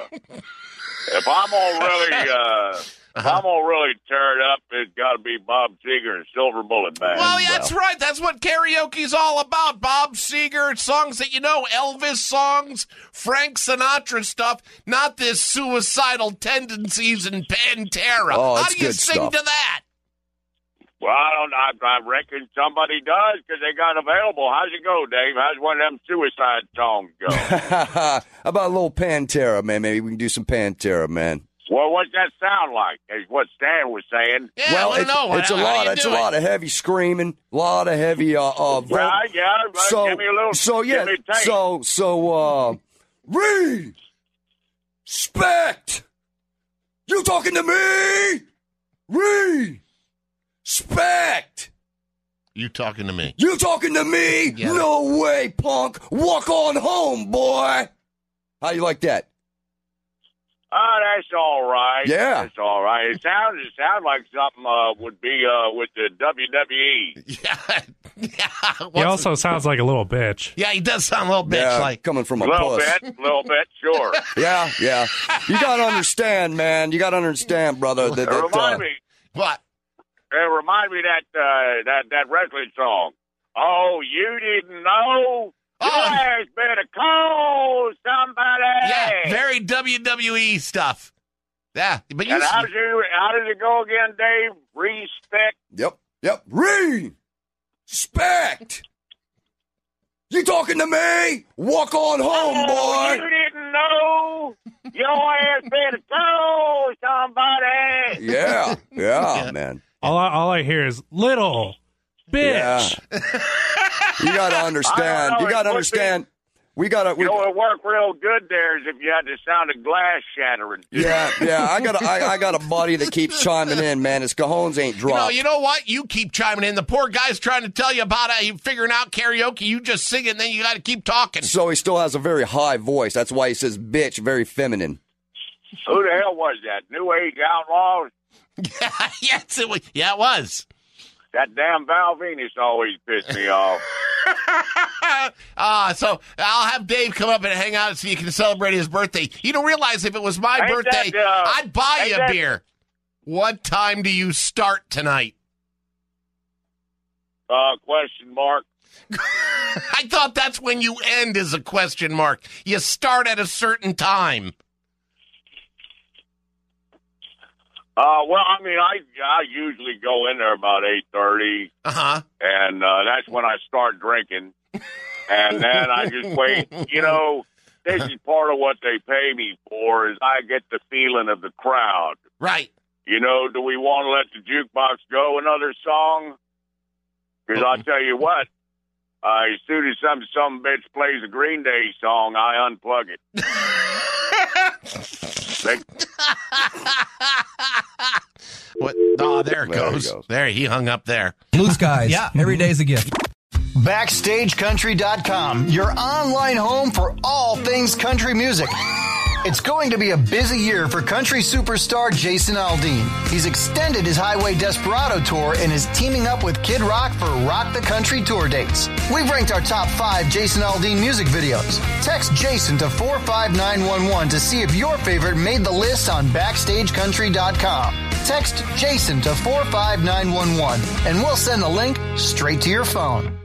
if I'm gonna really uh, if I'm gonna really tear it up, it's got to be Bob Seger and Silver Bullet Band. Well, yeah, that's right. That's what karaoke's all about. Bob Seger, songs that you know, Elvis songs, Frank Sinatra stuff, not this suicidal tendencies and Pantera. Oh, How it's do you good sing stuff. to that? Well, I don't. I, I reckon somebody does because they got available. How's it go, Dave? How's one of them suicide songs go? How about a little Pantera, man? Maybe we can do some Pantera, man. Well, what's that sound like? Is what Stan was saying. Yeah, well, I want it's, to know. it's how, a how lot. do you It's do a it? lot of heavy screaming, a lot of heavy. Uh, uh, vo- Well, yeah, but so, give me a little. so yeah, give me a taste. so so uh, respect. You talking to me? Respect. You talking to me? You talking to me? Yeah. No way, punk. Walk on home, boy. How you like that? Oh, that's all right. Yeah. That's all right. It sounds it sounds like something uh, would be uh, with the W W E. He also sounds like a little bitch. Yeah, he does sound a little bitch Yeah, like. coming from a little puss. bit, little bit, sure. Yeah, yeah. You gotta understand, man. You gotta understand, brother. That, that, Remind uh, me. What? It remind me that uh, that that wrestling song. Oh, you didn't know? Oh. There's better call somebody. Yeah, very W W E stuff. Yeah, but you. And how does it how does it go again, Dave? Respect. Yep, yep. Respect. You talking to me? Walk on home, Oh, boy. you didn't know? Your ass better call somebody. Yeah, yeah, man. All I, all I hear is little bitch. You gotta I understand. don't know, You gotta it would understand. We gotta. We, You know, it worked real good there is if you had the sound of glass shattering. yeah, yeah. I got. A, I, I got a buddy that keeps chiming in, man. His cajones ain't You know, dropped. you know what? You keep chiming in. The poor guy's trying to tell you about uh, figuring out karaoke. You just sing it, and then you got to keep talking. So he still has a very high voice. That's why he says "bitch," very feminine. Who the hell was that? New Age Outlaws? yes, it was. Yeah, it was. That damn Val Venus always pissed me off. Ah, so I'll have Dave come up and hang out so you can celebrate his birthday. You don't realize if it was my Ain't birthday, that, uh, I'd buy ain't you a that- beer. What time do you start tonight? Uh, question mark. I thought that's when you end as a question mark. You start at a certain time. Uh, well, I mean, I I usually go in there about eight thirty, uh-huh. and uh, that's when I start drinking, and then I just wait. You know, this is part of what they pay me for, is I get the feeling of the crowd. Right. You know, do we want to let the jukebox go another song? Because I'll tell you what, uh, as soon as some some bitch plays a Green Day song, I unplug it. they- What? Oh, there it There he goes. goes. There, he hung up there. Blue skies. Yeah. Every day's a gift. Backstage Country dot com, your online home for all things country music. It's going to be a busy year for country superstar Jason Aldean. He's extended his Highway Desperado tour and is teaming up with Kid Rock for Rock the Country tour dates. We've ranked our top five Jason Aldean music videos. Text Jason to four five nine one one to see if your favorite made the list on Backstage Country dot com. Text Jason to four five nine one one and we'll send the link straight to your phone.